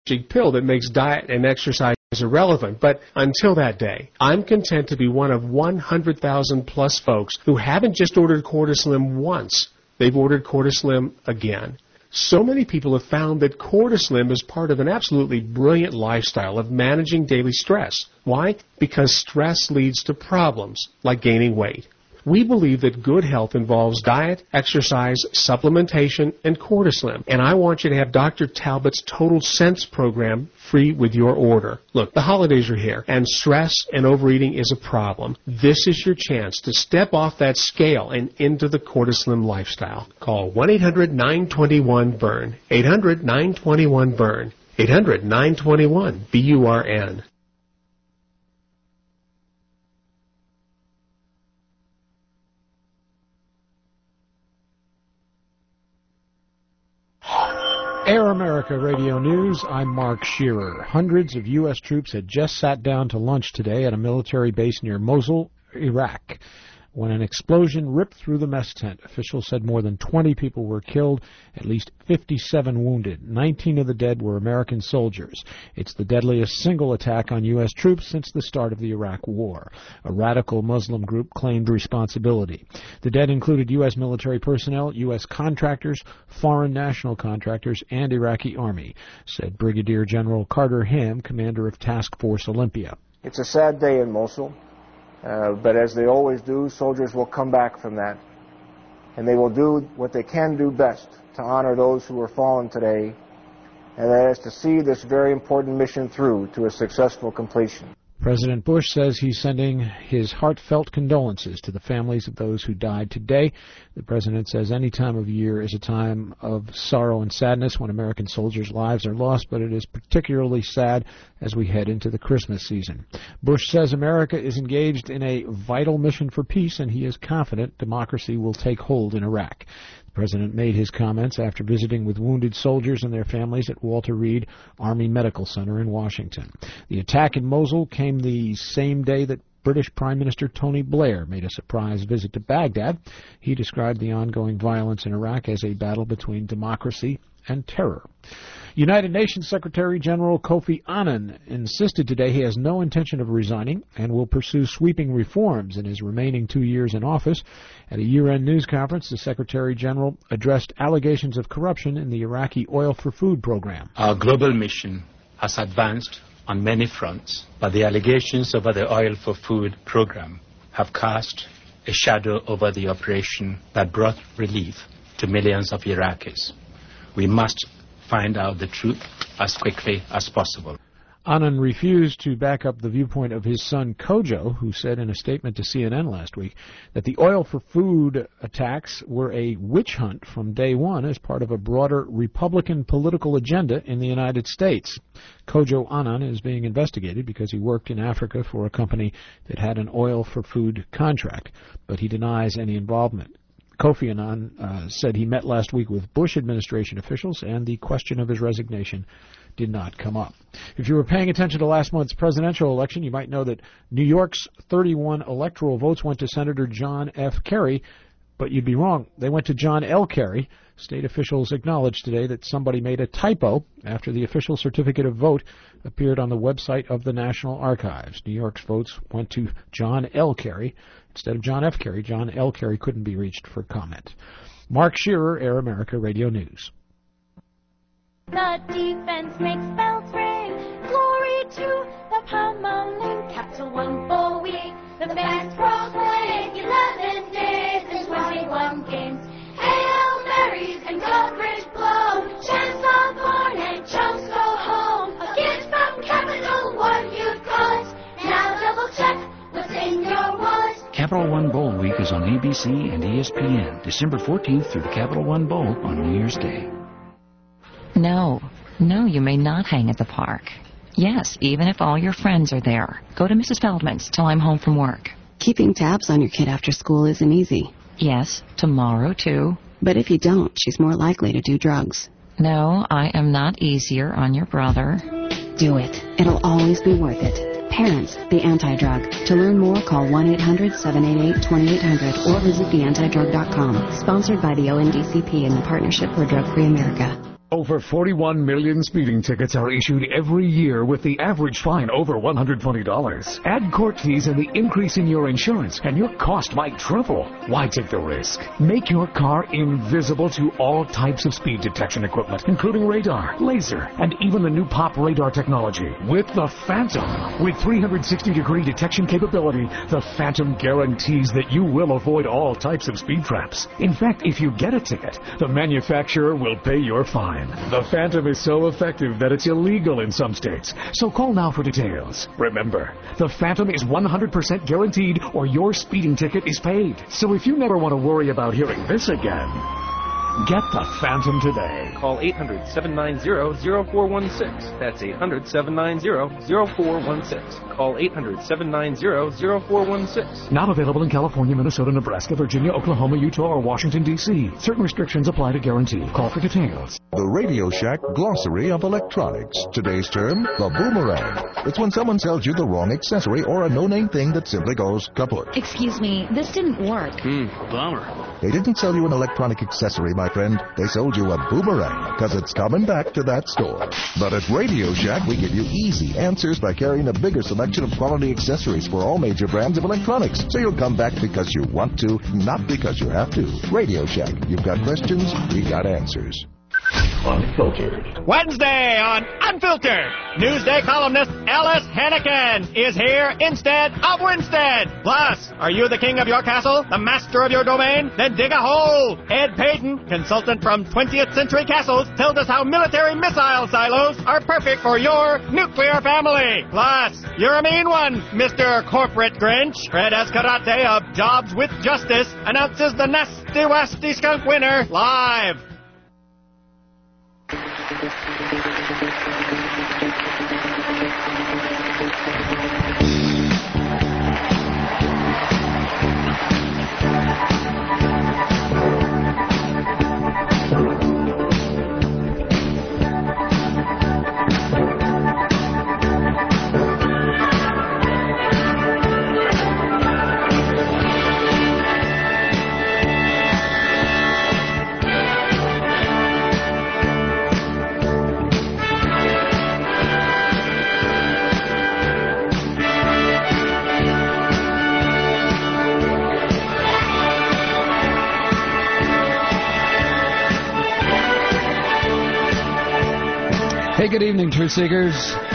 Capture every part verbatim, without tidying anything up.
pill that makes diet and exercise irrelevant. But until that day, I'm content to be one of one hundred thousand plus folks who haven't just ordered Cortislim once. They've ordered Cortislim again. So many people have found that Cortislim is part of an absolutely brilliant lifestyle of managing daily stress. Why? Because stress leads to problems like gaining weight. We believe that good health involves diet, exercise, supplementation, and Cortislim. And I want you to have Doctor Talbot's Total Sense program free with your order. Look, the holidays are here, and stress and overeating is a problem. This is your chance to step off that scale and into the Cortislim lifestyle. Call one eight hundred nine two one burn. eight hundred nine two one burn. eight hundred nine two one B U R N. Air America Radio News, I'm Mark Shearer. Hundreds of U S troops had just sat down to lunch today at a military base near Mosul, Iraq, when an explosion ripped through the mess tent. Officials said more than twenty people were killed, at least fifty-seven wounded. nineteen of the dead were American soldiers. It's the deadliest single attack on U S troops since the start of the Iraq War. A radical Muslim group claimed responsibility. The dead included U S military personnel, U S contractors, foreign national contractors, and Iraqi army, said Brigadier General Carter Ham, commander of Task Force Olympia. It's a sad day in Mosul. Uh, but as they always do, soldiers will come back from that. And they will do what they can do best to honor those who were fallen today, and that is to see this very important mission through to a successful completion. President Bush says he's sending his heartfelt condolences to the families of those who died today. The president says any time of year is a time of sorrow and sadness when American soldiers' lives are lost, but it is particularly sad as we head into the Christmas season. Bush says America is engaged in a vital mission for peace, and he is confident democracy will take hold in Iraq. The president made his comments after visiting with wounded soldiers and their families at Walter Reed Army Medical Center in Washington. The attack in Mosul came the same day that British Prime Minister Tony Blair made a surprise visit to Baghdad. He described the ongoing violence in Iraq as a battle between democracy and terror. United Nations Secretary General Kofi Annan insisted today he has no intention of resigning and will pursue sweeping reforms in his remaining two years in office. At a year-end news conference, the Secretary General addressed allegations of corruption in the Iraqi Oil for Food program. Our global mission has advanced on many fronts, but the allegations over the Oil for Food program have cast a shadow over the operation that brought relief to millions of Iraqis. We must find out the truth as quickly as possible. Annan refused to back up the viewpoint of his son Kojo, who said in a statement to C N N last week that the Oil for Food attacks were a witch hunt from day one as part of a broader Republican political agenda in the United States. Kojo Annan is being investigated because he worked in Africa for a company that had an Oil for Food contract, but he denies any involvement. Kofi Annan uh, said he met last week with Bush administration officials, and the question of his resignation did not come up. If you were paying attention to last month's presidential election, you might know that New York's thirty-one electoral votes went to Senator John F. Kerry, but you'd be wrong. They went to John L. Kerry. State officials acknowledged today that somebody made a typo after the official certificate of vote appeared on the website of the National Archives. New York's votes went to John L. Kerry instead of John F. Kerry. John L. Kerry couldn't be reached for comment. Mark Shearer, Air America Radio News. The defense makes bells ring. Glory to the Pummeling Capital One Bowl Week. The best pro playing eleven days and twenty-one games. Hail Marys and Godbridge blow. Chants of horn and chumps go home. A gift from Capital One you've got. Now double check what's in your wallet. Capital One Bowl Week is on A B C and E S P N, December fourteenth through the Capital One Bowl on New Year's Day. No, no, you may not hang at the park. Yes, even if all your friends are there. Go to Missus Feldman's till I'm home from work. Keeping tabs on your kid after school isn't easy. Yes, tomorrow too. But if you don't, she's more likely to do drugs. No, I am not easier on your brother. Do it. It'll always be worth it. Parents, the Anti-Drug. To learn more, call one eight hundred seven eight eight two eight zero zero or visit the anti drug dot com. Sponsored by the O N D C P and the Partnership for Drug-Free America. Over forty-one million speeding tickets are issued every year with the average fine over one hundred twenty dollars. Add court fees and the increase in your insurance, and your cost might triple. Why take the risk? Make your car invisible to all types of speed detection equipment, including radar, laser, and even the new pop radar technology. With the Phantom, with three hundred sixty degree detection capability, the Phantom guarantees that you will avoid all types of speed traps. In fact, if you get a ticket, the manufacturer will pay your fine. The Phantom is so effective that it's illegal in some states. So call now for details. Remember, the Phantom is one hundred percent guaranteed or your speeding ticket is paid. So if you never want to worry about hearing this again, get the Phantom today. Call eight hundred, seven nine zero, zero four one six. That's eight hundred, seven nine zero, zero four one six. Call eight hundred, seven nine zero, zero four one six. Not available in California, Minnesota, Nebraska, Virginia, Oklahoma, Utah, or Washington, D C Certain restrictions apply to guarantee. Call for details. The Radio Shack Glossary of Electronics. Today's term, the boomerang. It's when someone sells you the wrong accessory or a no-name thing that simply goes kaput. Excuse me, this didn't work. Hmm, bummer. They didn't sell you an electronic accessory, my friend. They sold you a boomerang, because it's coming back to that store. But at Radio Shack, we give you easy answers by carrying a bigger selection of quality accessories for all major brands of electronics. So you'll come back because you want to, not because you have to. Radio Shack. You've got questions, we got answers. Unfiltered. Wednesday on Unfiltered, Newsday columnist Ellis Hennigan is here instead of Winstead. Plus, are you the king of your castle, the master of your domain? Then dig a hole. Ed Payton, consultant from twentieth Century Castles, tells us how military missile silos are perfect for your nuclear family. Plus, you're a mean one, Mister Corporate Grinch. Fred Escarate of Jobs with Justice announces the Nasty Wasty Skunk winner live. Hey, good evening, Truth Seekers.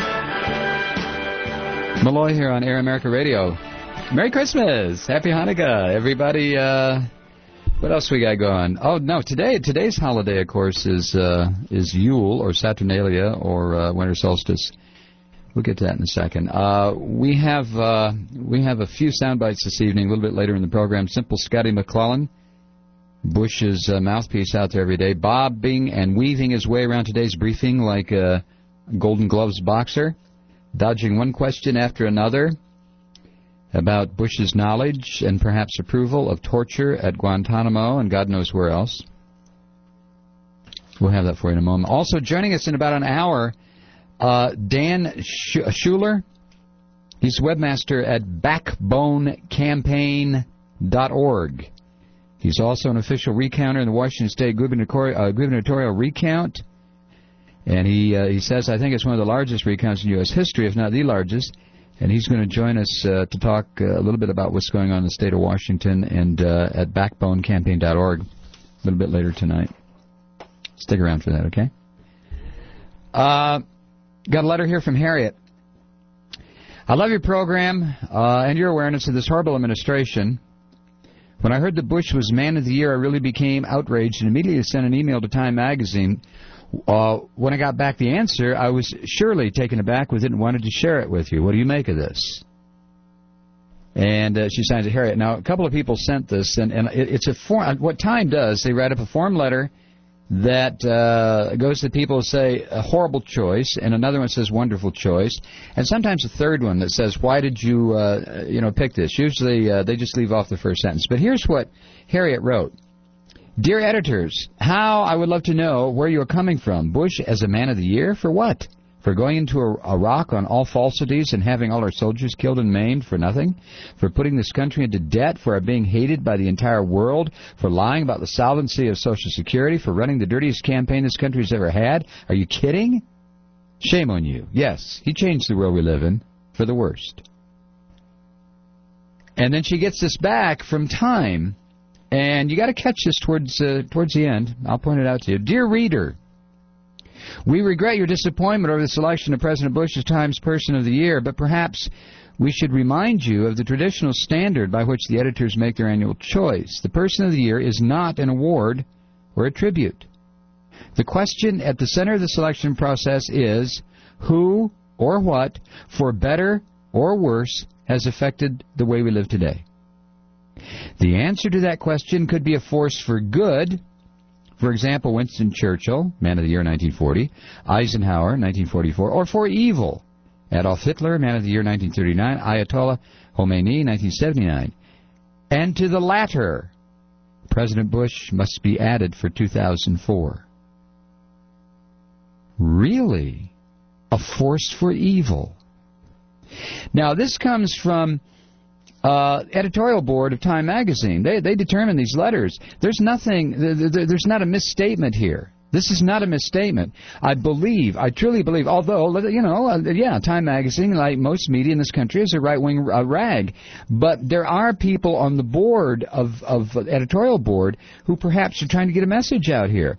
Malloy here on Air America Radio. Merry Christmas! Happy Hanukkah, everybody. Uh, what else we got going? Oh no, today today's holiday, of course, is uh, is Yule or Saturnalia or uh, winter solstice. We'll get to that in a second. Uh, we have uh, we have a few sound bites this evening. A little bit later in the program. Simple Scotty McClellan, Bush's uh, mouthpiece out there every day, bobbing and weaving his way around today's briefing like a Golden Gloves boxer, dodging one question after another about Bush's knowledge and perhaps approval of torture at Guantanamo and God knows where else. We'll have that for you in a moment. Also joining us in about an hour, uh, Dan Sh- Schuler. He's webmaster at backbone campaign dot org. He's also an official recounter in the Washington State gubernatorial, uh, gubernatorial recount. And he uh, he says, I think it's one of the largest recounts in U S history, if not the largest. And he's going to join us uh, to talk uh, a little bit about what's going on in the state of Washington and uh, at backbone campaign dot org a little bit later tonight. Stick around for that, okay? Uh, got a letter here from Harriet. I love your program uh, and your awareness of this horrible administration. When I heard that Bush was Man of the Year, I really became outraged and immediately sent an email to Time magazine. Uh, when I got back the answer, I was surely taken aback with it and wanted to share it with you. What do you make of this? And uh, she signs it, Harriet. Now, a couple of people sent this, and, and it, it's a form. What Time does, they write up a form letter that uh, goes to people who say a horrible choice, and another one says wonderful choice, and sometimes a third one that says why did you uh, you know pick this. Usually uh, they just leave off the first sentence. But here's what Harriet wrote. Dear editors, how I would love to know where you are coming from. Bush as a Man of the Year? For what? For going into Iraq on all falsities and having all our soldiers killed and maimed for nothing? For putting this country into debt? For our being hated by the entire world? For lying about the solvency of Social Security? For running the dirtiest campaign this country's ever had? Are you kidding? Shame on you. Yes, he changed the world we live in for the worst. And then she gets this back from Time, and you got to catch this towards uh, towards the end. I'll point it out to you. Dear reader, we regret your disappointment over the selection of President Bush as Times Person of the Year, but perhaps we should remind you of the traditional standard by which the editors make their annual choice. The Person of the Year is not an award or a tribute. The question at the center of the selection process is who or what, for better or worse, has affected the way we live today. The answer to that question could be a force for good. For example, Winston Churchill, Man of the Year nineteen forty, Eisenhower nineteen forty-four, or for evil, Adolf Hitler, Man of the Year nineteen thirty-nine, Ayatollah Khomeini nineteen seventy-nine. And to the latter, President Bush must be added for two thousand four. Really? A force for evil? Now, this comes from Uh, editorial board of Time magazine. They they determine these letters. There's nothing. There's not a misstatement here. This is not a misstatement. I believe, I truly believe, although, you know, uh, yeah, Time magazine, like most media in this country, is a right-wing uh, rag. But there are people on the board of, of uh, editorial board who perhaps are trying to get a message out here.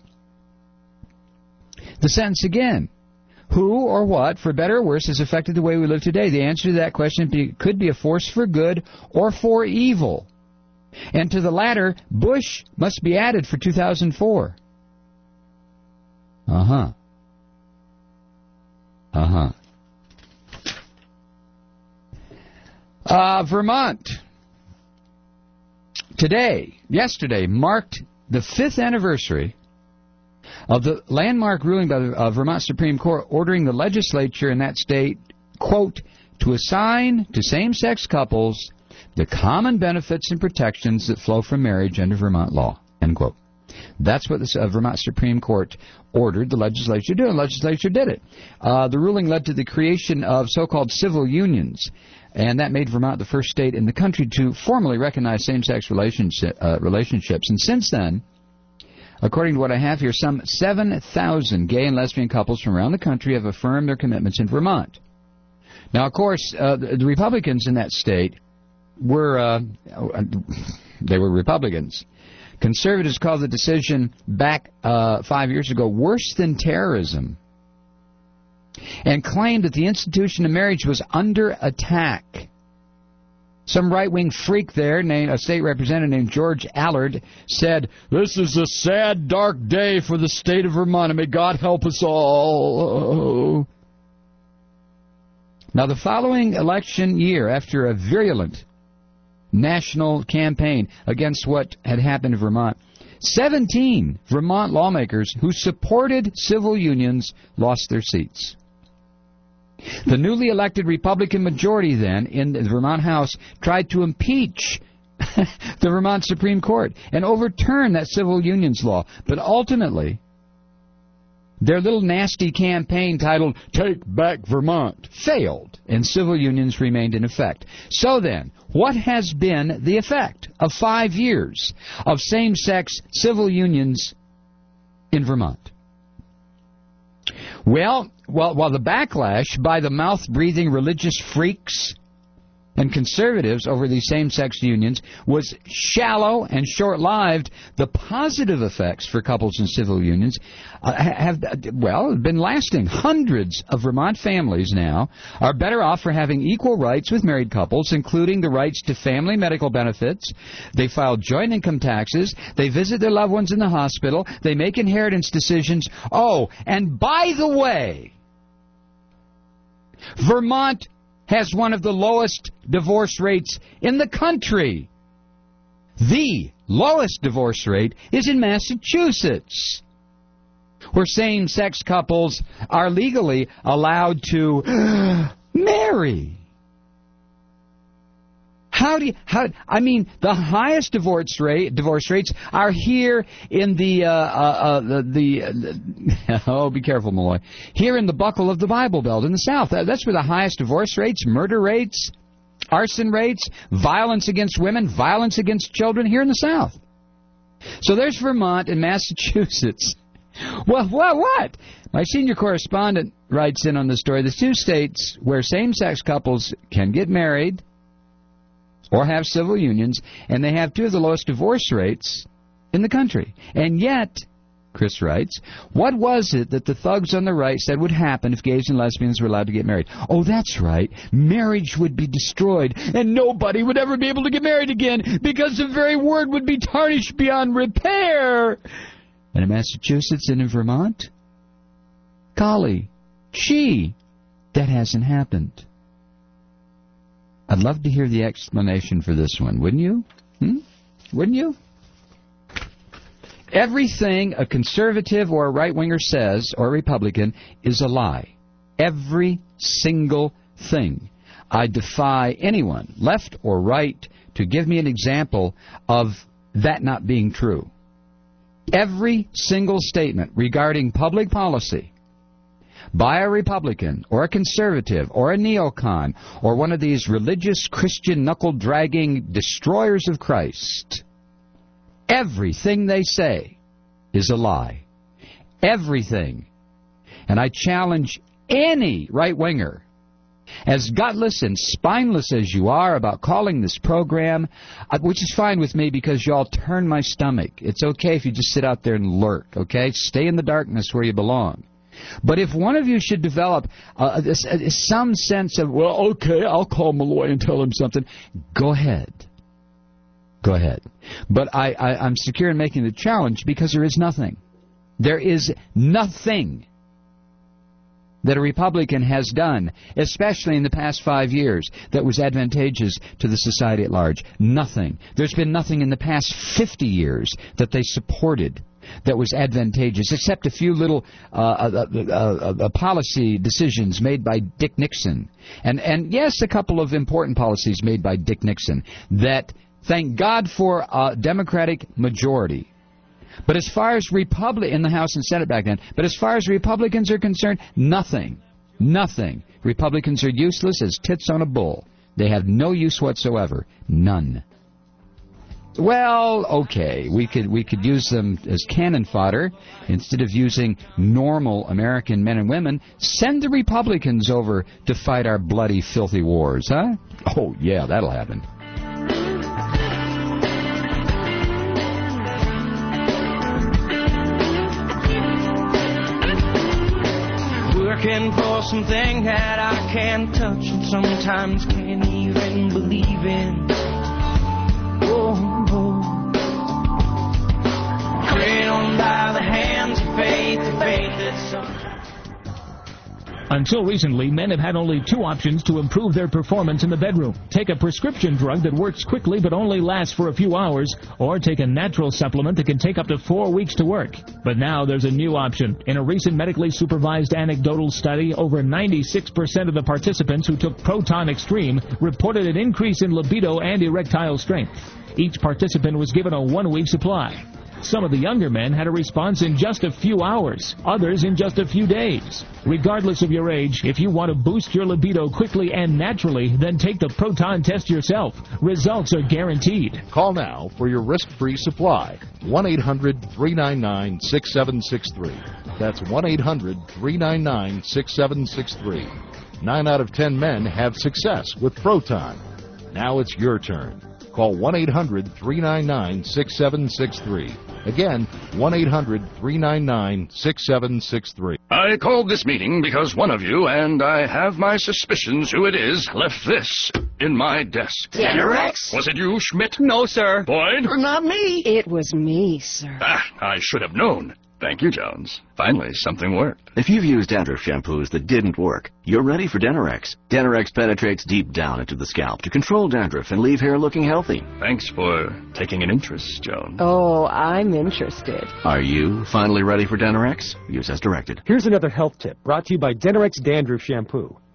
The sentence again. Who or what, for better or worse, has affected the way we live today? The answer to that question be, could be a force for good or for evil. And to the latter, Bush must be added for two thousand four. Uh-huh. Uh-huh. Uh, Vermont. Today, yesterday, marked the fifth anniversary of the landmark ruling by the uh, Vermont Supreme Court ordering the legislature in that state, quote, to assign to same-sex couples the common benefits and protections that flow from marriage under Vermont law, end quote. That's what the uh, Vermont Supreme Court ordered the legislature to do, and the legislature did it. Uh, the ruling led to the creation of so-called civil unions, and that made Vermont the first state in the country to formally recognize same-sex relationship, uh, relationships. And since then, according to what I have here, some seven thousand gay and lesbian couples from around the country have affirmed their commitments in Vermont. Now, of course, uh, the, the Republicans in that state were, uh, they were Republicans. Conservatives called the decision back uh, five years ago worse than terrorism and claimed that the institution of marriage was under attack. Some right-wing freak there, named a state representative named George Allard, said, "This is a sad, dark day for the state of Vermont, and may God help us all." Now, the following election year, after a virulent national campaign against what had happened in Vermont, seventeen Vermont lawmakers who supported civil unions lost their seats. The newly elected Republican majority then in the Vermont House tried to impeach the Vermont Supreme Court and overturn that civil unions law. But ultimately, their little nasty campaign titled Take Back Vermont failed, and civil unions remained in effect. So then, what has been the effect of five years of same-sex civil unions in Vermont? Well, while, while the backlash by the mouth-breathing religious freaks and conservatives over these same-sex unions was shallow and short-lived, the positive effects for couples in civil unions uh, have, well, been lasting. Hundreds of Vermont families now are better off for having equal rights with married couples, including the rights to family medical benefits. They file joint income taxes. They visit their loved ones in the hospital. They make inheritance decisions. Oh, and by the way, Vermont has one of the lowest divorce rates in the country. The lowest divorce rate is in Massachusetts, where same-sex couples are legally allowed to marry. How do you, how, I mean, the highest divorce rate, divorce rates are here in the, uh, uh, uh the, the, uh, oh, be careful, Malloy, here in the buckle of the Bible Belt in the South. That's where the highest divorce rates, murder rates, arson rates, violence against women, violence against children here in the South. So there's Vermont and Massachusetts. Well, what, what? My senior correspondent writes in on the story, the two states where same-sex couples can get married or have civil unions, and they have two of the lowest divorce rates in the country. And yet, Chris writes, what was it that the thugs on the right said would happen if gays and lesbians were allowed to get married? Oh, that's right. Marriage would be destroyed, and nobody would ever be able to get married again because the very word would be tarnished beyond repair. And in Massachusetts and in Vermont, golly, gee, that hasn't happened. I'd love to hear the explanation for this one, wouldn't you? Hmm? Wouldn't you? Everything a conservative or a right-winger says, or a Republican, is a lie. Every single thing. I defy anyone, left or right, to give me an example of that not being true. Every single statement regarding public policy by a Republican or a conservative or a neocon or one of these religious Christian knuckle-dragging destroyers of Christ, everything they say is a lie. Everything. And I challenge any right-winger, as gutless and spineless as you are about calling this program, which is fine with me because y'all turn my stomach. It's okay if you just sit out there and lurk, okay? Stay in the darkness where you belong. But if one of you should develop uh, this, uh, some sense of, well, okay, I'll call Malloy and tell him something, go ahead. Go ahead. But I, I, I'm secure in making the challenge because there is nothing. There is nothing that a Republican has done, especially in the past five years, that was advantageous to the society at large. Nothing. There's been nothing in the past fifty years that they supported that was advantageous, except a few little uh, uh, uh, uh, uh, policy decisions made by Dick Nixon. And, and yes, a couple of important policies made by Dick Nixon that, thank God for a Democratic majority. But as far as Republic in the House and Senate back then, but as far as Republicans are concerned, nothing. Nothing. Republicans are useless as tits on a bull. They have no use whatsoever. None. Well, okay, we could we could use them as cannon fodder instead of using normal American men and women. Send the Republicans over to fight our bloody, filthy wars, huh? Oh, yeah, that'll happen. Working for something that I can't touch and sometimes can't even believe in. Oh, oh. Praying on by the hands of faith, the faith that sometimes... Until recently, men have had only two options to improve their performance in the bedroom. Take a prescription drug that works quickly but only lasts for a few hours, or take a natural supplement that can take up to four weeks to work. But now there's a new option. In a recent medically supervised anecdotal study, over ninety-six percent of the participants who took Proton Extreme reported an increase in libido and erectile strength. Each participant was given a one-week supply. Some of the younger men had a response in just a few hours, others in just a few days. Regardless of your age, if you want to boost your libido quickly and naturally, then take the Proton test yourself. Results are guaranteed. Call now for your risk-free supply. one eight hundred three nine nine six seven six three. That's one eight hundred three nine nine six seven six three. Nine out of ten men have success with Proton. Now it's your turn. Call one eight hundred three nine nine six seven six three. Again, one eight hundred three nine nine six seven six three. I called this meeting because one of you, and I have my suspicions who it is, left this in my desk. Denerex? Was it you, Schmidt? No, sir. Boyd? Not me. It was me, sir. Ah, I should have known. Thank you, Jones. Finally, something worked. If you've used dandruff shampoos that didn't work, you're ready for Denerex. Denerex penetrates deep down into the scalp to control dandruff and leave hair looking healthy. Thanks for taking an interest, Jones. Oh, I'm interested. Are you finally ready for Denerex? Use as directed. Here's another health tip brought to you by Denerex Dandruff Shampoo.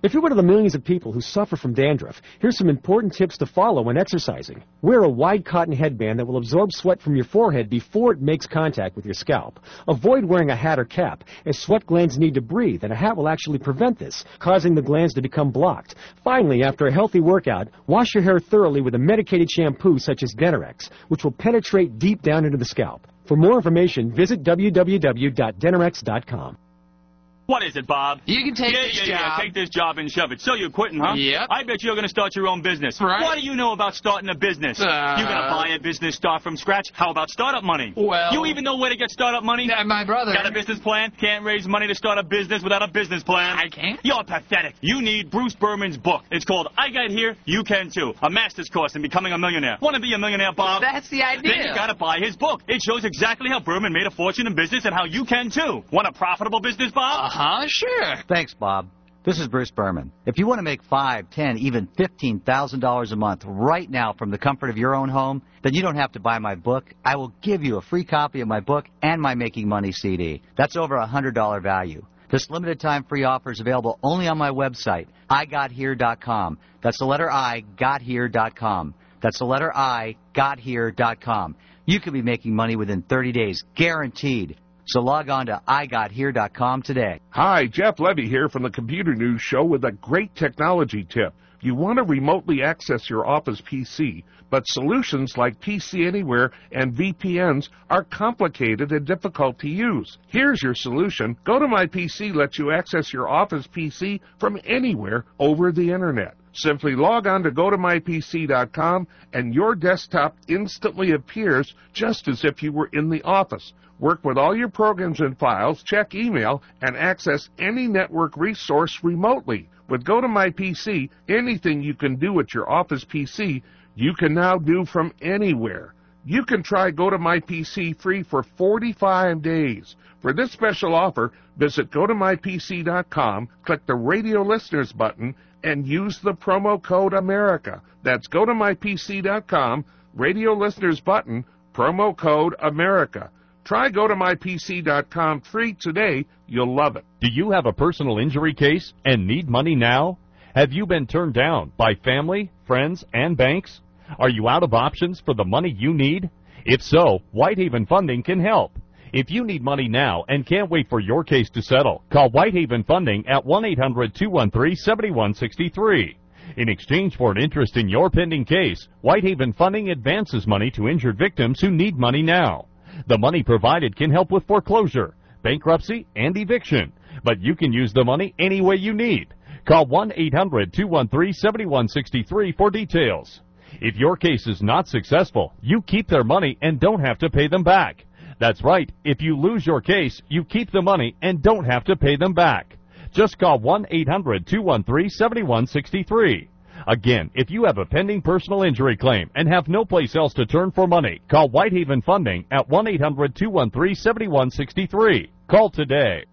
If you're one of the millions of people who suffer from dandruff, here's some important tips to follow when exercising. Wear a wide cotton headband that will absorb sweat from your forehead before it makes contact with your scalp. Avoid wearing a hat or cap, as sweat glands need to breathe, and a hat will actually prevent this, causing the glands to become blocked. Finally, after a healthy workout, wash your hair thoroughly with a medicated shampoo such as Denorex, which will penetrate deep down into the scalp. For more information, visit w w w dot denorex dot com. What is it, Bob? You can take yeah, this yeah, job. Yeah, take this job and shove it. So you're quitting, huh? Yep. I bet you're going to start your own business. Right. What do you know about starting a business? Uh, you're going to buy a business, start from scratch? How about startup money? Well... You even know where to get startup money? Uh, my brother... Got a business plan? Can't raise money to start a business without a business plan? I can't. You're pathetic. You need Bruce Berman's book. It's called I Got Here, You Can Too. A master's course in becoming a millionaire. Want to be a millionaire, Bob? That's the idea. Then you got to buy his book. It shows exactly how Berman made a fortune in business and how you can, too. Want a profitable business, Bob? Uh-huh, sure. Thanks, Bob. This is Bruce Berman. If you want to make five, ten, even fifteen thousand dollars a month right now from the comfort of your own home, then you don't have to buy my book. I will give you a free copy of my book and my Making Money C D. That's over a hundred dollar value. This limited time free offer is available only on my website, i got here dot com. That's the letter I, got here dot com. That's the letter I, got here dot com. You could be making money within thirty days, guaranteed. So log on to i got here dot com today. Hi, Jeff Levy here from the Computer News Show with a great technology tip. You want to remotely access your office P C, but solutions like P C Anywhere and V P Ns are complicated and difficult to use. Here's your solution. Go to My P C lets you access your office P C from anywhere over the Internet. Simply log on to go to my p c dot com and your desktop instantly appears just as if you were in the office. Work with all your programs and files, check email, and access any network resource remotely. With Go to My P C, anything you can do at your office P C, you can now do from anywhere. You can try Go to My P C free for forty-five days. For this special offer, visit go to my p c dot com, click the Radio Listeners button, and use the promo code America. That's go to my p c dot com, Radio Listeners button, promo code America. Try go to my p c dot com free today. You'll love it. Do you have a personal injury case and need money now? Have you been turned down by family, friends, and banks? Are you out of options for the money you need? If so, Whitehaven Funding can help. If you need money now and can't wait for your case to settle, call Whitehaven Funding at one eight hundred two one three seven one six three. In exchange for an interest in your pending case, Whitehaven Funding advances money to injured victims who need money now. The money provided can help with foreclosure, bankruptcy, and eviction, but you can use the money any way you need. Call one eight hundred two one three seven one six three for details. If your case is not successful, you keep their money and don't have to pay them back. That's right. If you lose your case, you keep the money and don't have to pay them back. Just call one eight hundred two one three seven one six three. Again, if you have a pending personal injury claim and have no place else to turn for money, call Whitehaven Funding at one eight hundred two one three seven one six three. Call today.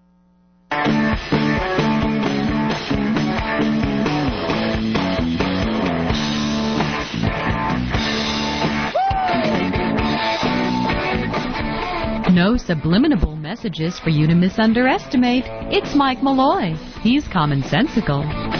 No subliminal messages for you to misunderestimate. It's Mike Malloy. He's commonsensical.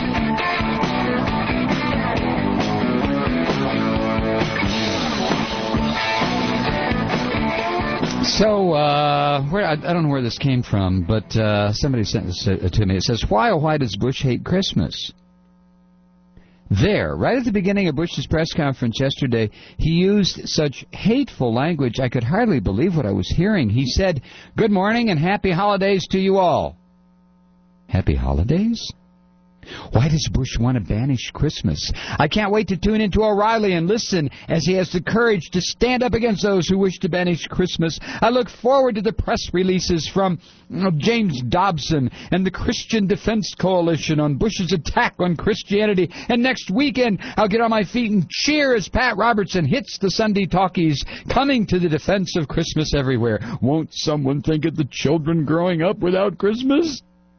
So, uh, where I, I don't know where this came from, but uh, somebody sent this to, to me. It says, why oh why does Bush hate Christmas? There, right at the beginning of Bush's press conference yesterday, he used such hateful language I could hardly believe what I was hearing. He said, "Good morning and happy holidays to you all." Happy holidays? Why does Bush want to banish Christmas? I can't wait to tune into O'Reilly and listen as he has the courage to stand up against those who wish to banish Christmas. I look forward to the press releases from James Dobson and the Christian Defense Coalition on Bush's attack on Christianity. And next weekend, I'll get on my feet and cheer as Pat Robertson hits the Sunday talkies, coming to the defense of Christmas everywhere. Won't someone think of the children growing up without Christmas?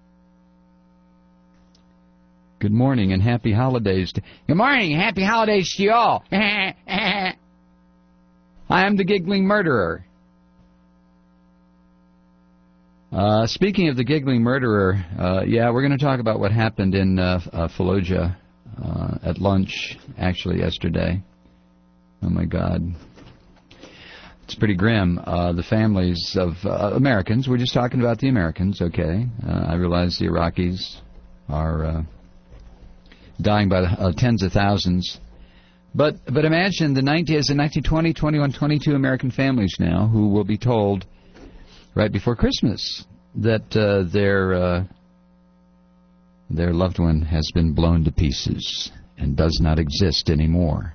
Good morning and happy holidays. To, Good morning and happy holidays to you all. I am the giggling murderer. Uh, speaking of the giggling murderer, uh, yeah, we're going to talk about what happened in uh, uh, Fallujah uh, at lunch, actually, yesterday. Oh, my God. It's pretty grim. Uh, the families of uh, Americans, we're just talking about the Americans, okay? Uh, I realize the Iraqis are uh, dying by uh, tens of thousands. But but imagine the nineteen, is it nineteen, twenty, twenty-one, twenty-two American families now who will be told right before Christmas that uh, their uh, their loved one has been blown to pieces and does not exist anymore,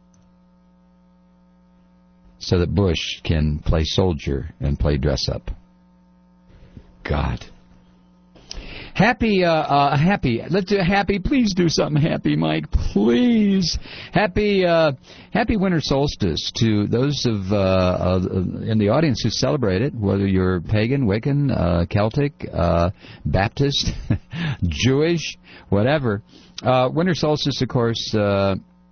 so that Bush can play soldier and play dress up. God. Happy, uh, uh, happy. Let's do happy. Please do something happy, Mike. Please. Happy, uh, happy winter solstice to those of uh, uh, in the audience who celebrate it, whether you're pagan, Wiccan, uh, Celtic, uh, Baptist, Jewish, whatever. Uh, winter solstice, of course, uh,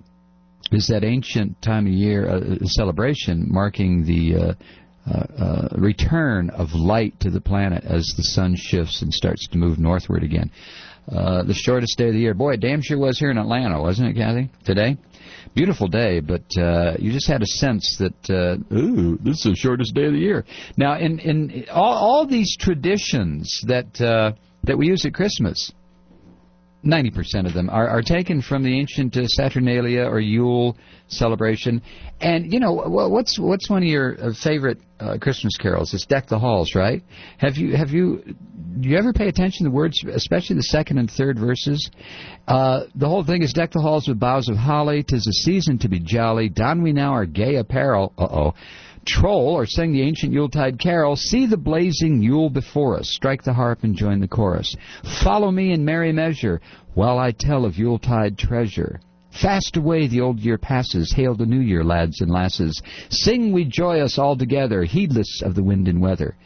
is that ancient time of year uh, celebration marking the uh, Uh, uh, return of light to the planet as the sun shifts and starts to move northward again. Uh, the shortest day of the year. Boy, it damn sure was here in Atlanta, wasn't it, Kathy? Today? Beautiful day, but uh, you just had a sense that, uh, ooh, this is the shortest day of the year. Now, in, in all, all these traditions that uh, that we use at Christmas, ninety percent of them are, are taken from the ancient uh, Saturnalia or Yule celebration. And, you know, what's what's one of your uh, favorite uh, Christmas carols? It's Deck the Halls, right? Have you, have you, do you ever pay attention to the words, especially the second and third verses? Uh, the whole thing is, deck the halls with boughs of holly, 'tis a season to be jolly, don we now our gay apparel, uh-oh, troll or sing the ancient Yuletide carol, see the blazing Yule before us, strike the harp and join the chorus. Follow me in merry measure, while I tell of Yuletide treasure. Fast away the old year passes, hail the new year, lads and lasses. Sing we joyous all together, heedless of the wind and weather.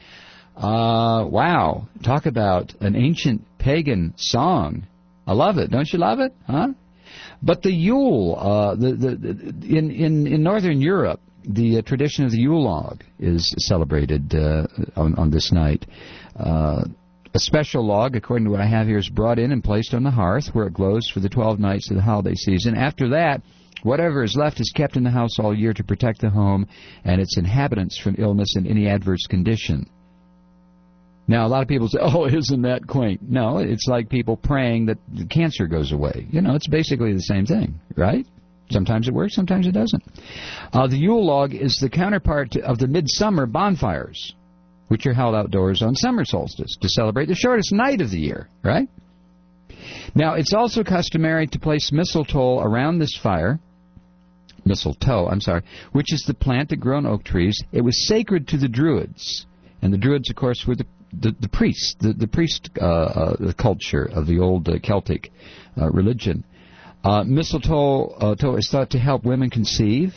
Uh, wow, talk about an ancient pagan song. I love it, don't you love it? Huh? But the Yule, uh, the, the, the in, in, in Northern Europe, the uh, tradition of the Yule log is celebrated uh, on, on this night. Uh, a special log, according to what I have here, is brought in and placed on the hearth where it glows for the twelve nights of the holiday season. After that, whatever is left is kept in the house all year to protect the home and its inhabitants from illness and any adverse condition. Now, a lot of people say, oh, isn't that quaint? No, it's like people praying that the cancer goes away. You know, it's basically the same thing, right? Sometimes it works, sometimes it doesn't. Uh, the Yule log is the counterpart of the midsummer bonfires, which are held outdoors on summer solstice to celebrate the shortest night of the year, right? Now, it's also customary to place mistletoe around this fire, mistletoe, I'm sorry, which is the plant that grew on oak trees. It was sacred to the Druids, and the Druids, of course, were the the, the priests, the, the priest uh, uh, the culture of the old uh, Celtic uh, religion. Uh, mistletoe uh, is thought to help women conceive.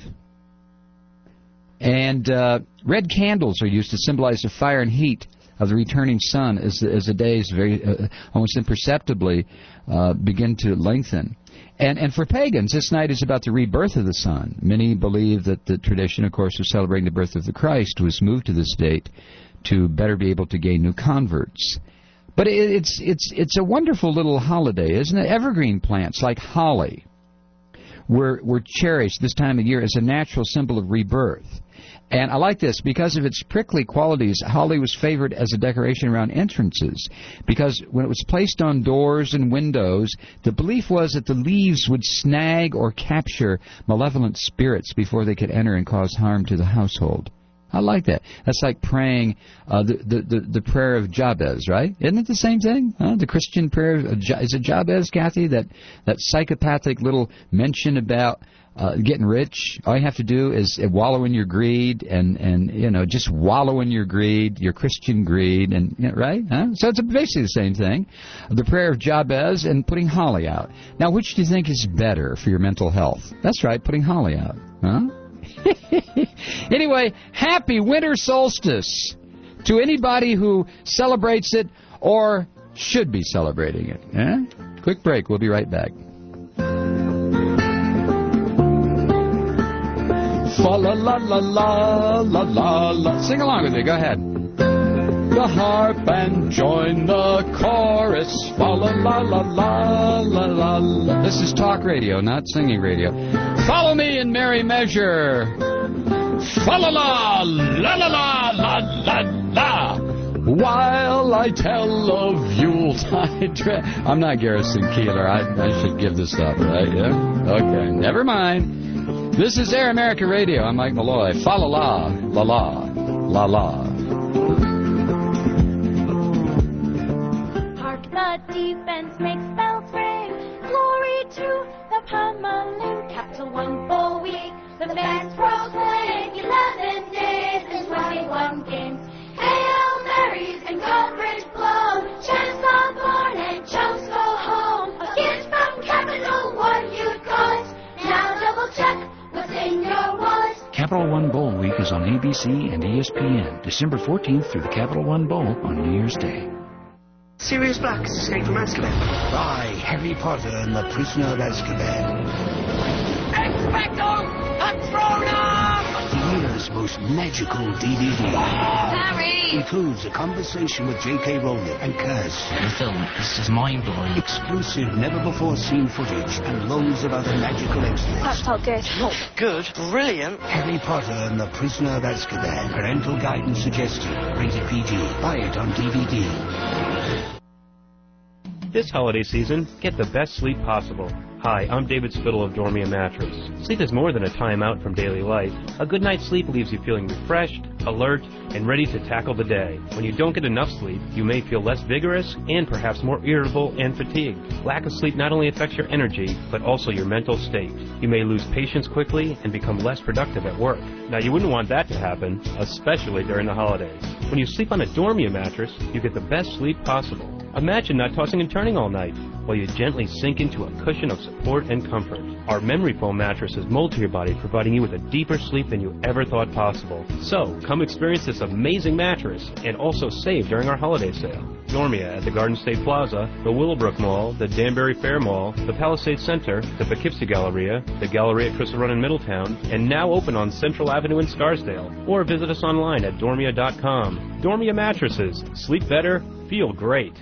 And uh, red candles are used to symbolize the fire and heat of the returning sun as the, as the days very uh, almost imperceptibly uh, begin to lengthen. And and for pagans, this night is about the rebirth of the sun. Many believe that the tradition, of course, of celebrating the birth of the Christ was moved to this date to better be able to gain new converts. But it, it's it's it's a wonderful little holiday, isn't it? Evergreen plants like holly were were cherished this time of year as a natural symbol of rebirth. And I like this because of its prickly qualities. Holly was favored as a decoration around entrances because when it was placed on doors and windows, the belief was that the leaves would snag or capture malevolent spirits before they could enter and cause harm to the household. I like that. That's like praying uh, the, the, the, the prayer of Jabez, right? Isn't it the same thing? Huh? The Christian prayer of, is it Jabez, Kathy? That, that psychopathic little mention about uh, getting rich. All you have to do is wallow in your greed and, and you know, just wallow in your greed, your Christian greed, and you know, right? Huh? So it's basically the same thing. The prayer of Jabez and putting holly out. Now, which do you think is better for your mental health? That's right, putting holly out. Huh? Anyway, happy winter solstice to anybody who celebrates it or should be celebrating it. Eh? Quick break. We'll be right back. Fa la la la la la la la. Sing along with me. Go ahead. the harp and join the chorus. Fa la la la la la la la. This is talk radio, not singing radio. Follow me in merry measure. Fa la la la la la la la la. While I tell of Yuletide dread. I'm not Garrison Keillor. I, I should give this up, right? Yeah? Okay, never mind. This is Air America Radio. I'm Mike Malloy. Fa la la la la la la. Hark the defense makes bells ring. Glory to the Pummeling. Capital One Bowl Week. The best proclaim eleven days and twenty-one games. Hail Marys and coverage blown. Chants are born and chumps go home. A gift from Capital One you got. Now double check what's in your wallet. Capital One Bowl Week is on A B C and E S P N, December fourteenth through the Capital One Bowl on New Year's Day. Sirius Black has escaped from Azkaban. By Harry Potter and the Prisoner of Azkaban. Expecto Patronum! The year's most magical D V D. Harry! Includes a conversation with J K Rowling and Kaz. The film is just mind-blowing. Exclusive, never-before-seen footage and loads of other magical extras. That's not good. Not good. Brilliant. Harry Potter and the Prisoner of Azkaban. Parental guidance suggested. Rated P G. Buy it on D V D. This holiday season, get the best sleep possible. Hi, I'm David Spittle of Dormia Mattress. Sleep is more than a time out from daily life. A good night's sleep leaves you feeling refreshed, alert, and ready to tackle the day. When you don't get enough sleep, you may feel less vigorous and perhaps more irritable and fatigued. Lack of sleep not only affects your energy, but also your mental state. You may lose patience quickly and become less productive at work. Now, you wouldn't want that to happen, especially during the holidays. When you sleep on a Dormia mattress, you get the best sleep possible. Imagine not tossing and turning all night, while you gently sink into a cushion of support and comfort. Our memory foam mattress is molded to your body, providing you with a deeper sleep than you ever thought possible. So, come experience this amazing mattress, and also save during our holiday sale. Dormia at the Garden State Plaza, the Willowbrook Mall, the Danbury Fair Mall, the Palisades Center, the Poughkeepsie Galleria, the Galleria at Crystal Run in Middletown, and now open on Central Avenue in Scarsdale. Or visit us online at dormia dot com. Dormia Mattresses. Sleep better, feel great.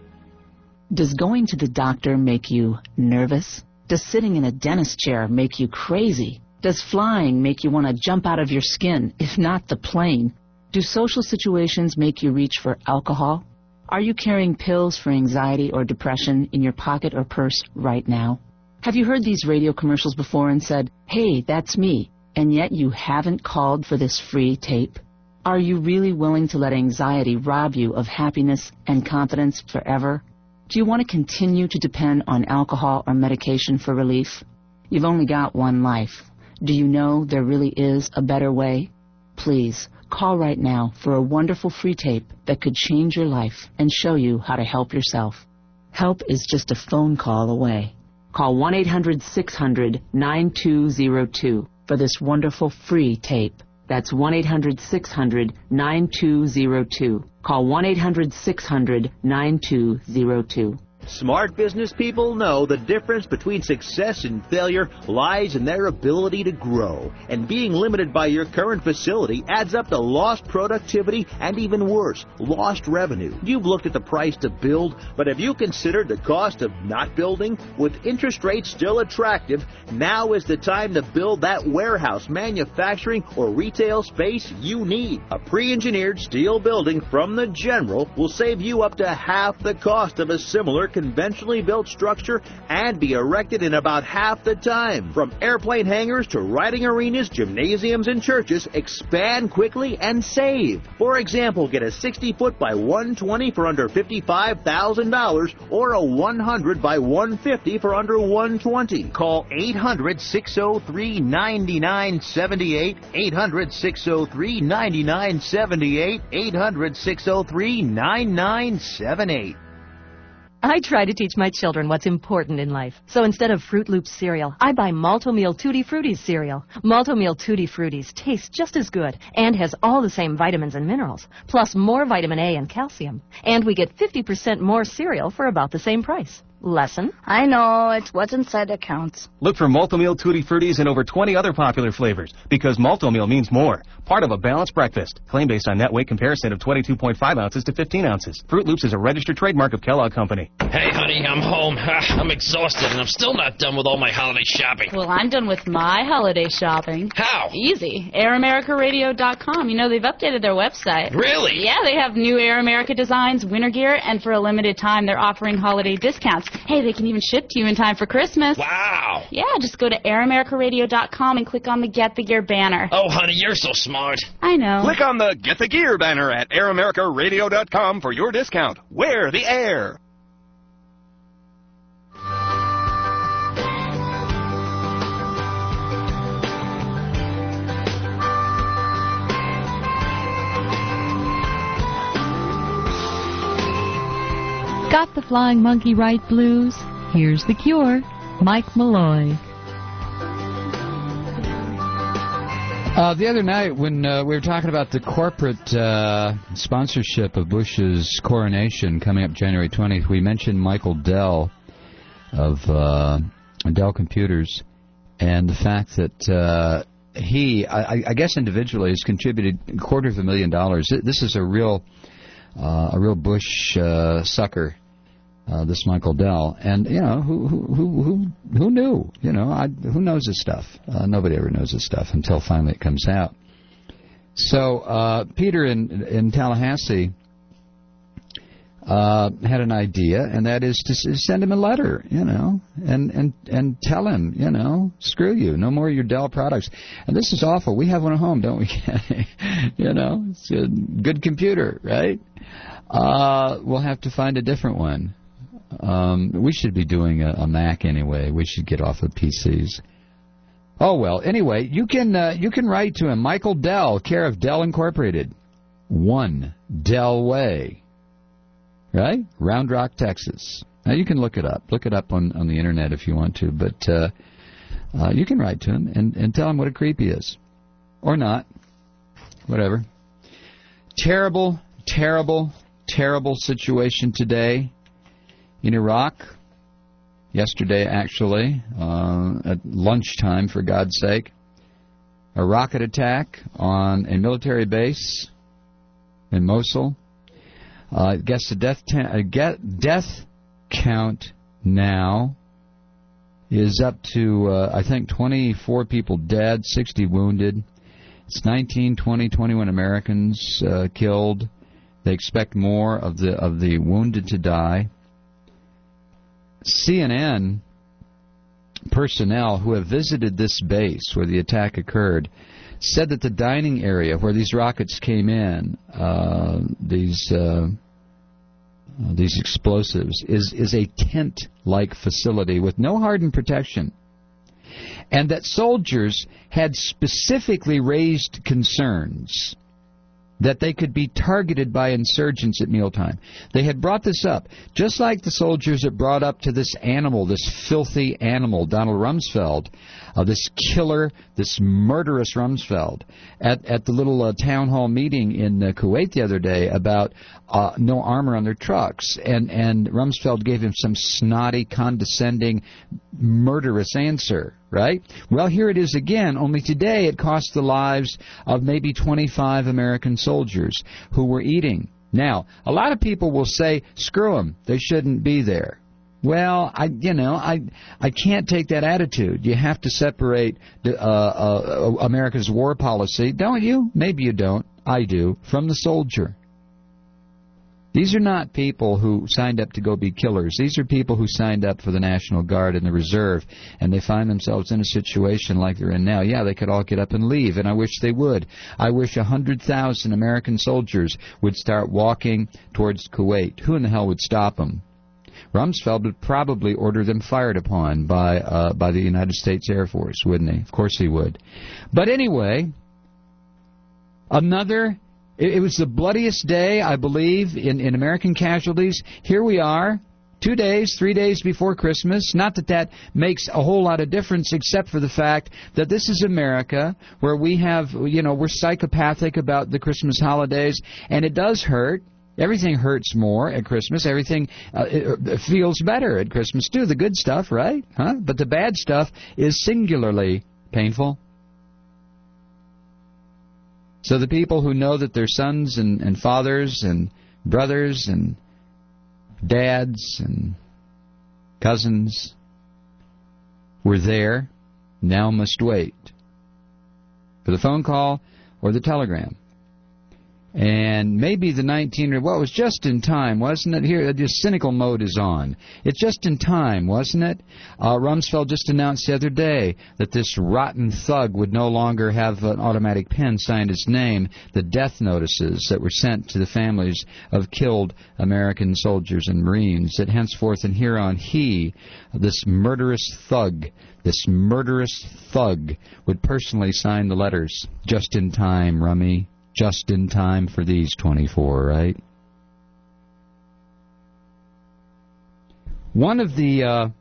Does going to the doctor make you nervous? Does sitting in a dentist chair make you crazy? Does flying make you want to jump out of your skin, if not the plane? Do social situations make you reach for alcohol? Are you carrying pills for anxiety or depression in your pocket or purse right now? Have you heard these radio commercials before and said, "Hey, that's me," and yet you haven't called for this free tape? Are you really willing to let anxiety rob you of happiness and confidence forever? Do you want to continue to depend on alcohol or medication for relief? You've only got one life. Do you know there really is a better way? Please, call right now for a wonderful free tape that could change your life and show you how to help yourself. Help is just a phone call away. Call one eight hundred six hundred nine two zero two for this wonderful free tape. That's one eight hundred six hundred nine two zero two. Call one eight hundred six hundred nine two zero two. Smart business people know the difference between success and failure lies in their ability to grow. And being limited by your current facility adds up to lost productivity and, even worse, lost revenue. You've looked at the price to build, but have you considered the cost of not building? With interest rates still attractive, now is the time to build that warehouse, manufacturing, or retail space you need. A pre-engineered steel building from the General will save you up to half the cost of a similar conventionally built structure and be erected in about half the time. From airplane hangars to riding arenas, gymnasiums, and churches, expand quickly and save. For example, get a sixty foot by one twenty for under fifty-five thousand dollars or a one hundred by one fifty for under one hundred twenty dollars. Call eight hundred six oh three nine nine seven eight, eight hundred six oh three nine nine seven eight, eight hundred six oh three nine nine seven eight. I try to teach my children what's important in life. So instead of Fruit Loops cereal, I buy Malto-Meal Tutti Frutti cereal. Malto-Meal Tutti Fruttis tastes just as good and has all the same vitamins and minerals, plus more vitamin A and calcium. And we get fifty percent more cereal for about the same price. Lesson? I know, it's what's inside that counts. Look for Malto-Meal Tutti Fruttis and over twenty other popular flavors, because Malto-Meal means more. Part of a balanced breakfast. Claim based on net weight comparison of twenty-two point five ounces to fifteen ounces. Fruit Loops is a registered trademark of Kellogg Company. Hey, honey, I'm home. I'm exhausted, and I'm still not done with all my holiday shopping. Well, I'm done with my holiday shopping. How? Easy. air america radio dot com. You know, they've updated their website. Really? Yeah, they have new Air America designs, winter gear, and for a limited time, they're offering holiday discounts. Hey, they can even ship to you in time for Christmas. Wow. Yeah, just go to air america radio dot com and click on the Get the Gear banner. Oh, honey, you're so smart. I know. Click on the Get the Gear banner at air america radio dot com for your discount. Wear the air. Got the Flying Monkey Right blues? Here's the cure. Mike Malloy. Uh, the other night when uh, we were talking about the corporate uh, sponsorship of Bush's coronation coming up January twentieth, we mentioned Michael Dell of uh, Dell Computers and the fact that uh, he, I, I guess individually, has contributed a quarter of a million dollars. This is a real, uh, a real Bush uh, sucker. Uh, this Michael Dell, and you know who who who who, who knew? You know, I, who knows this stuff? Uh, nobody ever knows this stuff until finally it comes out. So uh, Peter in in Tallahassee uh, had an idea, and that is to s- send him a letter, you know, and and and tell him, you know, screw you, no more of your Dell products. And this is awful. We have one at home, don't we? You know, it's a good computer, right? Uh, we'll have to find a different one. Um, we should be doing a, a Mac anyway. We should get off of P Cs. Oh well. Anyway, you can uh, you can write to him, Michael Dell, care of Dell Incorporated, One Dell Way, right? Round Rock, Texas. Now you can look it up. Look it up on, on the internet if you want to. But uh, uh, you can write to him and, and tell him what a creep he is, or not. Whatever. Terrible, terrible, terrible situation today. In Iraq, yesterday actually, uh, at lunchtime, for God's sake, a rocket attack on a military base in Mosul. Uh, I guess the death, ta- uh, get death count now is up to, uh, I think, twenty-four people dead, sixty wounded. It's nineteen, twenty, twenty-one Americans uh, killed. They expect more of the of the wounded to die. C N N personnel who have visited this base where the attack occurred said that the dining area where these rockets came in, uh, these uh, these explosives, is is a tent-like facility with no hardened protection, and that soldiers had specifically raised concerns that they could be targeted by insurgents at mealtime. They had brought this up, just like the soldiers that brought up to this animal, this filthy animal, Donald Rumsfeld, uh, this killer, this murderous Rumsfeld, at, at the little uh, town hall meeting in uh, Kuwait the other day about uh, no armor on their trucks. And, and Rumsfeld gave him some snotty, condescending, murderous answer. Right? Well, here it is again, only today it cost the lives of maybe twenty-five American soldiers who were eating. Now, a lot of people will say, screw them, they shouldn't be there. Well, I, you know, I, I can't take that attitude. You have to separate the, uh, uh, America's war policy, don't you? Maybe you don't. I do. From the soldier. These are not people who signed up to go be killers. These are people who signed up for the National Guard and the Reserve, and they find themselves in a situation like they're in now. Yeah, they could all get up and leave, and I wish they would. I wish one hundred thousand American soldiers would start walking towards Kuwait. Who in the hell would stop them? Rumsfeld would probably order them fired upon by uh, by the United States Air Force, wouldn't he? Of course he would. But anyway, another... It was the bloodiest day, I believe, in, in American casualties. Here we are, two days, three days before Christmas. Not that that makes a whole lot of difference, except for the fact that this is America, where we have, you know, we're psychopathic about the Christmas holidays, and it does hurt. Everything hurts more at Christmas. Everything uh, it, it feels better at Christmas, too. The good stuff, right? Huh? But the bad stuff is singularly painful. So the people who know that their sons and, and fathers and brothers and dads and cousins were there now must wait for the phone call or the telegram. And maybe the nineteen, well, it was just in time, wasn't it? Here, the cynical mode is on. It's just in time, wasn't it? Uh, Rumsfeld just announced the other day that this rotten thug would no longer have an automatic pen signed his name. The death notices that were sent to the families of killed American soldiers and Marines, that henceforth and here on he, this murderous thug, this murderous thug, would personally sign the letters. Just in time, Rummy. Just in time for these twenty-four, right? One of the uh,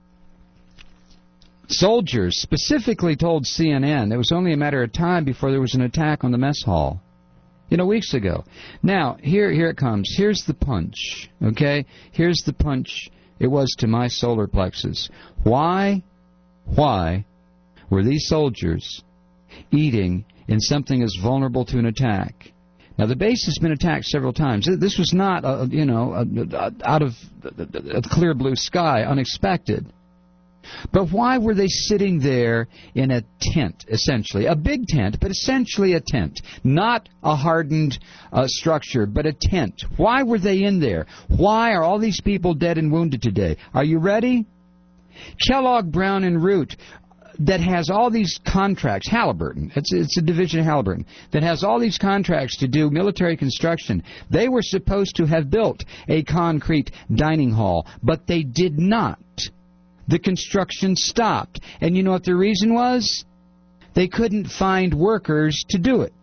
soldiers specifically told C N N it was only a matter of time before there was an attack on the mess hall. You know, weeks ago. Now, here, here it comes. Here's the punch, okay? Here's the punch it was to my solar plexus. Why, why were these soldiers eating in something as vulnerable to an attack? Now, the base has been attacked several times. This was not, uh, you know, uh, out of a clear blue sky, unexpected. But why were they sitting there in a tent, essentially? A big tent, but essentially a tent. Not a hardened uh, structure, but a tent. Why were they in there? Why are all these people dead and wounded today? Are you ready? Kellogg, Brown, and Root, that has all these contracts, Halliburton, it's, it's a division of Halliburton, that has all these contracts to do military construction. They were supposed to have built a concrete dining hall, but they did not. The construction stopped. And you know what the reason was? They couldn't find workers to do it.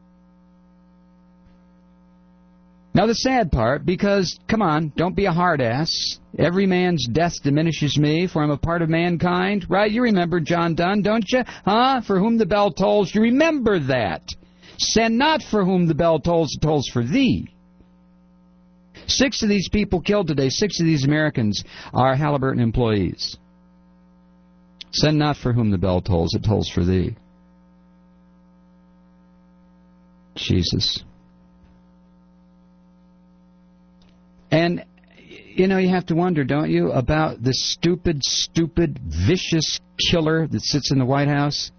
Now, the sad part, because, come on, don't be a hard-ass. Every man's death diminishes me, for I'm a part of mankind. Right? You remember John Donne, don't you? Huh? For whom the bell tolls, you remember that. Send not for whom the bell tolls, it tolls for thee. Six of these people killed today, six of these Americans are Halliburton employees. Send not for whom the bell tolls, it tolls for thee. Jesus. And, you know, you have to wonder, don't you, about this stupid, stupid, vicious killer that sits in the White House?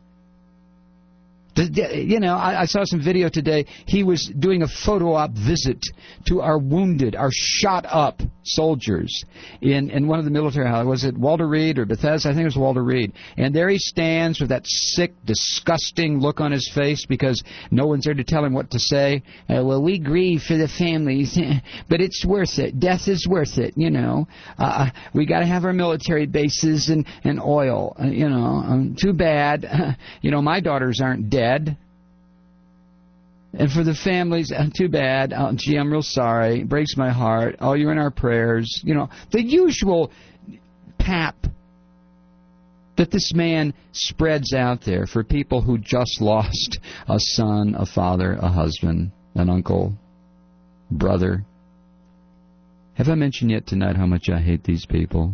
You know, I, I saw some video today. He was doing a photo op visit to our wounded, our shot-up soldiers in, in one of the military houses. Was it Walter Reed or Bethesda? I think it was Walter Reed. And there he stands with that sick, disgusting look on his face because no one's there to tell him what to say. Uh, well, we grieve for the families, but it's worth it. Death is worth it, you know. Uh, we got to have our military bases and, and oil, uh, you know. Um, too bad. Uh, you know, my daughters aren't dead. And for the families, uh, too bad. Oh, gee, I'm real sorry. It breaks my heart. Oh, you're in our prayers. You know, the usual pap that this man spreads out there for people who just lost a son, a father, a husband, an uncle, brother. Have I mentioned yet tonight how much I hate these people?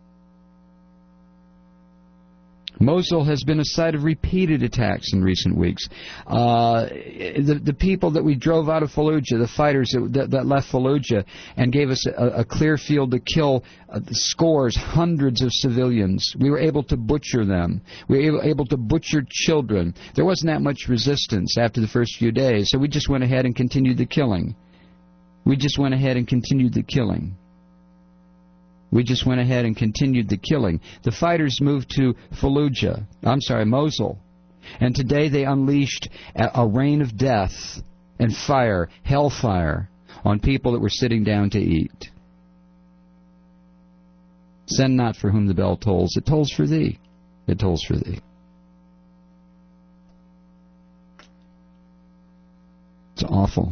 Mosul has been a site of repeated attacks in recent weeks. Uh, the, the people that we drove out of Fallujah, the fighters that, that, that left Fallujah and gave us a, a clear field to kill uh, scores, hundreds of civilians, we were able to butcher them. We were able, able to butcher children. There wasn't that much resistance after the first few days, so we just went ahead and continued the killing. We just went ahead and continued the killing. We just went ahead and continued the killing. The fighters moved to Fallujah, I'm sorry, Mosul, and today they unleashed a, a rain of death and fire, hellfire, on people that were sitting down to eat. Send not for whom the bell tolls, it tolls for thee. It tolls for thee. It's awful.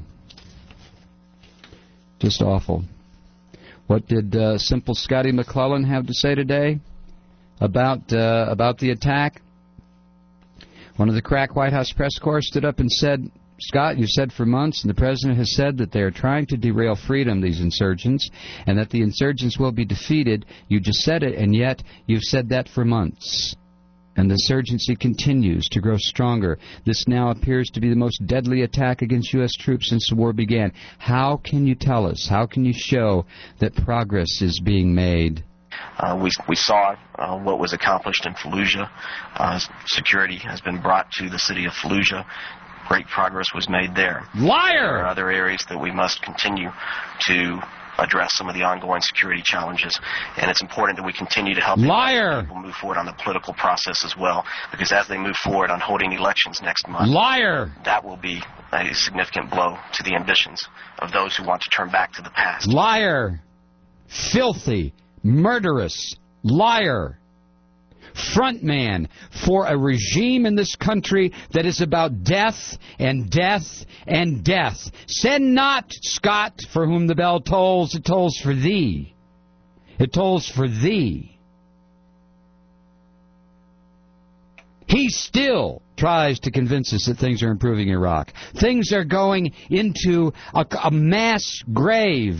Just awful. What did uh, Simple Scotty McClellan have to say today about uh, about the attack? One of the crack White House press corps stood up and said, Scott, you said for months, and the president has said that they are trying to derail freedom, these insurgents, and that the insurgents will be defeated. You just said it, and yet you've said that for months. And the insurgency continues to grow stronger. This now appears to be the most deadly attack against U S troops since the war began. How can you tell us, how can you show that progress is being made? Uh, we, we saw uh, what was accomplished in Fallujah. Uh, security has been brought to the city of Fallujah. Great progress was made there. Liar! There are other areas that we must continue to address some of the ongoing security challenges, and it's important that we continue to help Liar! people move forward on the political process as well, because as they move forward on holding elections next month, Liar! that will be a significant blow to the ambitions of those who want to turn back to the past. Liar! Filthy, murderous, liar! Frontman for a regime in this country that is about death and death and death. Send not, Scott, for whom the bell tolls, it tolls for thee. It tolls for thee. He still tries to convince us that things are improving in Iraq. Things are going into a, a mass grave.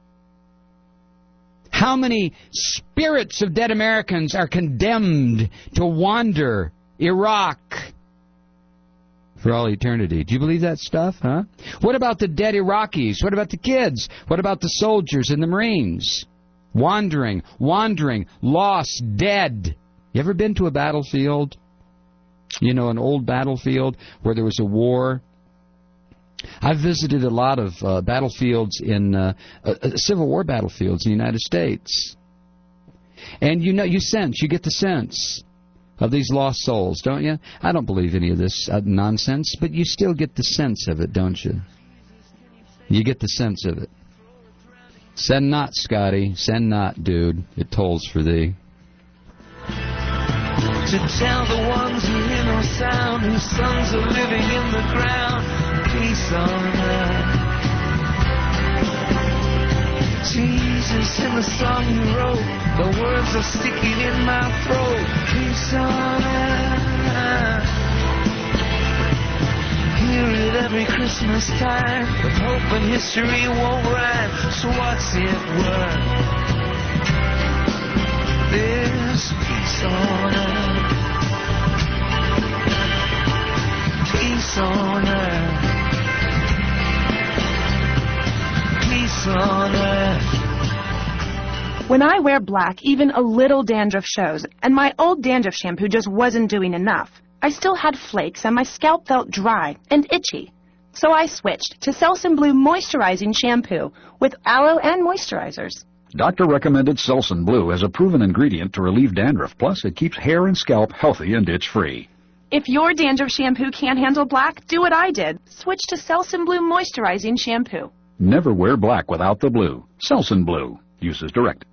How many spirits of dead Americans are condemned to wander Iraq for all eternity? Do you believe that stuff, huh? What about the dead Iraqis? What about the kids? What about the soldiers and the Marines? Wandering, wandering, lost, dead. You ever been to a battlefield? You know, an old battlefield where there was a war? I've visited a lot of uh, battlefields in uh, uh, Civil War battlefields in the United States. And you know, you sense, you get the sense of these lost souls, don't you? I don't believe any of this uh, nonsense, but you still get the sense of it, don't you? You get the sense of it. Send not, Scotty. Send not, dude. It tolls for thee. To tell the ones who hear no sound, whose sons are living in the ground, peace on earth. Jesus, in the song you wrote, the words are sticking in my throat. Peace on earth. Hear it every Christmas time, but hope and history won't rhyme. So what's it worth? This peace on earth. Peace on earth. Peace on earth. When I wear black, even a little dandruff shows, and my old dandruff shampoo just wasn't doing enough. I still had flakes, and my scalp felt dry and itchy. So I switched to Selsun Blue Moisturizing Shampoo with aloe and moisturizers. Doctor recommended Selsun Blue as a proven ingredient to relieve dandruff. Plus, it keeps hair and scalp healthy and itch-free. If your dandruff shampoo can't handle black, do what I did. Switch to Selsun Blue Moisturizing Shampoo. Never wear black without the blue. Selsun Blue. Use as directed.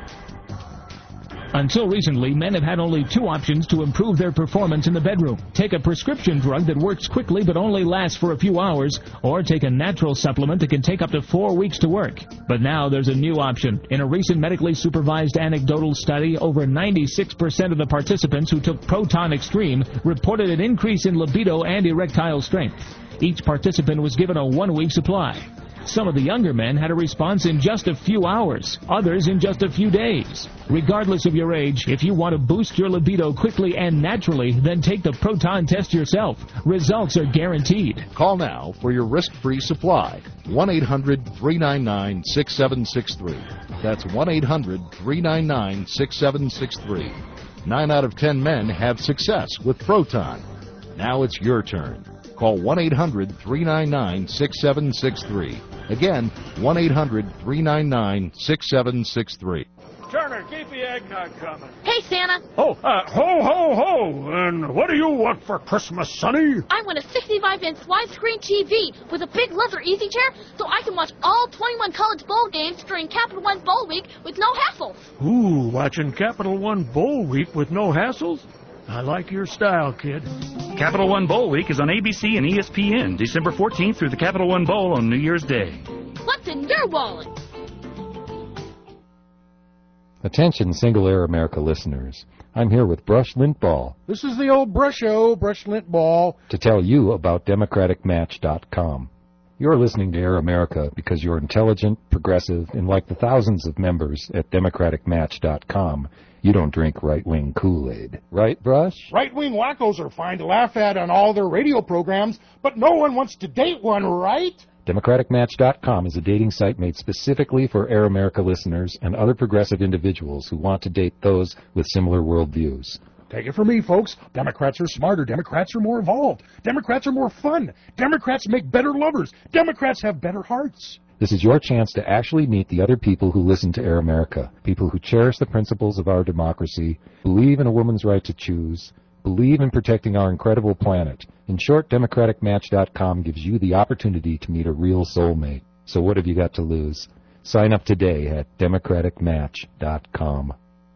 Until recently, men have had only two options to improve their performance in the bedroom. Take a prescription drug that works quickly but only lasts for a few hours, or take a natural supplement that can take up to four weeks to work. But now there's a new option. In a recent medically supervised anecdotal study, over ninety-six percent of the participants who took Proton Extreme reported an increase in libido and erectile strength. Each participant was given a one-week supply. Some of the younger men had a response in just a few hours, others in just a few days. Regardless of your age, if you want to boost your libido quickly and naturally, then take the Proton test yourself. Results are guaranteed. Call now for your risk-free supply. one eight hundred three nine nine six seven six three. That's one eight hundred three nine nine six seven six three. Nine out of ten men have success with Proton. Now it's your turn. Call one eight hundred three nine nine six seven six three. Again, one eight hundred three nine nine six seven six three. Turner, keep the eggnog coming. Hey, Santa. Oh, uh, ho, ho, ho. And what do you want for Christmas, Sonny? I want a sixty-five inch widescreen T V with a big leather easy chair so I can watch all twenty-one college bowl games during Capital One Bowl Week with no hassles. Ooh, watching Capital One Bowl Week with no hassles? I like your style, kid. Capital One Bowl Week is on A B C and E S P N, December fourteenth through the Capital One Bowl on New Year's Day. What's in your wallet? Attention Single Air America listeners. I'm here with Brush Lint Ball This is the old Brusho, Brush Lint Ball. to tell you about Democratic Match dot com. You're listening to Air America because you're intelligent, progressive, and like the thousands of members at Democratic Match dot com, you don't drink right-wing Kool-Aid. Right, Brush? Right-wing wackos are fine to laugh at on all their radio programs, but no one wants to date one, right? Democratic Match dot com is a dating site made specifically for Air America listeners and other progressive individuals who want to date those with similar worldviews. Take it from me, folks. Democrats are smarter. Democrats are more evolved. Democrats are more fun. Democrats make better lovers. Democrats have better hearts. This is your chance to actually meet the other people who listen to Air America, people who cherish the principles of our democracy, believe in a woman's right to choose, believe in protecting our incredible planet. In short, Democratic Match dot com gives you the opportunity to meet a real soulmate. So what have you got to lose? Sign up today at Democratic Match dot com.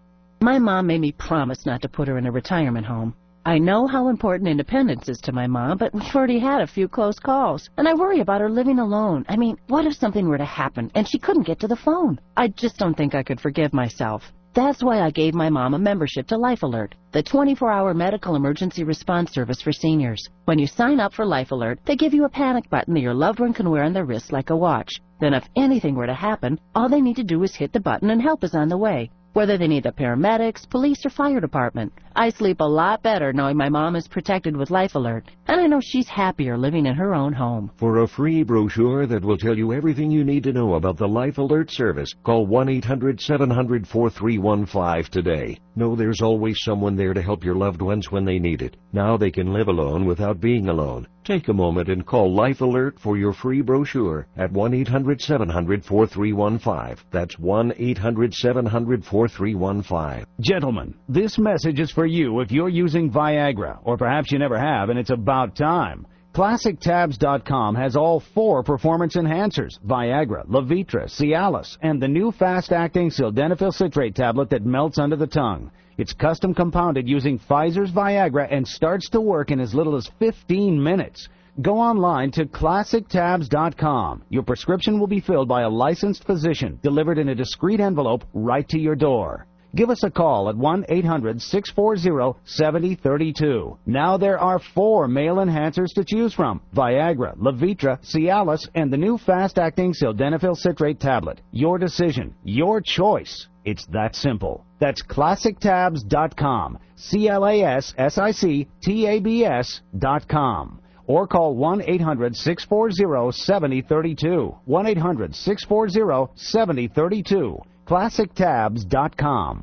My mom made me promise not to put her in a retirement home. I know how important independence is to my mom, but we've already had a few close calls, and I worry about her living alone. I mean, what if something were to happen and she couldn't get to the phone? I just don't think I could forgive myself. That's why I gave my mom a membership to Life Alert, the twenty-four hour medical emergency response service for seniors. When you sign up for Life Alert, they give you a panic button that your loved one can wear on their wrist like a watch. Then if anything were to happen, all they need to do is hit the button and help is on the way. Whether they need the paramedics, police, or fire department. I sleep a lot better knowing my mom is protected with Life Alert, and I know she's happier living in her own home. For a free brochure that will tell you everything you need to know about the Life Alert service, call one eight hundred seven hundred four three one five today. Know there's always someone there to help your loved ones when they need it. Now they can live alone without being alone. Take a moment and call Life Alert for your free brochure at one eight hundred seven hundred four three one five. That's one eight hundred seven hundred four three one five. Gentlemen, this message is for you if you're using Viagra, or perhaps you never have and it's about time. Classic Tabs dot com has all four performance enhancers, Viagra, Levitra, Cialis, and the new fast-acting sildenafil citrate tablet that melts under the tongue. It's custom compounded using Pfizer's Viagra and starts to work in as little as fifteen minutes. Go online to Classic Tabs dot com. Your prescription will be filled by a licensed physician, delivered in a discreet envelope right to your door. Give us a call at one eight hundred six four zero seven zero three two. Now there are four male enhancers to choose from: Viagra, Levitra, Cialis, and the new fast-acting sildenafil citrate tablet. Your decision, your choice. It's that simple. That's Classic Tabs dot com. C L A S S I C T A B S dot com. Or call one eight hundred six four zero seven zero three two. one eight hundred six four zero seven zero three two. Classic Tabs dot com.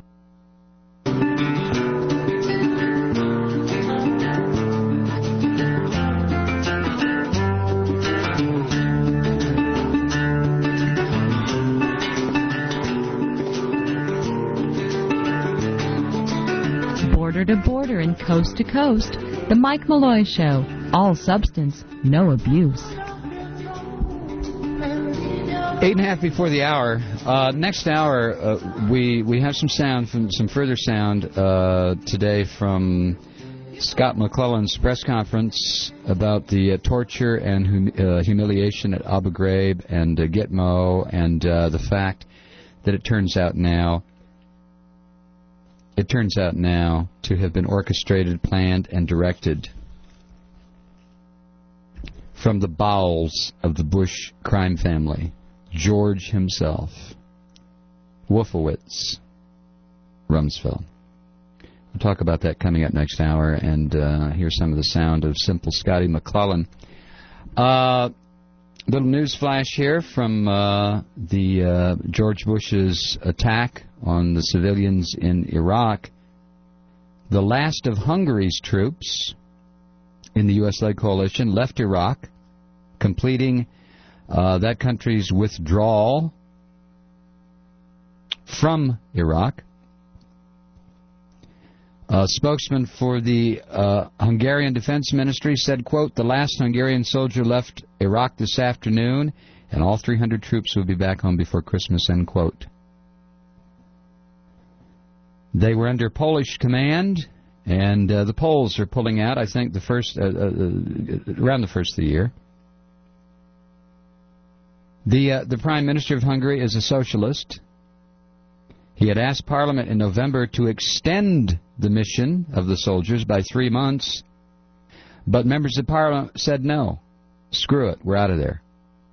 Border to border and coast to coast, The Mike Malloy Show. All substance, no abuse. Eight and a half before the hour. Uh, next hour, uh, we we have some sound, from some further sound uh, today from Scott McClellan's press conference about the uh, torture and hum- uh, humiliation at Abu Ghraib and uh, Gitmo, and uh, the fact that it turns out now, it turns out now to have been orchestrated, planned, and directed from the bowels of the Bush crime family. George himself, Wolfowitz, Rumsfeld. We'll talk about that coming up next hour, and uh, hear some of the sound of Simple Scotty McClellan. Uh, little news flash here from uh, the uh, George Bush's attack on the civilians in Iraq. The last of Hungary's troops in the U S-led coalition left Iraq, completing Uh, that country's withdrawal from Iraq. A spokesman for the uh, Hungarian Defense Ministry said, quote, the last Hungarian soldier left Iraq this afternoon, and all three hundred troops will be back home before Christmas, end quote. They were under Polish command, and uh, the Poles are pulling out, I think, the first uh, uh, around the first of the year. The uh, the Prime Minister of Hungary is a socialist. He had asked Parliament in November to extend the mission of the soldiers by three months, but members of Parliament said no. Screw it, we're out of there.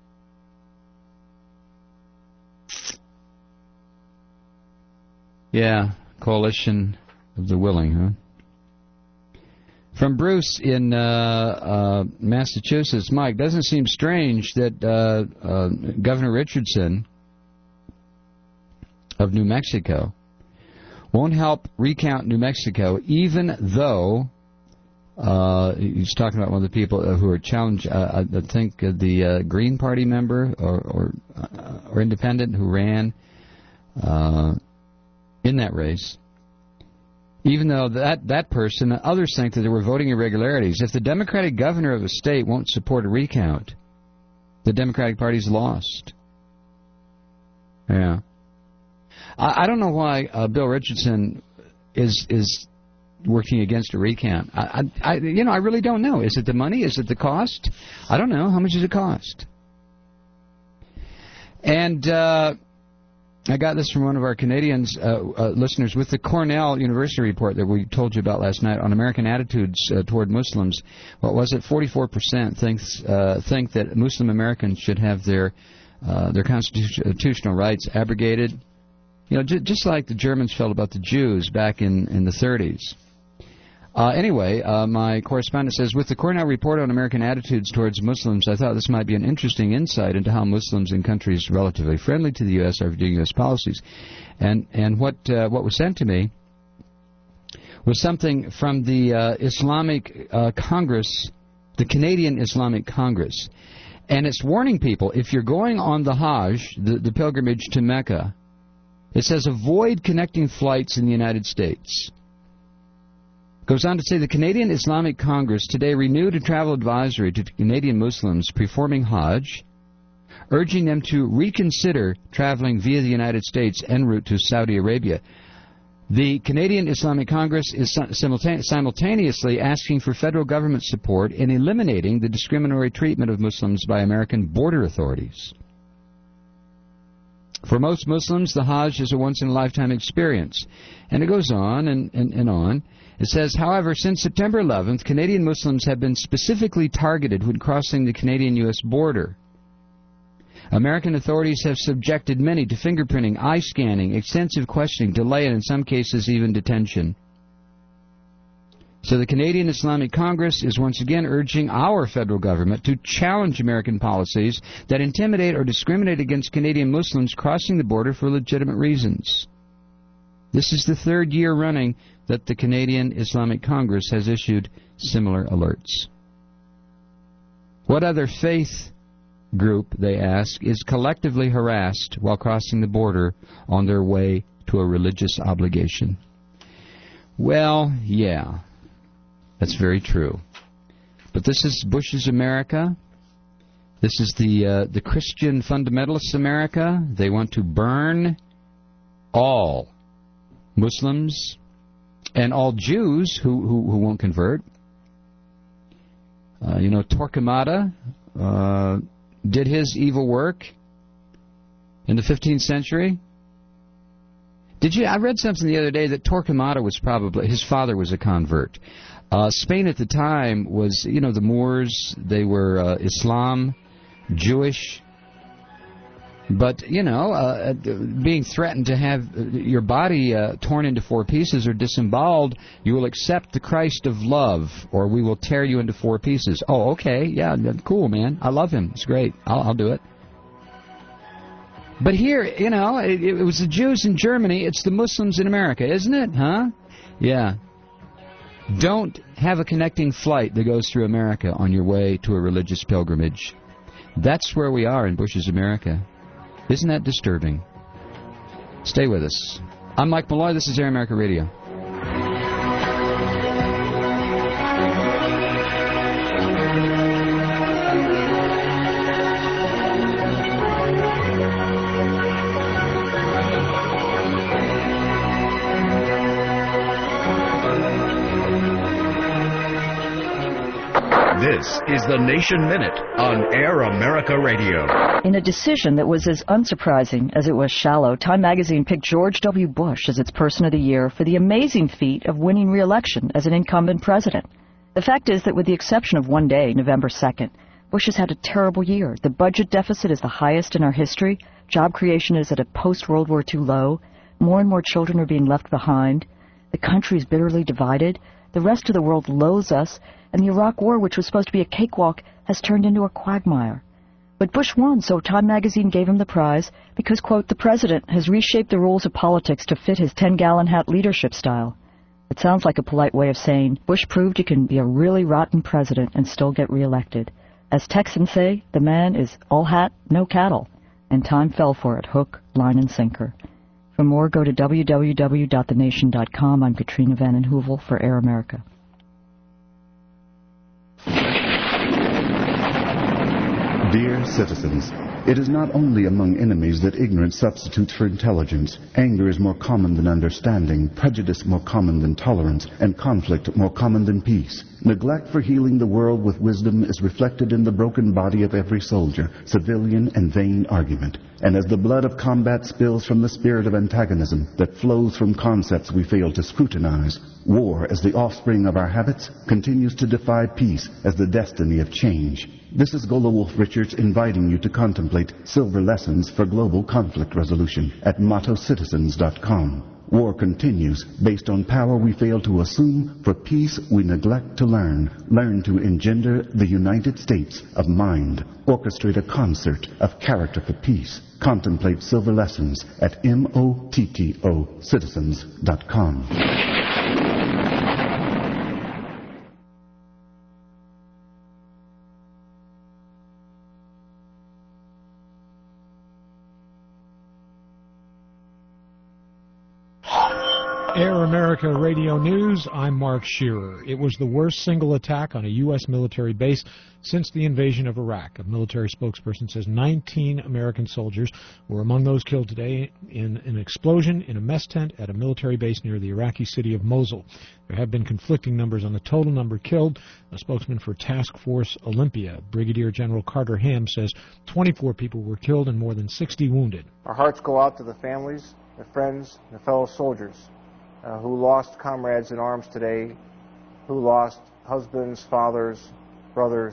Yeah, coalition of the willing, huh? From Bruce in uh, uh, Massachusetts, Mike, doesn't it seem strange that uh, uh, Governor Richardson of New Mexico won't help recount New Mexico, even though uh, he's talking about one of the people who are challenged, uh, I think uh, the uh, Green Party member or or, uh, or independent who ran uh, in that race. Even though that, that person and others think that there were voting irregularities, if the Democratic governor of a state won't support a recount, the Democratic Party's lost. Yeah. I, I don't know why uh, Bill Richardson is is working against a recount. I, I, I, you know, I really don't know. Is it the money? Is it the cost? I don't know. How much does it cost? And uh, I got this from one of our Canadians uh, uh, listeners with the Cornell University report that we told you about last night on American attitudes uh, toward Muslims. What was it? forty-four percent thinks uh, think that Muslim Americans should have their uh, their constitutional rights abrogated. You know, j- just like the Germans felt about the Jews back in, in the thirties. Uh, anyway, uh, my correspondent says, with the Cornell report on American attitudes towards Muslims, I thought this might be an interesting insight into how Muslims in countries relatively friendly to the U S are viewing U S policies. And and what uh, what was sent to me was something from the uh, Islamic uh, Congress, the Canadian Islamic Congress. And it's warning people, if you're going on the Hajj, the, the pilgrimage to Mecca, it says avoid connecting flights in the United States. Goes on to say the Canadian Islamic Congress today renewed a travel advisory to Canadian Muslims performing Hajj, urging them to reconsider traveling via the United States en route to Saudi Arabia. The Canadian Islamic Congress is simultaneously asking for federal government support in eliminating the discriminatory treatment of Muslims by American border authorities. For most Muslims, the Hajj is a once-in-a-lifetime experience. And it goes on and, and, and on. It says, however, since September eleventh, Canadian Muslims have been specifically targeted when crossing the Canadian-U S border. American authorities have subjected many to fingerprinting, eye scanning, extensive questioning, delay, and in some cases even detention. So the Canadian Islamic Congress is once again urging our federal government to challenge American policies that intimidate or discriminate against Canadian Muslims crossing the border for legitimate reasons. This is the third year running that the Canadian Islamic Congress has issued similar alerts. What other faith group, they ask, is collectively harassed while crossing the border on their way to a religious obligation? Well, yeah, that's very true. But this is Bush's America. This is the uh, the Christian fundamentalists' America. They want to burn all Muslims and all Jews who, who, who won't convert. Uh, you know, Torquemada uh, did his evil work in the fifteenth century. Did you? I read something the other day that Torquemada was probably, his father was a convert. Uh, Spain at the time was, you know, the Moors. They were uh, Islam, Jewish. But, you know, uh, being threatened to have your body uh, torn into four pieces or disemboweled, you will accept the Christ of love, or we will tear you into four pieces. Oh, okay, yeah, cool, man. I love him. It's great. I'll, I'll do it. But here, you know, it, it was the Jews in Germany. It's the Muslims in America, isn't it? Huh? Yeah. Don't have a connecting flight that goes through America on your way to a religious pilgrimage. That's where we are in Bush's America. Isn't that disturbing? Stay with us. I'm Mike Malloy. This is Air America Radio. This is the Nation Minute on Air America Radio. In a decision that was as unsurprising as it was shallow, Time magazine picked George W. Bush as its Person of the Year for the amazing feat of winning re-election as an incumbent president. The fact is that with the exception of one day, November second, Bush has had a terrible year. The budget deficit is the highest in our history. Job creation is at a post-World War Two low. More and more children are being left behind. The country is bitterly divided. The rest of the world loathes us, and the Iraq War, which was supposed to be a cakewalk, has turned into a quagmire. But Bush won, so Time magazine gave him the prize because, quote, the president has reshaped the rules of politics to fit his ten-gallon hat leadership style. It sounds like a polite way of saying Bush proved you can be a really rotten president and still get reelected. As Texans say, the man is all hat, no cattle, and Time fell for it, hook, line, and sinker. For more, go to w w w dot the nation dot com. I'm Katrina Vanden Heuvel for Air America. Dear citizens, it is not only among enemies that ignorance substitutes for intelligence. Anger is more common than understanding, prejudice more common than tolerance, and conflict more common than peace. Neglect for healing the world with wisdom is reflected in the broken body of every soldier, civilian and vain argument. And as the blood of combat spills from the spirit of antagonism that flows from concepts we fail to scrutinize, war, as the offspring of our habits, continues to defy peace as the destiny of change. This is Gola Wolf Richards inviting you to contemplate Silver Lessons for Global Conflict Resolution at motto citizens dot com. War continues based on power we fail to assume for peace we neglect to learn. Learn to engender the United States of mind. Orchestrate a concert of character for peace. Contemplate Silver Lessons at motto citizens dot com. Air America Radio News, I'm Mark Shearer. It was the worst single attack on a U S military base since the invasion of Iraq. A military spokesperson says nineteen American soldiers were among those killed today in an explosion in a mess tent at a military base near the Iraqi city of Mosul. There have been conflicting numbers on the total number killed. A spokesman for Task Force Olympia, Brigadier General Carter Ham, says twenty-four people were killed and more than sixty wounded. Our hearts go out to the families, their friends, and their fellow soldiers Uh, who lost comrades in arms today, who lost husbands, fathers, brothers,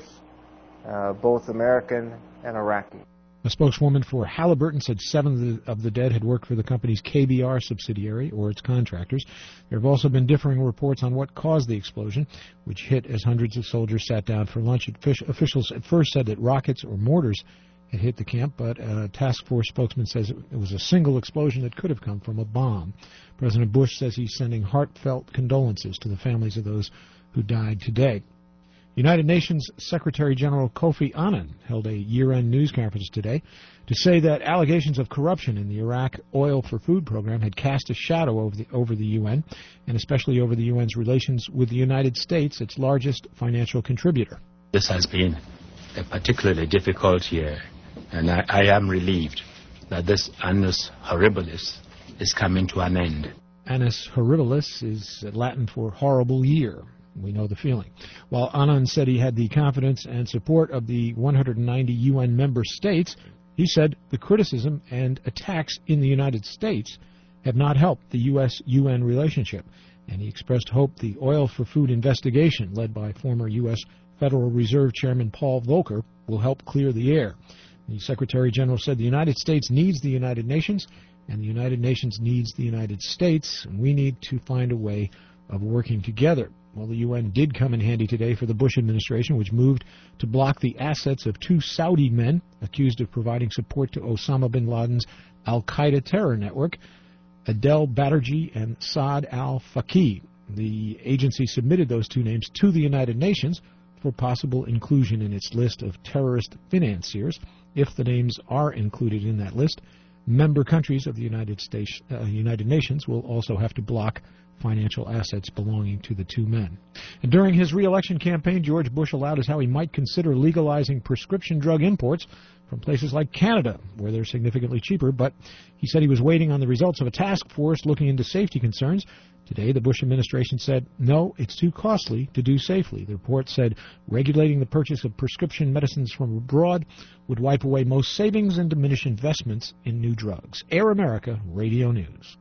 uh, both American and Iraqi. A spokeswoman for Halliburton said seven of the, of the dead had worked for the company's K B R subsidiary or its contractors. There have also been differing reports on what caused the explosion, which hit as hundreds of soldiers sat down for lunch. Officials at first said that rockets or mortars had hit the camp, but a task force spokesman says it was a single explosion that could have come from a bomb. President Bush says he's sending heartfelt condolences to the families of those who died today. United Nations Secretary General Kofi Annan held a year-end news conference today to say that allegations of corruption in the Iraq Oil for Food program had cast a shadow over the, over the U N, and especially over the U N's relations with the United States, its largest financial contributor. This has been a particularly difficult year, and I, I am relieved that this annus horribilis is coming to an end. Annus horribilis is Latin for horrible year. We know the feeling. While Annan said he had the confidence and support of the one hundred ninety U N member states, he said the criticism and attacks in the United States have not helped the U S U N relationship, and he expressed hope the Oil for Food investigation, led by former U S Federal Reserve Chairman Paul Volcker, will help clear the air. The Secretary General said the United States needs the United Nations, and the United Nations needs the United States, and we need to find a way of working together. Well, the U N did come in handy today for the Bush administration, which moved to block the assets of two Saudi men accused of providing support to Osama bin Laden's al-Qaeda terror network, Adel Baderji and Saad al-Faqih. The agency submitted those two names to the United Nations for possible inclusion in its list of terrorist financiers. If the names are included in that list, member countries of the United States, uh, United Nations will also have to block financial assets belonging to the two men. And during his re-election campaign, George Bush allowed us how he might consider legalizing prescription drug imports from places like Canada, where they're significantly cheaper, but he said he was waiting on the results of a task force looking into safety concerns. Today, the Bush administration said, no, it's too costly to do safely. The report said regulating the purchase of prescription medicines from abroad would wipe away most savings and diminish investments in new drugs. Air America Radio News.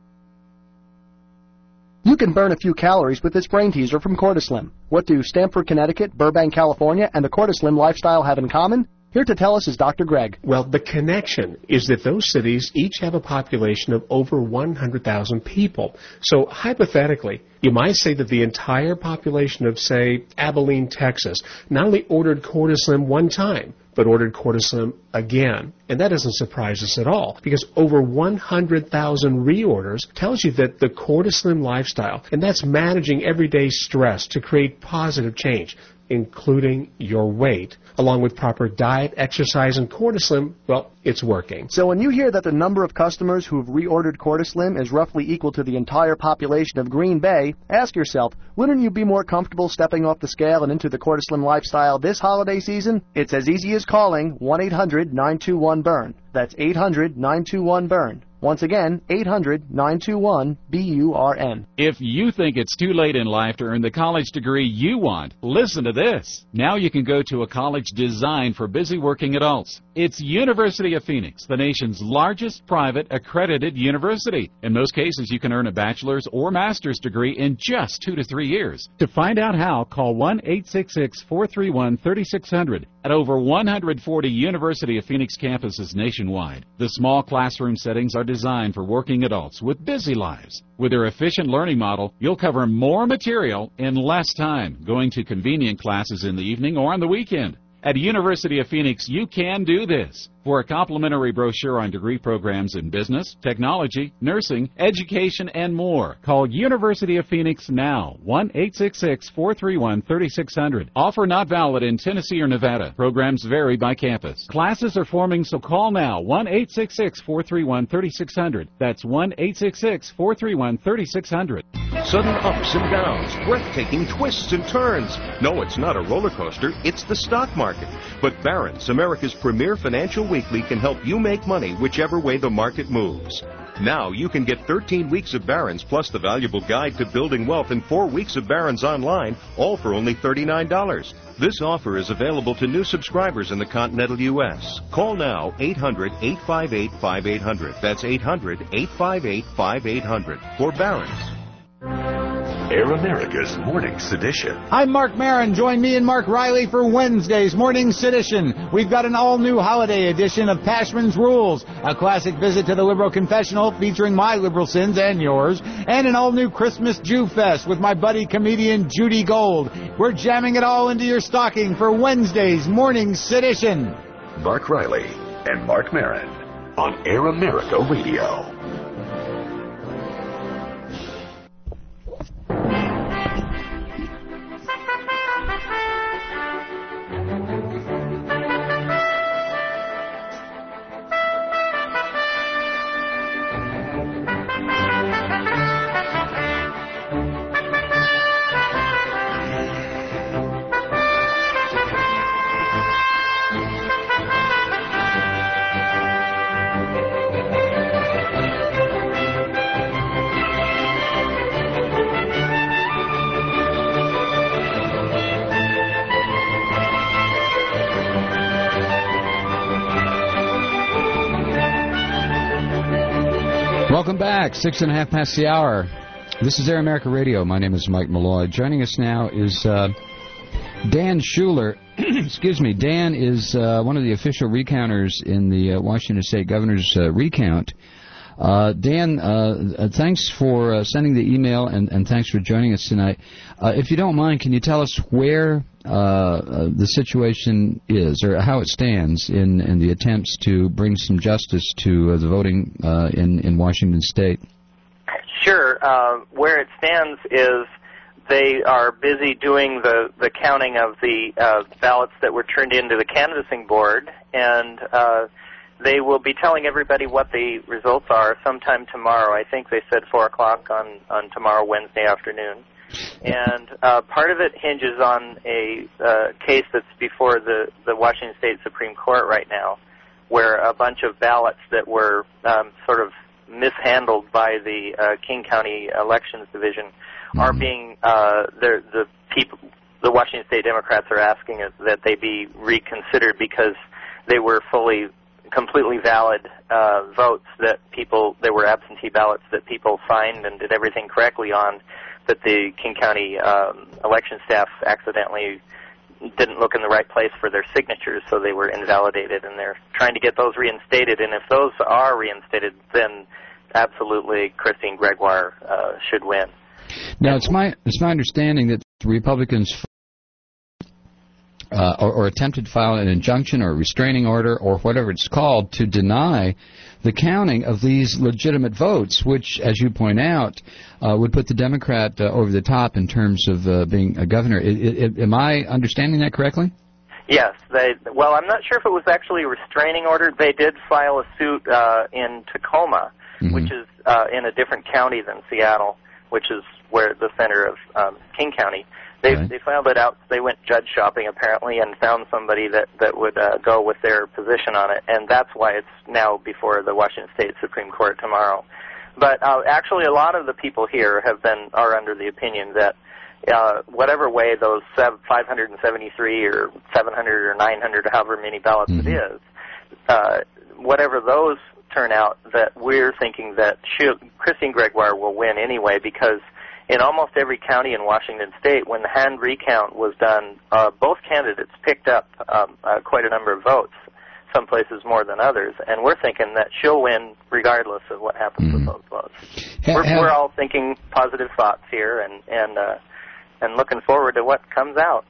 You can burn a few calories with this brain teaser from Cortislim. What do Stamford, Connecticut, Burbank, California, and the Cortislim lifestyle have in common? Here to tell us is Doctor Greg. Well, the connection is that those cities each have a population of over one hundred thousand people. So hypothetically, you might say that the entire population of, say, Abilene, Texas, not only ordered Cortislim one time, but ordered Cortislim again. And that doesn't surprise us at all, because over one hundred thousand reorders tells you that the Cortislim lifestyle, and that's managing everyday stress to create positive change, including your weight, along with proper diet, exercise, and Cortislim, well, it's working. So when you hear that the number of customers who've reordered Cortislim is roughly equal to the entire population of Green Bay, ask yourself, wouldn't you be more comfortable stepping off the scale and into the Cortislim lifestyle this holiday season? It's as easy as calling one eight hundred nine two one burn. That's eight hundred nine two one burn. Once again, eight hundred nine two one B U R N. If you think it's too late in life to earn the college degree you want, listen to this. Now you can go to a college designed for busy working adults. It's University of Phoenix, the nation's largest private accredited university. In most cases, you can earn a bachelor's or master's degree in just two to three years. To find out how, call one eight six six, four three one, three six zero zero at over one hundred forty University of Phoenix campuses nationwide. The small classroom settings are designed for working adults with busy lives. With their efficient learning model, you'll cover more material in less time, going to convenient classes in the evening or on the weekend. At University of Phoenix, you can do this. For a complimentary brochure on degree programs in business, technology, nursing, education, and more, call University of Phoenix now, one eight six six, four three one, three six zero zero. Offer not valid in Tennessee or Nevada. Programs vary by campus. Classes are forming, so call now, one eight six six, four three one, three six zero zero. That's one eight six six, four three one, three six zero zero. Sudden ups and downs, breathtaking twists and turns. No, it's not a roller coaster, it's the stock market. But Barron's, America's premier financial weekly, can help you make money whichever way the market moves. Now you can get thirteen weeks of Barron's plus the valuable guide to building wealth and four weeks of Barron's online, all for only thirty-nine dollars. This offer is available to new subscribers in the continental U S. Call now, eight hundred, eight five eight, five eight zero zero. That's eight hundred, eight five eight, five eight zero zero for Barron's. Air America's Morning Sedition. I'm Mark Maron. Join me and Mark Riley for Wednesday's Morning Sedition. We've got an all-new holiday edition of Pashman's Rules, a classic visit to the Liberal Confessional featuring my liberal sins and yours, and an all-new Christmas Jew Fest with my buddy comedian Judy Gold. We're jamming it all into your stocking for Wednesday's Morning Sedition. Mark Riley and Mark Maron on Air America Radio. Welcome back. Six and a half past the hour. This is Air America Radio. My name is Mike Malloy. Joining us now is uh, Dan Schuler. Excuse me. Dan is uh, one of the official recounters in the uh, Washington State Governor's uh, recount. Uh, Dan, uh, thanks for uh, sending the email, and, and thanks for joining us tonight. Uh, if you don't mind, can you tell us where uh, uh, the situation is, or how it stands in, in the attempts to bring some justice to uh, the voting uh, in, in Washington State? Sure. Uh, where it stands is they are busy doing the, the counting of the uh, ballots that were turned into the canvassing board, and uh, they will be telling everybody what the results are sometime tomorrow. I think they said four o'clock on, on tomorrow, Wednesday afternoon. And uh, part of it hinges on a uh, case that's before the, the Washington State Supreme Court right now, where a bunch of ballots that were um, sort of mishandled by the uh, King County Elections Division mm-hmm. are being, uh, the people, the Washington State Democrats are asking that they be reconsidered because they were fully, completely valid uh, votes that people, they were absentee ballots that people signed and did everything correctly on, that the King County um, election staff accidentally didn't look in the right place for their signatures, so they were invalidated, and they're trying to get those reinstated. And if those are reinstated, then absolutely Christine Gregoire uh, should win. Now, it's my it's my understanding that the Republicans uh, or, or attempted to file an injunction or a restraining order or whatever it's called to deny the counting of these legitimate votes, which, as you point out, uh, would put the Democrat uh, over the top in terms of uh, being a governor. I, I, am I understanding that correctly? Yes. They, well, I'm not sure if it was actually a restraining order. They did file a suit uh, in Tacoma, mm-hmm. which is uh, in a different county than Seattle, which is where the center of um, King County. They right. they filed it out. They went judge shopping apparently and found somebody that that would uh, go with their position on it, and that's why it's now before the Washington State Supreme Court tomorrow. But uh, actually, a lot of the people here have been are under the opinion that uh, whatever way those five hundred seventy-three or seven hundred or nine hundred, however many ballots mm-hmm. it is, uh, whatever those turn out, that we're thinking that she, Christine Gregoire will win anyway, because in almost every county in Washington State, when the hand recount was done, uh, both candidates picked up um, uh, quite a number of votes, some places more than others, and we're thinking that she'll win regardless of what happens mm. with those votes. Ha- we're, have, we're all thinking positive thoughts here and and uh, and looking forward to what comes out.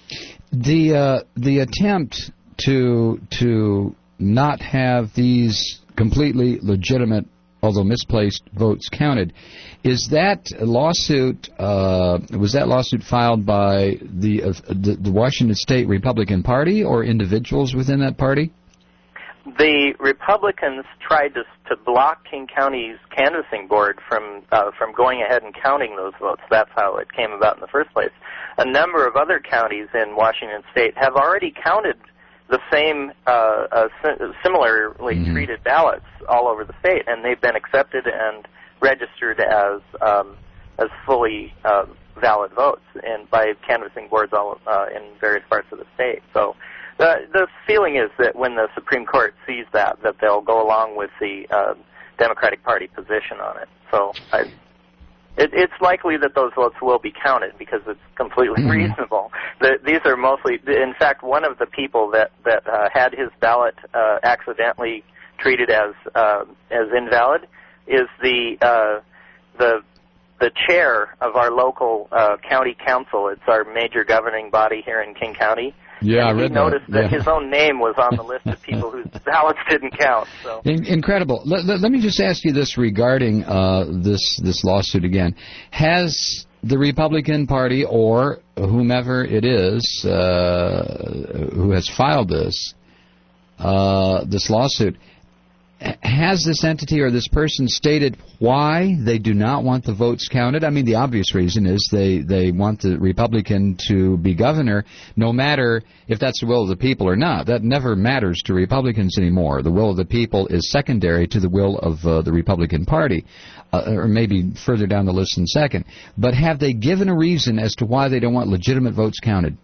The uh, the attempt to to not have these completely legitimate, although misplaced, votes counted. Is that lawsuit, uh, was that lawsuit filed by the, uh, the the Washington State Republican Party or individuals within that party? The Republicans tried to to block King County's canvassing board from uh, from going ahead and counting those votes. That's how it came about in the first place. A number of other counties in Washington State have already counted the same uh, uh, similarly mm-hmm. treated ballots all over the state, and they've been accepted and registered as um, as fully uh, valid votes and by canvassing boards all uh, in various parts of the state. So the the feeling is that when the Supreme Court sees that, that they'll go along with the uh, Democratic Party position on it. So I, it, it's likely that those votes will be counted because it's completely mm-hmm. reasonable. The, these are mostly, in fact, one of the people that that uh, had his ballot uh, accidentally treated as uh, as invalid is the uh, the the chair of our local uh, county council. It's our major governing body here in King County. Yeah, and I read he noticed that, that yeah. his own name was on the list of people whose ballots didn't count. So In- incredible. Let, let, let me just ask you this regarding uh, this this lawsuit again. Has the Republican Party or whomever it is uh, who has filed this uh, this lawsuit, has this entity or this person stated why they do not want the votes counted? I mean, the obvious reason is they, they want the Republican to be governor, no matter if that's the will of the people or not. That never matters to Republicans anymore. The will of the people is secondary to the will of uh, the Republican Party, uh, or maybe further down the list in second. But have they given a reason as to why they don't want legitimate votes counted?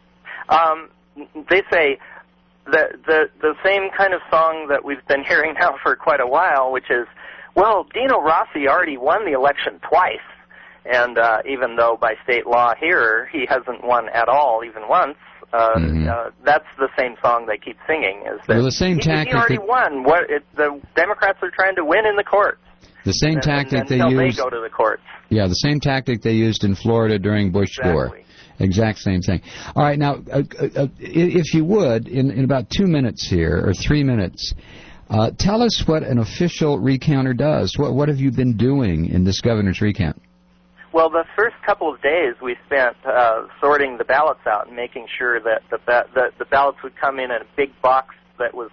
Um, they say the the the same kind of song that we've been hearing now for quite a while, which is, well, Dino Rossi already won the election twice, and uh, even though by state law here he hasn't won at all, even once, uh, mm-hmm. uh, that's the same song they keep singing. Is that well, the same he, tactic he already that, won? What it, the Democrats are trying to win in the courts. The same and, tactic and they they used. go to the courts. Yeah, the same tactic they used in Florida during Bush exactly. Gore. Exact same thing. All right, now, uh, uh, if you would, in, in about two minutes here, or three minutes, uh, tell us what an official recounter does. What, what have you been doing in this governor's recount? Well, the first couple of days we spent uh, sorting the ballots out and making sure that the, ba- the, the ballots would come in a big box that was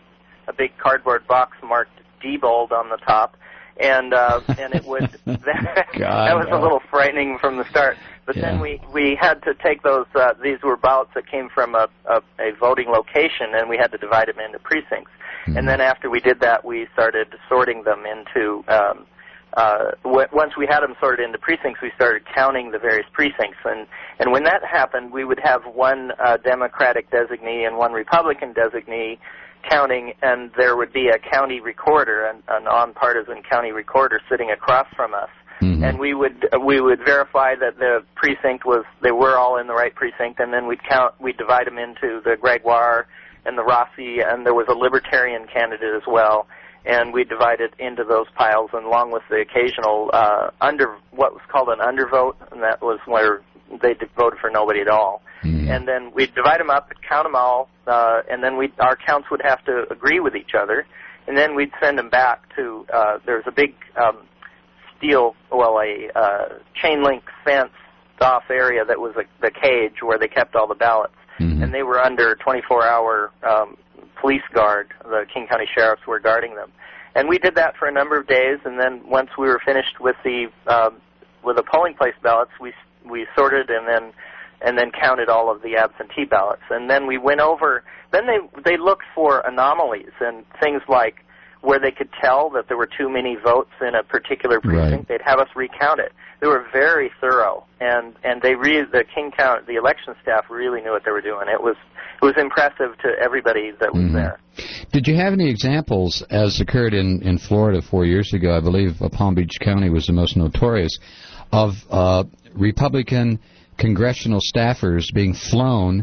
a big cardboard box marked Diebold on the top, and uh, and it would that, that was a little frightening from the start. But yeah. then we, we had to take those. Uh, these were ballots that came from a, a, a voting location, and we had to divide them into precincts. Mm-hmm. And then after we did that, we started sorting them into. Um, uh, w- once we had them sorted into precincts, we started counting the various precincts. And and when that happened, we would have one uh, Democratic designee and one Republican designee counting, and there would be a county recorder, an, a nonpartisan county recorder sitting across from us. Mm-hmm. And we would uh, we would verify that the precinct was they were all in the right precinct, and then we'd count we'd divide them into the Gregoire and the Rossi, and there was a Libertarian candidate as well, and we divided into those piles, and along with the occasional uh, under what was called an undervote, and that was where they voted for nobody at all. Mm-hmm. And then we'd divide them up, count them all, uh, and then we our counts would have to agree with each other, and then we'd send them back to uh, there's a big um, steel, well, a uh, chain link fenced off area that was a, the cage where they kept all the ballots, mm-hmm. and they were under twenty-four hour um, police guard. The King County sheriffs were guarding them, and we did that for a number of days. And then once we were finished with the um, with the polling place ballots, we we sorted and then and then counted all of the absentee ballots, and then we went over. Then they they looked for anomalies and things like where they could tell that there were too many votes in a particular precinct. Right. They'd have us recount it. They were very thorough, and and they re- the King County, the election staff really knew what they were doing. It was it was impressive to everybody that was mm-hmm. there. Did you have any examples, as occurred in, in Florida four years ago? I believe uh, Palm Beach County was the most notorious, of uh, Republican congressional staffers being flown.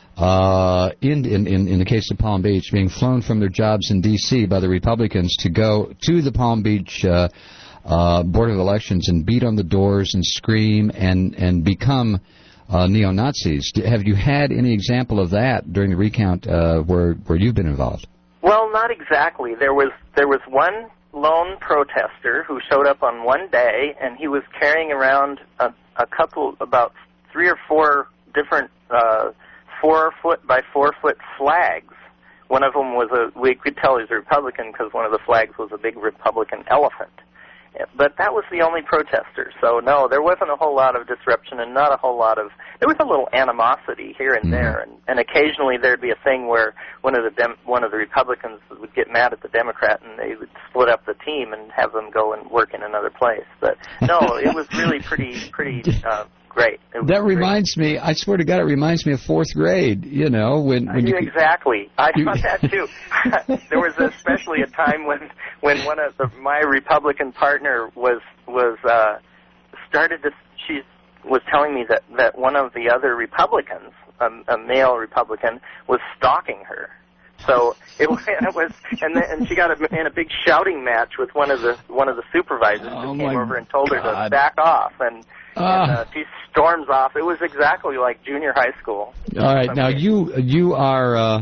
Uh, in, in, in the case of Palm Beach, being flown from their jobs in D C by the Republicans to go to the Palm Beach uh, uh, Board of Elections and beat on the doors and scream and, and become uh, neo-Nazis. Have you had any example of that during the recount uh, where, where you've been involved? Well, not exactly. There was there was one lone protester who showed up on one day, and he was carrying around a, a couple, about three or four different uh four foot by four foot flags. One of them was a, we could tell he was a Republican because one of the flags was a big Republican elephant. But that was the only protester. So no, there wasn't a whole lot of disruption and not a whole lot of, there was a little animosity here and there. And, and occasionally there'd be a thing where one of the Dem, one of the Republicans would get mad at the Democrat and they would split up the team and have them go and work in another place. But no, it was really pretty, pretty, uh, great. That reminds great. me, I swear to God, it reminds me of fourth grade, you know, when... when uh, you exactly. I you, thought that, too. There was especially a time when, when one of the, my Republican partner was, was, uh, started to, she was telling me that, that one of the other Republicans, um, a male Republican, was stalking her. So it was, it was and, then, and she got a, in a big shouting match with one of the, one of the supervisors oh who came over and told God. her to back off, and And uh, she storms off. It was exactly like junior high school. All right, now you you are uh,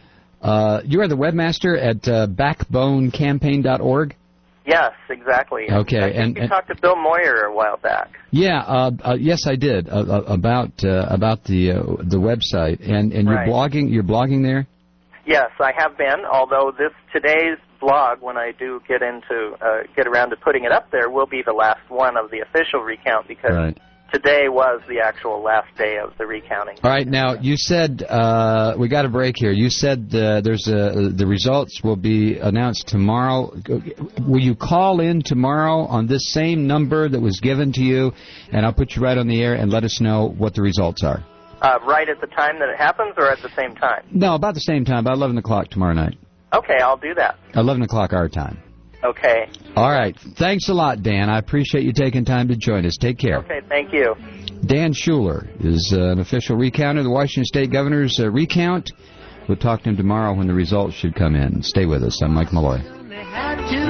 uh, you are the webmaster at uh, backbone campaign dot org. Yes, exactly. Okay, I think and you and, talked to Bill Moyer a while back. Yeah, uh, uh, yes, I did uh, uh, about uh, about the uh, the website, and and you're right. blogging. You're blogging there. Yes, I have been. Although this today's blog, when I do get into uh, get around to putting it up there, will be the last one of the official recount because right. today was the actual last day of the recounting. All right, now you said uh, we got a break here. You said uh, there's a, the results will be announced tomorrow. Will you call in tomorrow on this same number that was given to you, and I'll put you right on the air and let us know what the results are. Uh, right at the time that it happens, or at the same time? No, about the same time, about eleven o'clock tomorrow night. Okay, I'll do that. eleven o'clock our time. Okay. All right. Thanks a lot, Dan. I appreciate you taking time to join us. Take care. Okay, thank you. Dan Schuler is uh, an official recounter of the Washington State Governor's uh, recount. We'll talk to him tomorrow when the results should come in. Stay with us. I'm Mike Malloy. They had to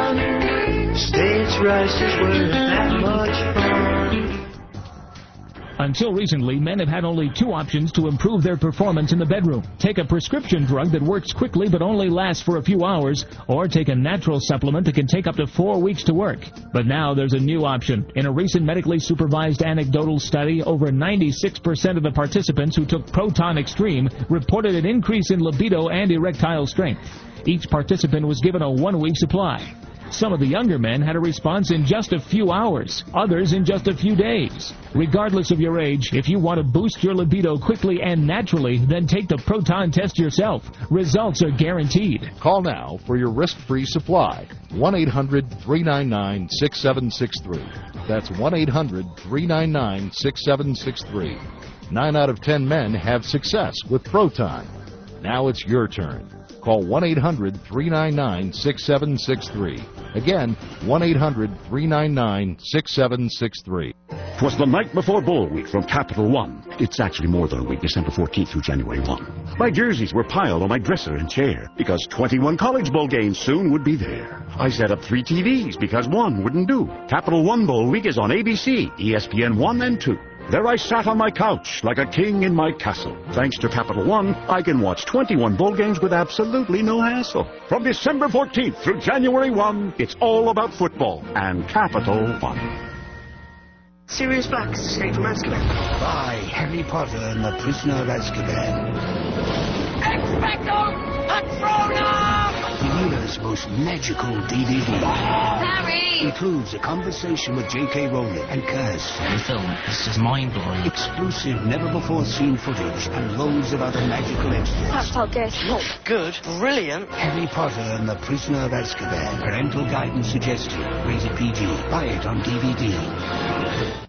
run. States' rights just weren't that much fun. Until recently, men have had only two options to improve their performance in the bedroom. Take a prescription drug that works quickly but only lasts for a few hours, or take a natural supplement that can take up to four weeks to work. But now there's a new option. In a recent medically supervised anecdotal study, over ninety-six percent of the participants who took Proton Extreme reported an increase in libido and erectile strength. Each participant was given a one-week supply. Some of the younger men had a response in just a few hours, others in just a few days. Regardless of your age, if you want to boost your libido quickly and naturally, then take the Proton test yourself. Results are guaranteed. Call now for your risk-free supply. one eight hundred three nine nine six seven six three. That's one eight hundred three nine nine six seven six three. Nine out of ten men have success with Proton. Now it's your turn. Call one eight hundred three nine nine six seven six three. Again, one eight hundred three nine nine six seven six three. 'Twas the night before Bull Week from Capital One. It's actually more than a week, December fourteenth through January first. My jerseys were piled on my dresser and chair because twenty-one College Bowl games soon would be there. I set up three T Vs because one wouldn't do. Capital One Bowl Week is on A B C, E S P N one and two. There I sat on my couch like a king in my castle. Thanks to Capital One, I can watch twenty-one bowl games with absolutely no hassle. From December fourteenth through January first, it's all about football and Capital One. Sirius Black has escaped from Azkaban. By Harry Potter and the Prisoner of Azkaban. Expecto Patronum! The year's most magical D V D. Harry! Includes a conversation with J K Rowling and Curse. The film is just mind-blowing. Exclusive, never-before-seen footage and loads of other magical extras. Hashtag guess. Not good. Brilliant. Harry Potter and the Prisoner of Azkaban. Parental guidance suggested. Rated P G. Buy it on D V D.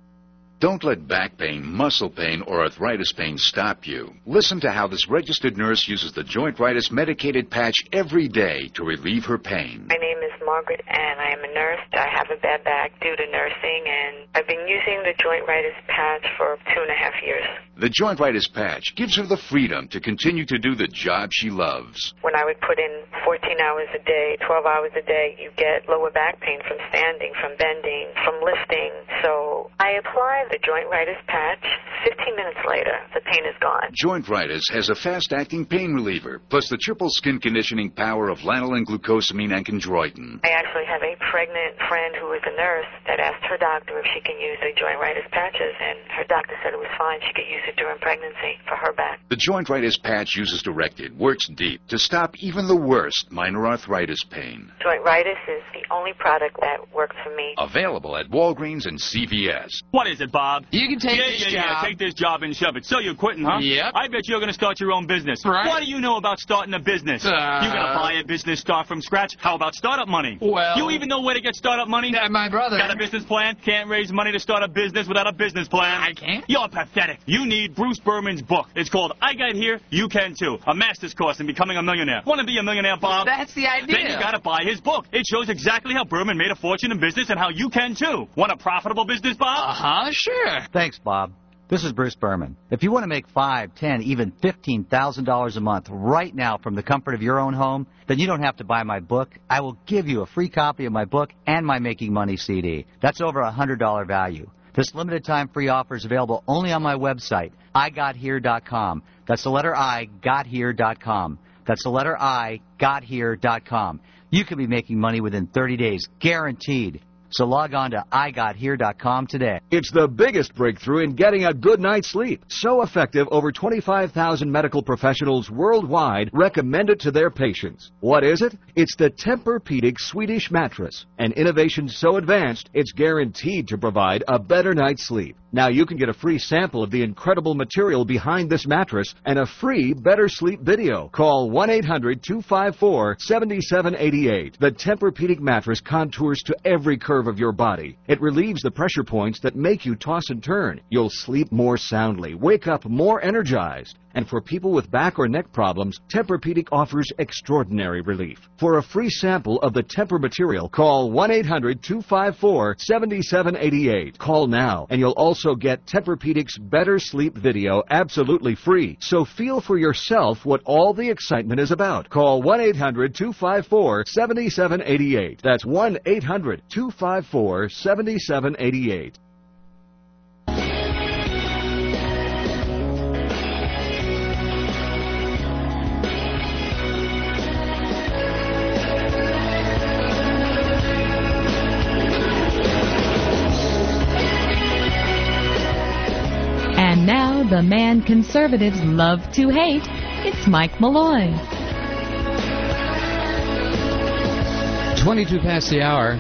Don't let back pain, muscle pain, or arthritis pain stop you. Listen to how this registered nurse uses the Jointritis medicated patch every day to relieve her pain. My name is Margaret, and I am a nurse. I have a bad back due to nursing, and I've been using the Jointritis patch for two and a half years. The Jointritis patch gives her the freedom to continue to do the job she loves. When I would put in fourteen hours a day, twelve hours a day, you get lower back pain from standing, from bending, from lifting. So I apply the Jointritis patch. fifteen minutes later, the pain is gone. Jointritis has a fast-acting pain reliever, plus the triple skin conditioning power of lanolin, glucosamine, and chondroitin. I actually have a pregnant friend who is a nurse that asked her doctor if she can use the Jointritis patches, and her doctor said it was fine. She could use it during pregnancy for her back. The Jointritis patch uses directed, works deep to stop even the worst minor arthritis pain. Jointritis is the only product that works for me. Available at Walgreens and C V S. What is it, Bob? You can take yeah, this yeah, job. Yeah, take this job and shove it. So you're quitting, huh? Yep. I bet you're going to start your own business. Right. What do you know about starting a business? Uh, you're going to buy a business, start from scratch? How about startup money? Well... You even know where to get startup money? Uh, my brother. Got a business plan? Can't raise money to start a business without a business plan? I can't. You're pathetic. You need Bruce Berman's book. It's called I Got Here, You Can Too. A master's course in becoming a millionaire. Want to be a millionaire, Bob? That's the idea. Then you got to buy his book. It shows exactly how Berman made a fortune in business and how you can too. Want a profitable business, Bob? Uh-huh, sure. Thanks, Bob. This is Bruce Berman. If you want to make five, ten, even fifteen thousand dollars a month right now from the comfort of your own home, then you don't have to buy my book. I will give you a free copy of my book and my Making Money C D. That's over a one hundred dollars value. This limited time free offer is available only on my website, I got here dot com. That's the letter I, got here dot com. That's the letter I, got here dot com. You can be making money within thirty days, guaranteed. So log on to I got here dot com today. It's the biggest breakthrough in getting a good night's sleep. So effective, over twenty-five thousand medical professionals worldwide recommend it to their patients. What is it? It's the Tempur-Pedic Swedish mattress. An innovation so advanced, it's guaranteed to provide a better night's sleep. Now you can get a free sample of the incredible material behind this mattress and a free Better Sleep video. Call one eight hundred two five four seven seven eight eight. The Tempur-Pedic mattress contours to every curve of your body. It relieves the pressure points that make you toss and turn. You'll sleep more soundly, wake up more energized. And for people with back or neck problems, Tempur-Pedic offers extraordinary relief. For a free sample of the Tempur material, call one eight hundred two five four seven seven eight eight. Call now, and you'll also get Tempur-Pedic's Better Sleep video absolutely free. So feel for yourself what all the excitement is about. Call one eight hundred two five four seven seven eight eight. That's one eight hundred two five four seven seven eight eight. And now, the man conservatives love to hate, it's Mike Malloy. twenty-two past the hour.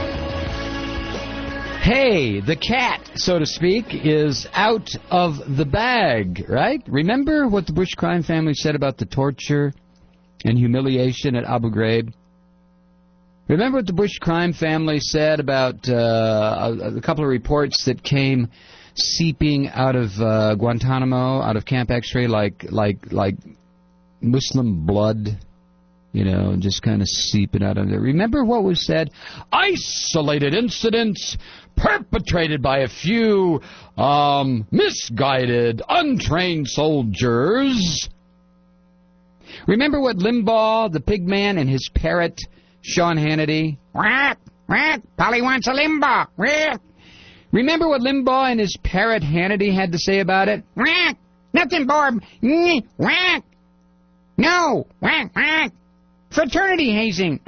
Hey, the cat, so to speak, is out of the bag, right? Remember what the Bush crime family said about the torture and humiliation at Abu Ghraib? Remember what the Bush crime family said about uh, a, a couple of reports that came seeping out of uh, Guantanamo, out of Camp X-Ray, like like like Muslim blood, you know, just kind of seeping out of there. Remember what was said? Isolated incidents perpetrated by a few um, misguided, untrained soldiers. Remember what Limbaugh, the pig man, and his parrot, Sean Hannity? Quack, quack, Polly wants a Limbaugh. Quack. Remember what Limbaugh and his parrot Hannity had to say about it? Quack, nothing, Barb. Quack, no, quack, quack. Fraternity hazing.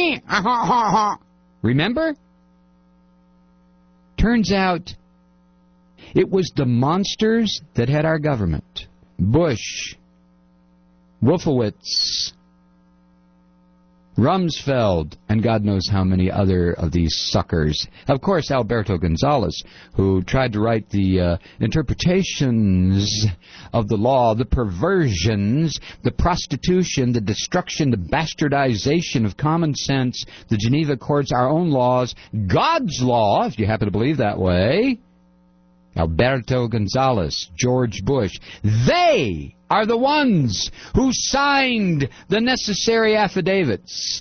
Remember? Turns out it was the monsters that had our government. Bush, Wolfowitz, Rumsfeld, and God knows how many other of these suckers. Of course, Alberto Gonzales, who tried to write the uh, interpretations of the law, the perversions, the prostitution, the destruction, the bastardization of common sense, the Geneva Accords, our own laws, God's law, if you happen to believe that way. Alberto Gonzales, George Bush, they are the ones who signed the necessary affidavits.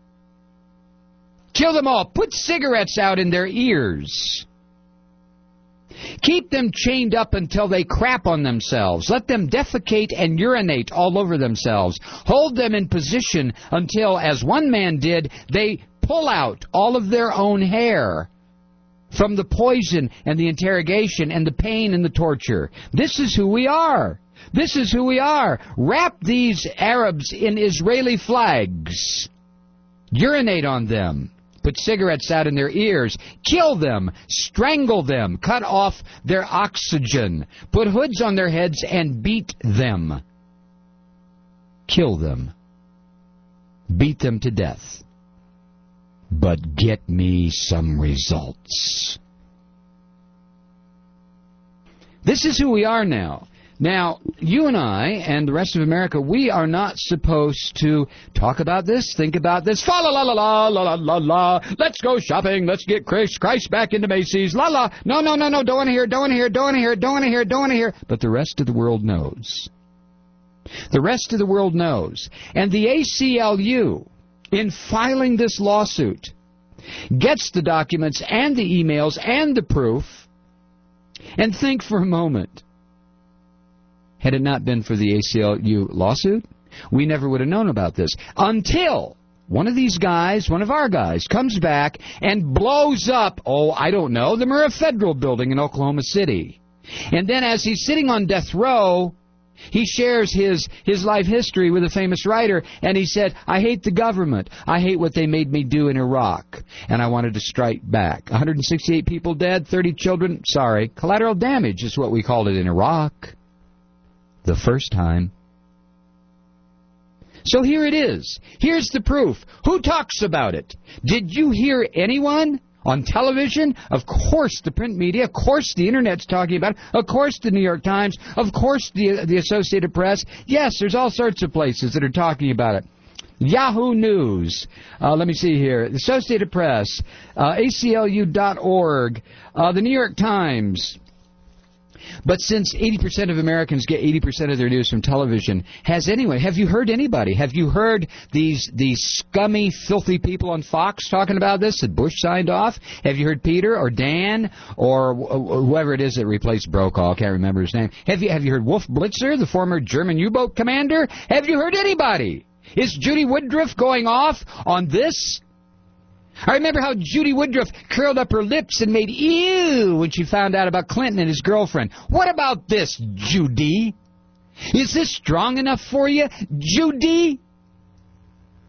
Kill them all. Put cigarettes out in their ears. Keep them chained up until they crap on themselves. Let them defecate and urinate all over themselves. Hold them in position until, as one man did, they pull out all of their own hair from the poison and the interrogation and the pain and the torture. This is who we are. This is who we are. Wrap these Arabs in Israeli flags. Urinate on them. Put cigarettes out in their ears. Kill them. Strangle them. Cut off their oxygen. Put hoods on their heads and beat them. Kill them. Beat them to death. But get me some results. This is who we are now. Now, you and I and the rest of America, we are not supposed to talk about this, think about this, fa la la la la la la la la, let's go shopping, let's get Christ, Christ back into Macy's, la la, no, no, no, no, don't want to hear, don't want to hear, don't want to hear, don't want to hear, don't want to hear. But the rest of the world knows. The rest of the world knows. And the A C L U, in filing this lawsuit, gets the documents and the emails and the proof, and think for a moment. Had it not been for the A C L U lawsuit, we never would have known about this. Until one of these guys, one of our guys, comes back and blows up, oh, I don't know, the Murrah Federal Building in Oklahoma City. And then as he's sitting on death row, he shares his, his life history with a famous writer, and he said, I hate the government. I hate what they made me do in Iraq, and I wanted to strike back. one hundred sixty-eight people dead, thirty children, sorry, collateral damage is what we called it in Iraq. The first time. So here it is. Here's the proof. Who talks about it? Did you hear anyone on television? Of course the print media. Of course the Internet's talking about it. Of course the New York Times. Of course the, the Associated Press. Yes, there's all sorts of places that are talking about it. Yahoo News. Uh, let me see here. The Associated Press. Uh, A C L U dot org. Uh, the New York Times. But since eighty percent of Americans get eighty percent of their news from television, has anyone, have you heard anybody? Have you heard these these scummy, filthy people on Fox talking about this that Bush signed off? Have you heard Peter or Dan or wh- whoever it is that replaced Brokaw? I can't remember his name. Have you have you heard Wolf Blitzer, the former German U-boat commander? Have you heard anybody? Is Judy Woodruff going off on this? I remember how Judy Woodruff curled up her lips and made ew when she found out about Clinton and his girlfriend. What about this, Judy? Is this strong enough for you, Judy?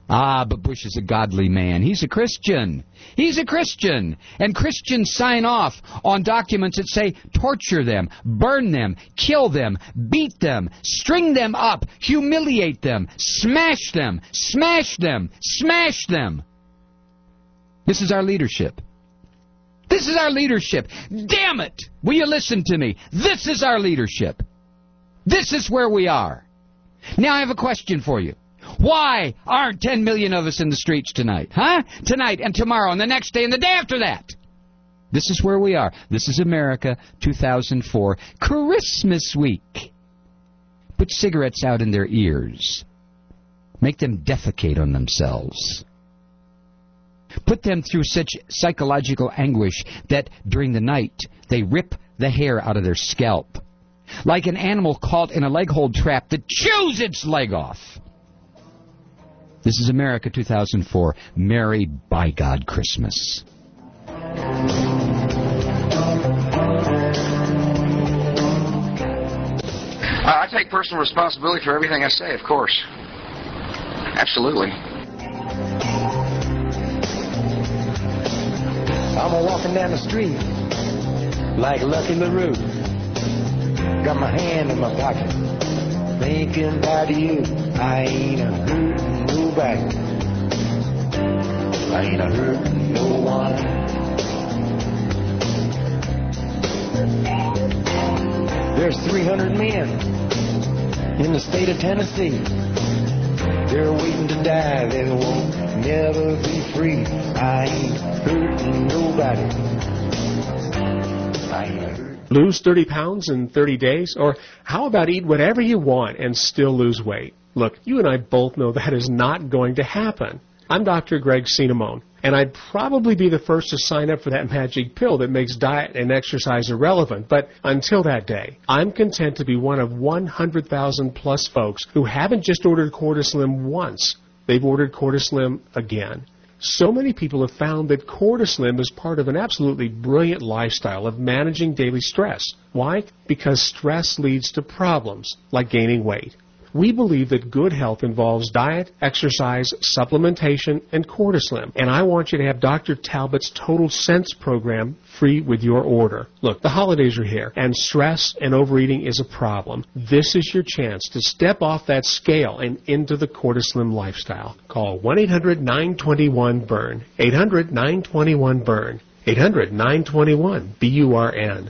Ah, but Bush is a godly man. He's a Christian. He's a Christian. And Christians sign off on documents that say torture them, burn them, kill them, beat them, string them up, humiliate them, smash them, smash them, smash them. This is our leadership. This is our leadership. Damn it! Will you listen to me? This is our leadership. This is where we are. Now I have a question for you. Why aren't ten million of us in the streets tonight? Huh? Tonight and tomorrow and the next day and the day after that. This is where we are. This is America two thousand four. Christmas week. Put cigarettes out in their ears. Make them defecate on themselves. Put them through such psychological anguish that during the night they rip the hair out of their scalp. Like an animal caught in a leg hold trap that chews its leg off. This is America two thousand four. Merry by God Christmas. I take personal responsibility for everything I say, of course. Absolutely. I'm a walking down the street like Lucky LaRue. Got my hand in my pocket, thinking about you. I ain't a hurting nobody. I ain't a hurting no one. There's three hundred men in the state of Tennessee. They're waiting to die. They won't never be free. I ain't hurting nobody. I ain't hurting. Lose thirty pounds in thirty days? Or how about eat whatever you want and still lose weight? Look, you and I both know that is not going to happen. I'm Doctor Greg Cinnamone, and I'd probably be the first to sign up for that magic pill that makes diet and exercise irrelevant. But until that day, I'm content to be one of one hundred thousand plus folks who haven't just ordered Cortislim once. They've ordered Cortislim again. So many people have found that Cortislim is part of an absolutely brilliant lifestyle of managing daily stress. Why? Because stress leads to problems like gaining weight. We believe that good health involves diet, exercise, supplementation, and Cortislim. And I want you to have Doctor Talbot's Total Sense program free with your order. Look, the holidays are here, and stress and overeating is a problem. This is your chance to step off that scale and into the Cortislim lifestyle. Call one eight hundred nine two one burn. eight hundred nine two one burn. eight hundred nine two one B U R N.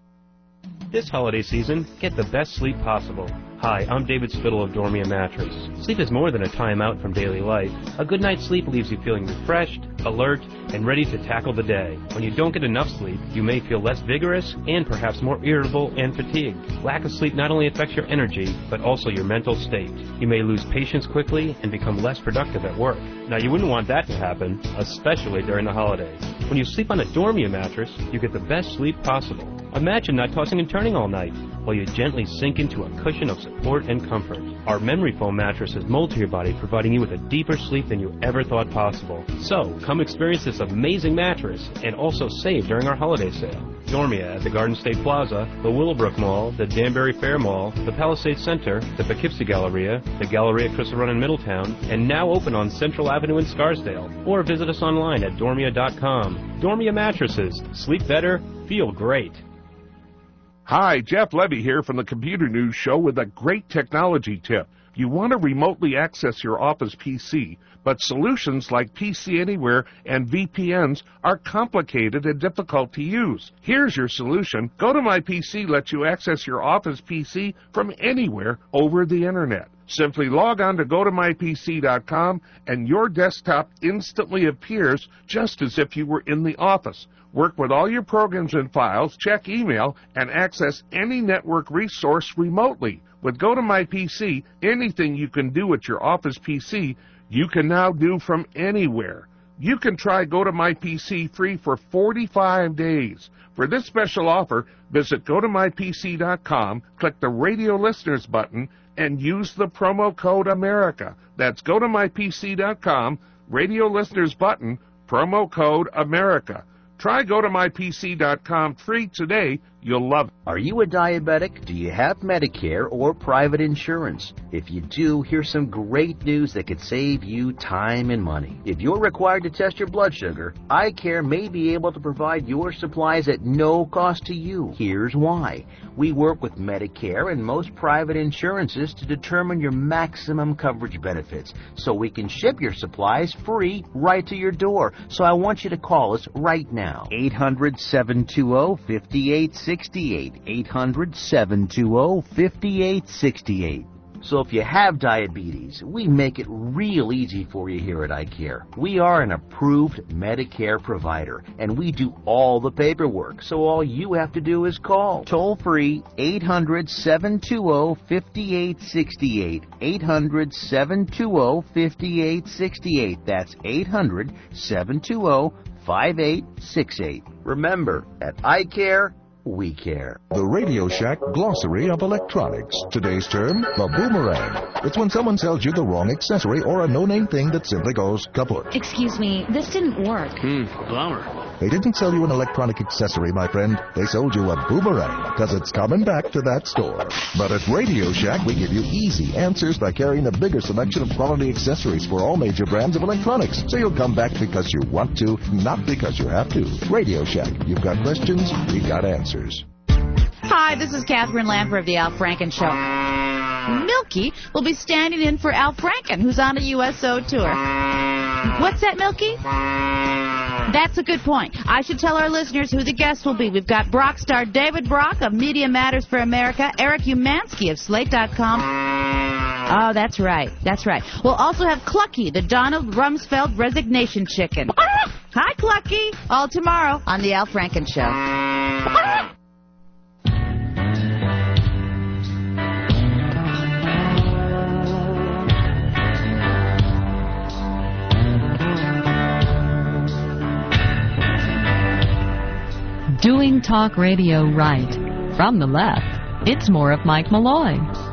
This holiday season, get the best sleep possible. Hi, I'm David Spittle of Dormia Mattress. Sleep is more than a time out from daily life. A good night's sleep leaves you feeling refreshed, alert, and ready to tackle the day. When you don't get enough sleep, you may feel less vigorous and perhaps more irritable and fatigued. Lack of sleep not only affects your energy, but also your mental state. You may lose patience quickly and become less productive at work. Now, you wouldn't want that to happen, especially during the holidays. When you sleep on a Dormia mattress, you get the best sleep possible. Imagine not tossing and turning all night, while you gently sink into a cushion of support and comfort. Our memory foam mattresses mold to your body, providing you with a deeper sleep than you ever thought possible. So, come experience this amazing mattress and also save during our holiday sale. Dormia at the Garden State Plaza, the Willowbrook Mall, the Danbury Fair Mall, the Palisades Center, the Poughkeepsie Galleria, the Galleria Chris Run in Middletown, and now open on Central Avenue in Scarsdale. Or visit us online at dormia dot com. Dormia Mattresses. Sleep better, feel great. Hi, Jeff Levy here from the Computer News Show with a great technology tip. You want to remotely access your office P C, but solutions like P C Anywhere and V P Ns are complicated and difficult to use. Here's your solution. GoToMyPC lets you access your office P C from anywhere over the Internet. Simply log on to go to my P C dot com and your desktop instantly appears just as if you were in the office. Work with all your programs and files, check email, and access any network resource remotely. With GoToMyPC, anything you can do at your office P C, you can now do from anywhere. You can try GoToMyPC free for forty-five days. For this special offer, visit go to my P C dot com, click the Radio Listeners button, and use the promo code AMERICA. That's go to my P C dot com, Radio Listeners button, promo code AMERICA. Try go to my P C dot com free today You'll love it. Are you a diabetic? Do you have Medicare or private insurance? If you do, here's some great news that could save you time and money. If you're required to test your blood sugar, iCare may be able to provide your supplies at no cost to you. Here's why. We work with Medicare and most private insurances to determine your maximum coverage benefits, so we can ship your supplies free right to your door. So I want you to call us right now. eight hundred, seven two zero, five eight six eight. eight hundred, seven two zero, five eight six eight. So if you have diabetes, we make it real easy for you here at iCare. We are an approved Medicare provider, and we do all the paperwork, so all you have to do is call. Toll free, eight hundred, seven two zero, five eight six eight. eight hundred, seven two zero, five eight six eight. That's eight hundred, seven two zero, five eight six eight. Remember, at iCare, we care. The Radio Shack Glossary of Electronics. Today's term, the boomerang. It's when someone sells you the wrong accessory or a no-name thing that simply goes kaput. Excuse me, this didn't work. Hmm, bummer. They didn't sell you an electronic accessory, my friend. They sold you a boomerang, because it's coming back to that store. But at Radio Shack, we give you easy answers by carrying a bigger selection of quality accessories for all major brands of electronics. So you'll come back because you want to, not because you have to. Radio Shack. You've got questions, we've got answers. Hi, this is Catherine Lanford of The Al Franken Show. Milky will be standing in for Al Franken, who's on a U S O tour. What's that, Milky? That's a good point. I should tell our listeners who the guests will be. We've got Brock star David Brock of Media Matters for America, Eric Umansky of Slate dot com. Oh, that's right. That's right. We'll also have Clucky, the Donald Rumsfeld resignation chicken. Hi, Clucky. All tomorrow on The Al Franken Show. Doing talk radio right. From the left, it's more of Mike Malloy.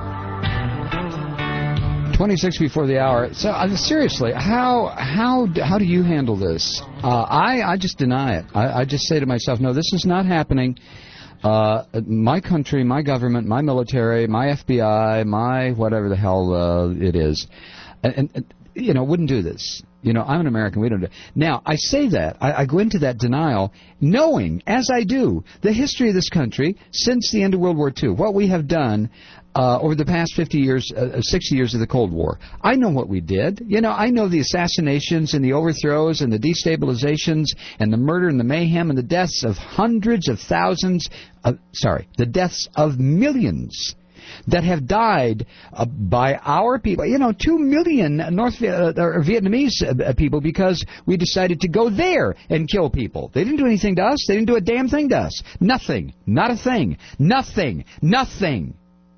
twenty-six before the hour. So uh, seriously, how how how do you handle this? Uh, I I just deny it. I, I just say to myself, no, this is not happening. Uh, my country, my government, my military, my F B I, my whatever the hell uh, it is, and, and you know, wouldn't do this. You know, I'm an American. We don't do it. Now, I say that. I, I go into that denial knowing, as I do, the history of this country since the end of World War Two, what we have done uh, over the past fifty years, uh, sixty years of the Cold War. I know what we did. You know, I know the assassinations and the overthrows and the destabilizations and the murder and the mayhem and the deaths of hundreds of thousands, of, sorry, the deaths of millions that have died uh, by our people. You know, two million North uh, or Vietnamese uh, people because we decided to go there and kill people. They didn't do anything to us. They didn't do a damn thing to us. Nothing. Not a thing. Nothing. Nothing.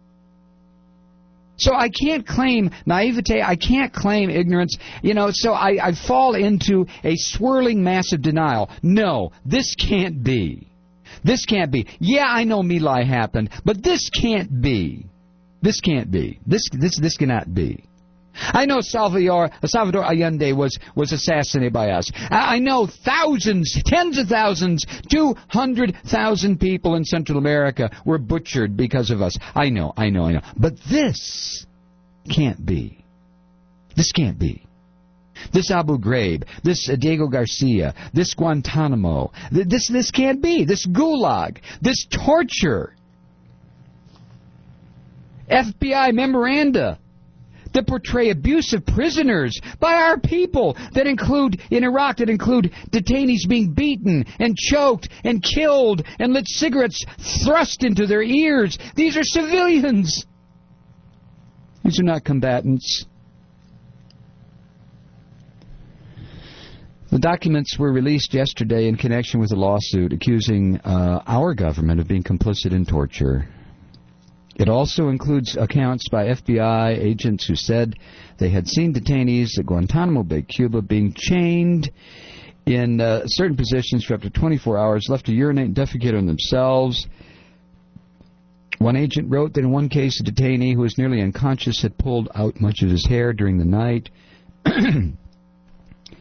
So I can't claim naivete. I can't claim ignorance. You know, so I, I fall into a swirling mass of denial. No, this can't be. This can't be. Yeah, I know My Lai happened, but this can't be. This can't be. This this this cannot be. I know Salvador Salvador Allende was was assassinated by us. I, I know thousands, tens of thousands, two hundred thousand people in Central America were butchered because of us. I know, I know, I know. But this can't be. This can't be. This Abu Ghraib, this uh, Diego Garcia, this Guantanamo, th- this this can't be. This Gulag, this torture. F B I memoranda that portray abusive prisoners by our people that include, in Iraq, that include detainees being beaten and choked and killed and lit cigarettes thrust into their ears. These are civilians. These are not combatants. The documents were released yesterday in connection with a lawsuit accusing uh, our government of being complicit in torture. It also includes accounts by F B I agents who said they had seen detainees at Guantanamo Bay, Cuba, being chained in uh, certain positions for up to twenty-four hours, left to urinate and defecate on themselves. One agent wrote that in one case, a detainee who was nearly unconscious had pulled out much of his hair during the night.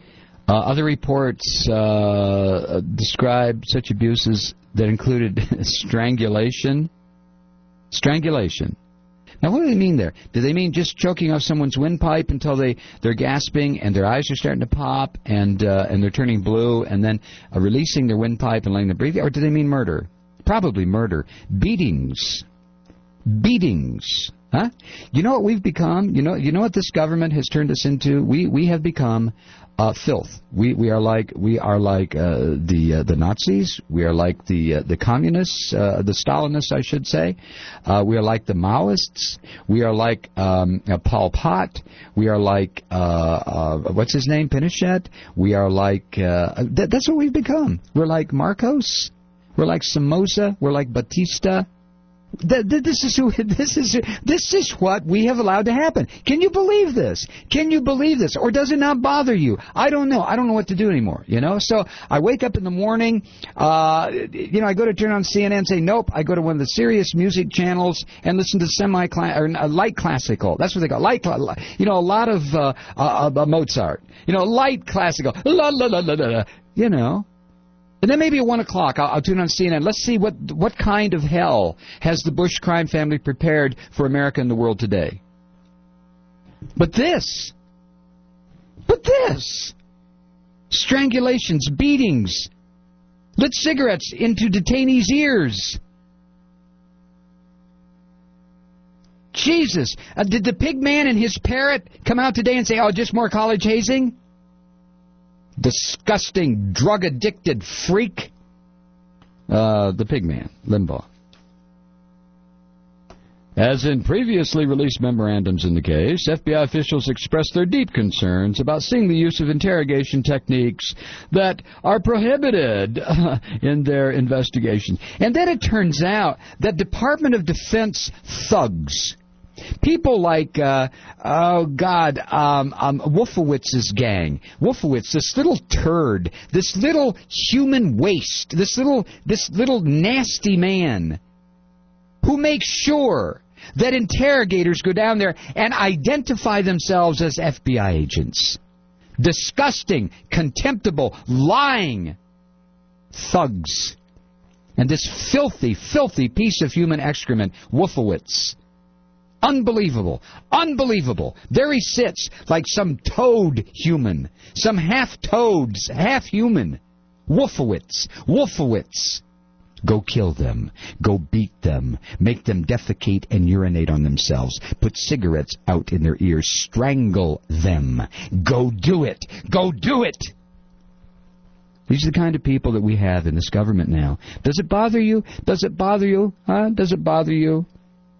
Uh, other reports uh, describe such abuses that included strangulation. Strangulation. Now, what do they mean there? Do they mean just choking off someone's windpipe until they, they're gasping and their eyes are starting to pop and uh, and they're turning blue and then uh, releasing their windpipe and letting them breathe? Or do they mean murder? Probably murder. Beatings. Beatings. Huh? You know what we've become? You know you know what this government has turned us into? We we have become uh, filth. We we are like we are like uh, the uh, the Nazis. We are like the uh, the communists, uh, the Stalinists, I should say. Uh, we are like the Maoists. We are like um, uh, Pol Pot. We are like uh, uh, what's his name, Pinochet. We are like uh, th- that's what we've become. We're like Marcos. We're like Somoza. We're like Batista. This is who, this is this is what we have allowed to happen. Can you believe this? Can you believe this? Or does it not bother you? I don't know. I don't know what to do anymore. You know. So I wake up in the morning. Uh, you know, I go to turn on C N N and say nope. I go to one of the serious music channels and listen to semi or uh, light classical. That's what they call light. You know, a lot of uh, uh, uh, Mozart. You know, light classical. La la la la la. You know. And then maybe at one o'clock, I'll, I'll tune on C N N. Let's see what what kind of hell has the Bush crime family prepared for America and the world today. But this, but this, strangulations, beatings, lit cigarettes into detainees' ears. Jesus, uh, did the pig man and his parrot come out today and say, oh, just more college hazing? Disgusting, drug-addicted freak. Uh, the pigman, Limbaugh. As in previously released memorandums in the case, F B I officials expressed their deep concerns about seeing the use of interrogation techniques that are prohibited uh, in their investigations. And then it turns out that Department of Defense thugs, people like, uh, oh, God, um, um, Wolfowitz's gang. Wolfowitz, this little turd, this little human waste, this little, this little nasty man who makes sure that interrogators go down there and identify themselves as F B I agents. Disgusting, contemptible, lying thugs. And this filthy, filthy piece of human excrement, Wolfowitz. Unbelievable. Unbelievable. There he sits like some toad human. Some half-toads, half-human. Wolfowitz. Wolfowitz. Go kill them. Go beat them. Make them defecate and urinate on themselves. Put cigarettes out in their ears. Strangle them. Go do it. Go do it. These are the kind of people that we have in this government now. Does it bother you? Does it bother you? Huh? Does it bother you?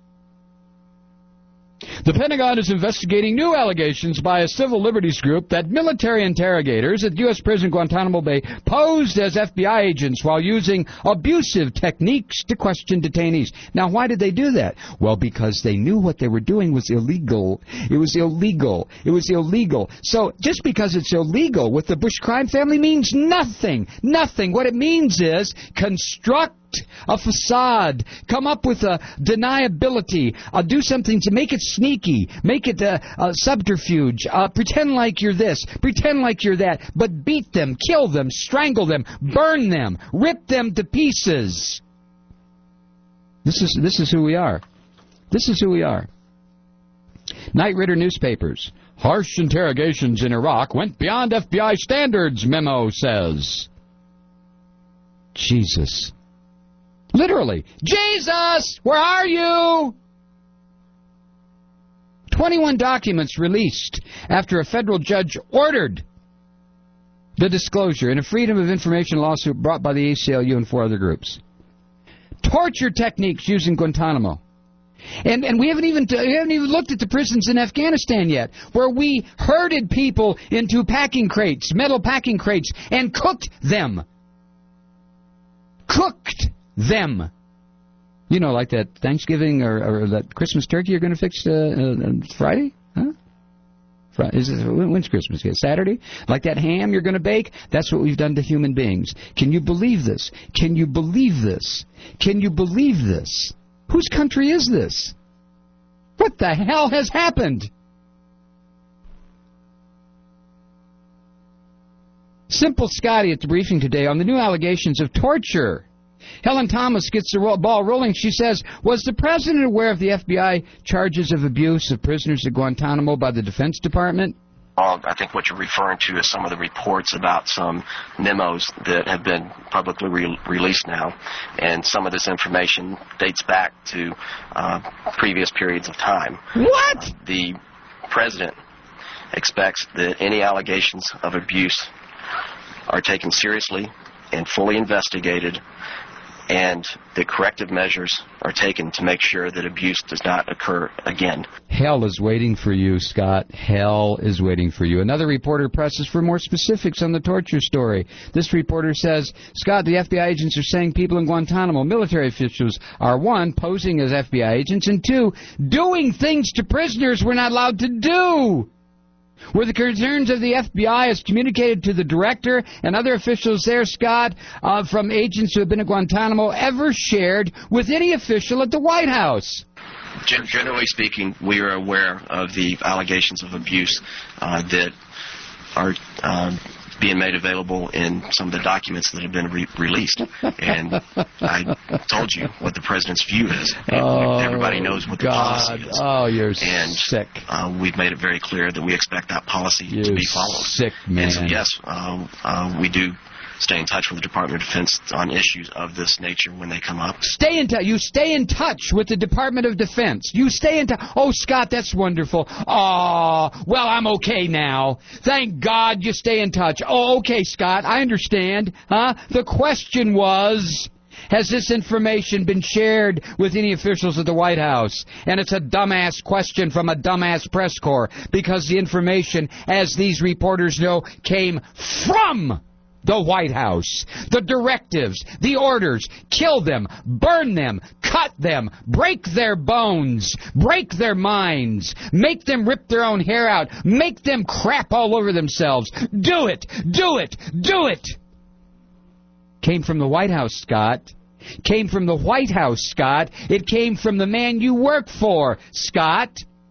The Pentagon is investigating new allegations by a civil liberties group that military interrogators at U S prison Guantanamo Bay posed as F B I agents while using abusive techniques to question detainees. Now, why did they do that? Well, because they knew what they were doing was illegal. It was illegal. It was illegal. So just because it's illegal with the Bush crime family means nothing. Nothing. What it means is construct a facade, come up with a deniability, uh, do something to make it sneaky, make it a, a subterfuge, uh, pretend like you're this, pretend like you're that, but beat them, kill them, strangle them, burn them, rip them to pieces. This is this is who we are. This is who we are. Knight Ridder newspapers. Harsh interrogations in Iraq went beyond F B I standards, memo says. Jesus. Literally, Jesus, where are you? twenty-one documents released after a federal judge ordered the disclosure in a Freedom of Information lawsuit brought by the A C L U and four other groups. Torture techniques used in Guantanamo. And and we haven't even we haven't even looked at the prisons in Afghanistan yet, where we herded people into packing crates, metal packing crates, and cooked them. Cooked them. You know, like that Thanksgiving or, or that Christmas turkey you're going to fix uh, uh, Friday? Huh? Friday. Is it, when's Christmas? Saturday? Like that ham you're going to bake? That's what we've done to human beings. Can you believe this? Can you believe this? Can you believe this? Whose country is this? What the hell has happened? Simple Scotty at the briefing today on the new allegations of torture. Helen Thomas gets the ro- ball rolling. She says, was the president aware of the F B I charges of abuse of prisoners at Guantanamo by the Defense Department? Uh, I think what you're referring to is some of the reports about some memos that have been publicly re- released now, and some of this information dates back to uh, previous periods of time. What? Uh, the president expects that any allegations of abuse are taken seriously and fully investigated, and the corrective measures are taken to make sure that abuse does not occur again. Hell is waiting for you, Scott. Hell is waiting for you. Another reporter presses for more specifics on the torture story. This reporter says, Scott, the F B I agents are saying people in Guantanamo, military officials, are, one, posing as F B I agents, and two, doing things to prisoners we're not allowed to do. Were the concerns of the F B I as communicated to the director and other officials there, Scott, uh, from agents who have been at Guantanamo, ever shared with any official at the White House? Generally speaking, we are aware of the allegations of abuse uh, that are uh, being made available in some of the documents that have been re- released. And I told you what the president's view is. Oh, everybody knows what the God. policy is. Oh, you're and, sick. Uh, we've made it very clear that we expect that policy you to be followed. Sick man. And so, yes, uh, uh, we do stay in touch with the Department of Defense on issues of this nature when they come up. Stay in touch. You stay in touch with the Department of Defense. You stay in touch. Oh, Scott, that's wonderful. Oh, well, I'm okay now. Thank God you stay in touch. Oh, okay, Scott, I understand. Huh? The question was, has this information been shared with any officials at the White House? And it's a dumbass question from a dumbass press corps, because the information, as these reporters know, came from the White House. The directives, the orders, kill them, burn them, cut them, break their bones, break their minds, make them rip their own hair out, make them crap all over themselves. Do it, do it, do it. Came from the White House, Scott. Came from the White House, Scott. It came from the man you work for, Scott.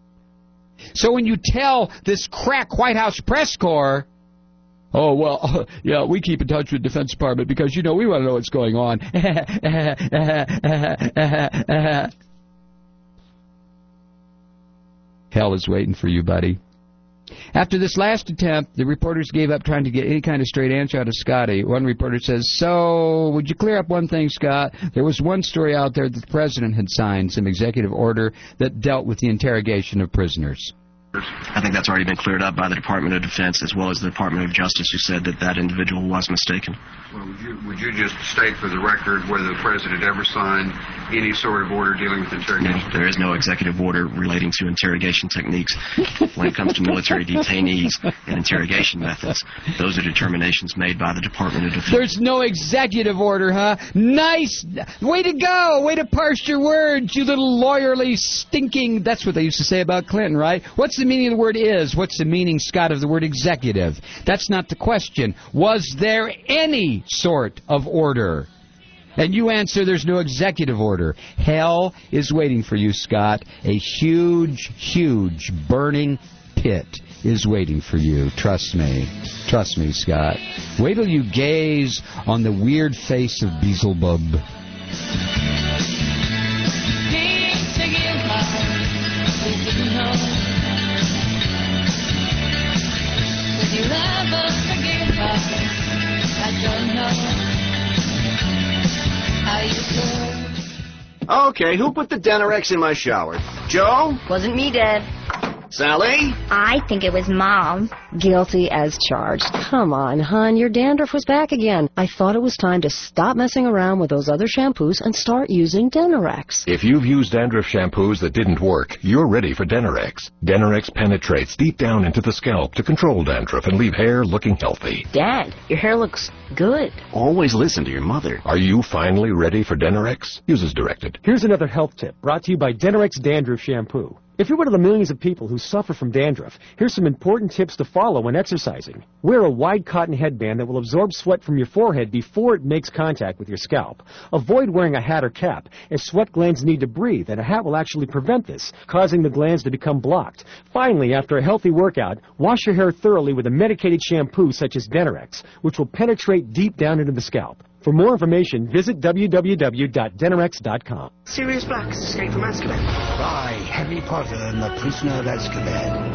So when you tell this crack White House press corps, oh, well, uh, yeah, we keep in touch with the Defense Department because, you know, we want to know what's going on. Hell is waiting for you, buddy. After this last attempt, the reporters gave up trying to get any kind of straight answer out of Scotty. One reporter says, so, would you clear up one thing, Scott? There was one story out there that the president had signed some executive order that dealt with the interrogation of prisoners. I think that's already been cleared up by the Department of Defense as well as the Department of Justice, who said that that individual was mistaken. Well, would you, would you just state for the record whether the president ever signed any sort of order dealing with interrogation? No, there is no executive order relating to interrogation techniques. When it comes to military detainees and interrogation methods, those are determinations made by the Department of Defense. There's no executive order, huh? Nice! Way to go! Way to parse your words, you little lawyerly stinking... That's what they used to say about Clinton, right? What's the meaning of the word is? What's the meaning, Scott, of the word executive? That's not the question. Was there any sort of order? And you answer there's no executive order. Hell is waiting for you, Scott. A huge, huge burning pit is waiting for you. Trust me. Trust me, Scott. Wait till you gaze on the weird face of Beelzebub. You ever forgive her? I don't know how you could. Okay, who put the Denorex in my shower? Joe? Wasn't me, Dad. Sally? I think it was Mom. Guilty as charged. Come on, hon, your dandruff was back again. I thought it was time to stop messing around with those other shampoos and start using Denorex. If you've used dandruff shampoos that didn't work, you're ready for Denorex. Denorex penetrates deep down into the scalp to control dandruff and leave hair looking healthy. Dad, your hair looks good. Always listen to your mother. Are you finally ready for Denorex? Use as directed. Here's another health tip brought to you by Denorex Dandruff Shampoo. If you're one of the millions of people who suffer from dandruff, here's some important tips to follow when exercising. Wear a wide cotton headband that will absorb sweat from your forehead before it makes contact with your scalp. Avoid wearing a hat or cap, as sweat glands need to breathe, and a hat will actually prevent this, causing the glands to become blocked. Finally, after a healthy workout, wash your hair thoroughly with a medicated shampoo such as Denerex, which will penetrate deep down into the scalp. For more information, visit w w w dot denerex dot com. Sirius Black has escaped from Azkaban. By Harry Potter and the Prisoner of Azkaban.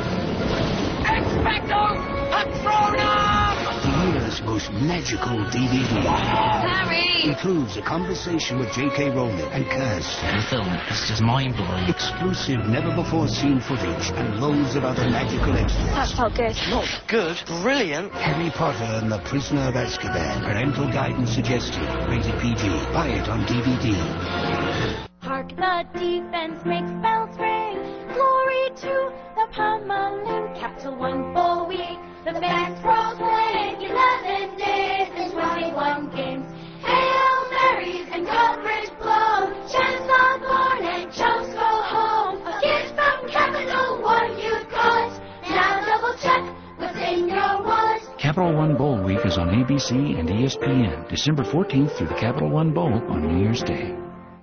Expecto Patronum! The year's most magical D V D. Harry! Includes a conversation with J K Rowling and cast. The film is just mind-blowing. Exclusive, never-before-seen footage and loads of other magical extras. That's not good. Not good. Brilliant. Harry Potter and the Prisoner of Azkaban. Parental guidance suggested. Rated P G. Buy it on D V D. Hark the defense makes bells ring. Glory to the Palmolink. Capital One full week. The fans proclaim eleven days and twenty-one games. Hail Marys and coverage blown. Chants are born and chumps go home. A gift from Capital One you've got. Now double check what's in your wallet. Capital One Bowl Week is on A B C and E S P N, December fourteenth through the Capital One Bowl on New Year's Day.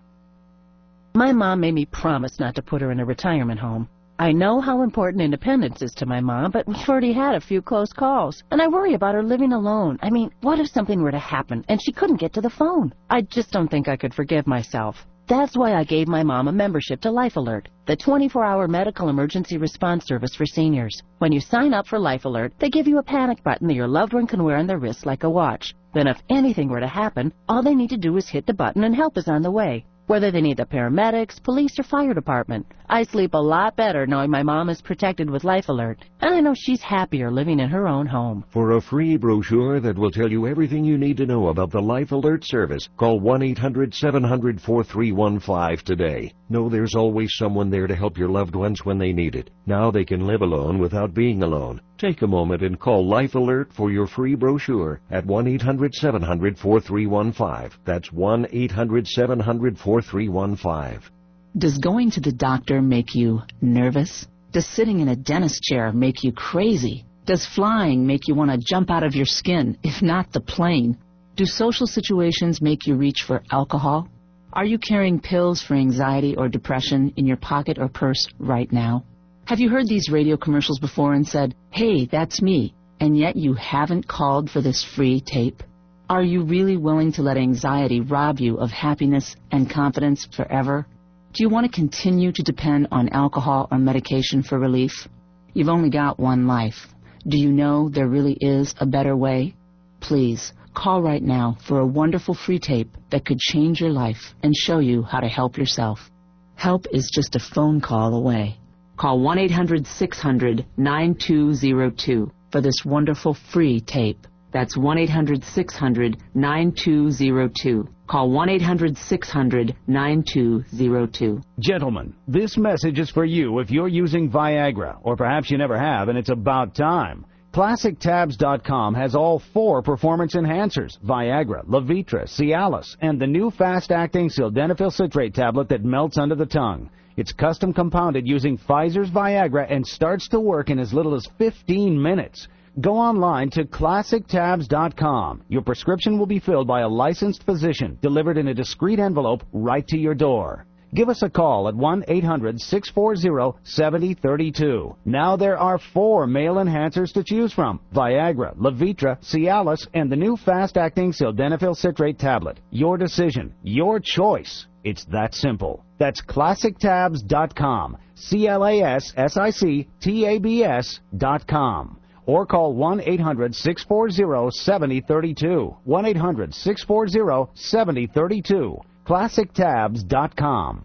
My mom made me promise not to put her in a retirement home. I know how important independence is to my mom, but we've already had a few close calls. And I worry about her living alone. I mean, what if something were to happen and she couldn't get to the phone? I just don't think I could forgive myself. That's why I gave my mom a membership to Life Alert, the twenty-four hour medical emergency response service for seniors. When you sign up for Life Alert, they give you a panic button that your loved one can wear on their wrist like a watch. Then if anything were to happen, all they need to do is hit the button and help is on the way. Whether they need the paramedics, police, or fire department. I sleep a lot better knowing my mom is protected with Life Alert, and I know she's happier living in her own home. For a free brochure that will tell you everything you need to know about the Life Alert service, call one eight hundred seven hundred four three one five today. Know there's always someone there to help your loved ones when they need it. Now they can live alone without being alone. Take a moment and call Life Alert for your free brochure at one eight hundred seven hundred four three one five. That's one eight hundred seven hundred four three one five. Does going to the doctor make you nervous? Does sitting in a dentist chair make you crazy? Does flying make you want to jump out of your skin, if not the plane? Do social situations make you reach for alcohol? Are you carrying pills for anxiety or depression in your pocket or purse right now? Have you heard these radio commercials before and said, "Hey, that's me," and yet you haven't called for this free tape? Are you really willing to let anxiety rob you of happiness and confidence forever? Do you want to continue to depend on alcohol or medication for relief? You've only got one life. Do you know there really is a better way? Please, call right now for a wonderful free tape that could change your life and show you how to help yourself. Help is just a phone call away. Call one eight hundred six hundred nine two zero two for this wonderful free tape. That's one eight hundred six hundred nine two zero two. Call one eight hundred six hundred nine two zero two. Gentlemen, this message is for you if you're using Viagra, or perhaps you never have and it's about time. Classic Tabs dot com has all four performance enhancers, Viagra, Levitra, Cialis, and the new fast-acting sildenafil citrate tablet that melts under the tongue. It's custom compounded using Pfizer's Viagra and starts to work in as little as fifteen minutes. Go online to Classic Tabs dot com. Your prescription will be filled by a licensed physician, delivered in a discreet envelope right to your door. Give us a call at one eight hundred six four zero seven zero three two. Now there are four male enhancers to choose from: Viagra, Levitra, Cialis, and the new fast-acting sildenafil citrate tablet. Your decision, your choice. It's that simple. That's Classic Tabs dot com. C L A S S I C T A B S dot com. Or call one eight hundred six four zero seven zero three two. one eight hundred six four zero seven zero three two. Classic Tabs dot com.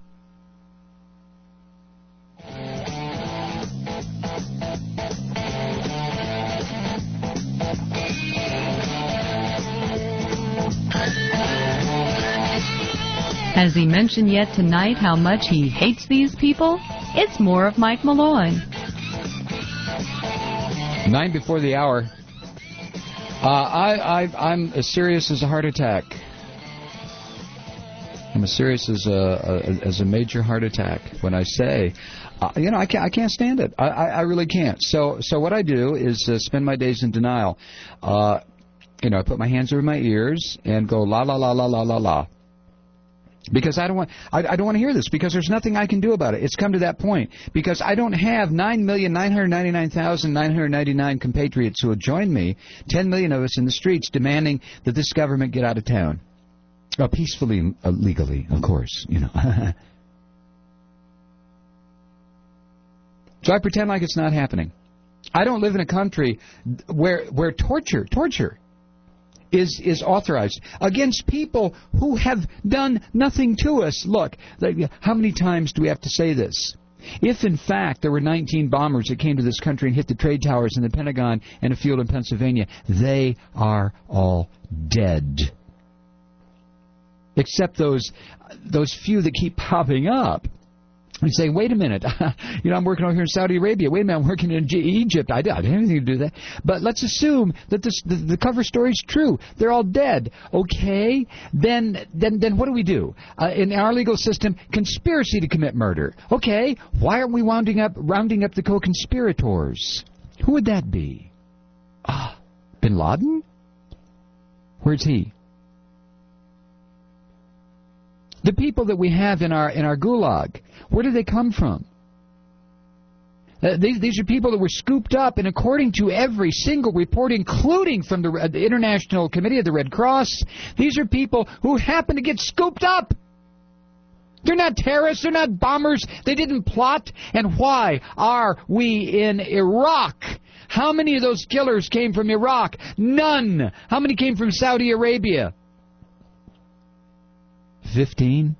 Has he mentioned yet tonight how much he hates these people? It's more of Mike Malloy. Nine before the hour. Uh, I, I, I'm as serious as a heart attack. I'm as serious as a, a as a major heart attack when I say, uh, you know, I can't I can't stand it. I, I, I really can't. So so what I do is uh, spend my days in denial. Uh, you know, I put my hands over my ears and go la la la la la la la. Because I don't want I, I don't want to hear this, because there's nothing I can do about it. It's come to that point because I don't have nine million nine hundred ninety-nine thousand nine hundred ninety-nine compatriots who will join me, ten million of us in the streets demanding that this government get out of town. Uh, peacefully, uh, legally, of course, you know. So I pretend like it's not happening. I don't live in a country where where torture, torture is is authorized against people who have done nothing to us. Look, how many times do we have to say this? If, in fact, there were nineteen bombers that came to this country and hit the trade towers and the Pentagon and a field in Pennsylvania, they are all dead. Except those those few that keep popping up. And say, wait a minute, you know, I'm working over here in Saudi Arabia. Wait a minute, I'm working in G- Egypt. I, I didn't have anything to do with that. But let's assume that this, the, the cover story's true. They're all dead. Okay, then then then what do we do? Uh, in our legal system, conspiracy to commit murder. Okay, why aren't we rounding up rounding up the co-conspirators? Who would that be? Ah, Bin Laden? Where's he? The people that we have in our in our gulag, where do they come from? Uh, these, these are people that were scooped up, and according to every single report, including from the, uh, the International Committee of the Red Cross, these are people who happen to get scooped up. They're not terrorists. They're not bombers. They didn't plot. And why are we in Iraq? How many of those killers came from Iraq? None. How many came from Saudi Arabia? Fifteen.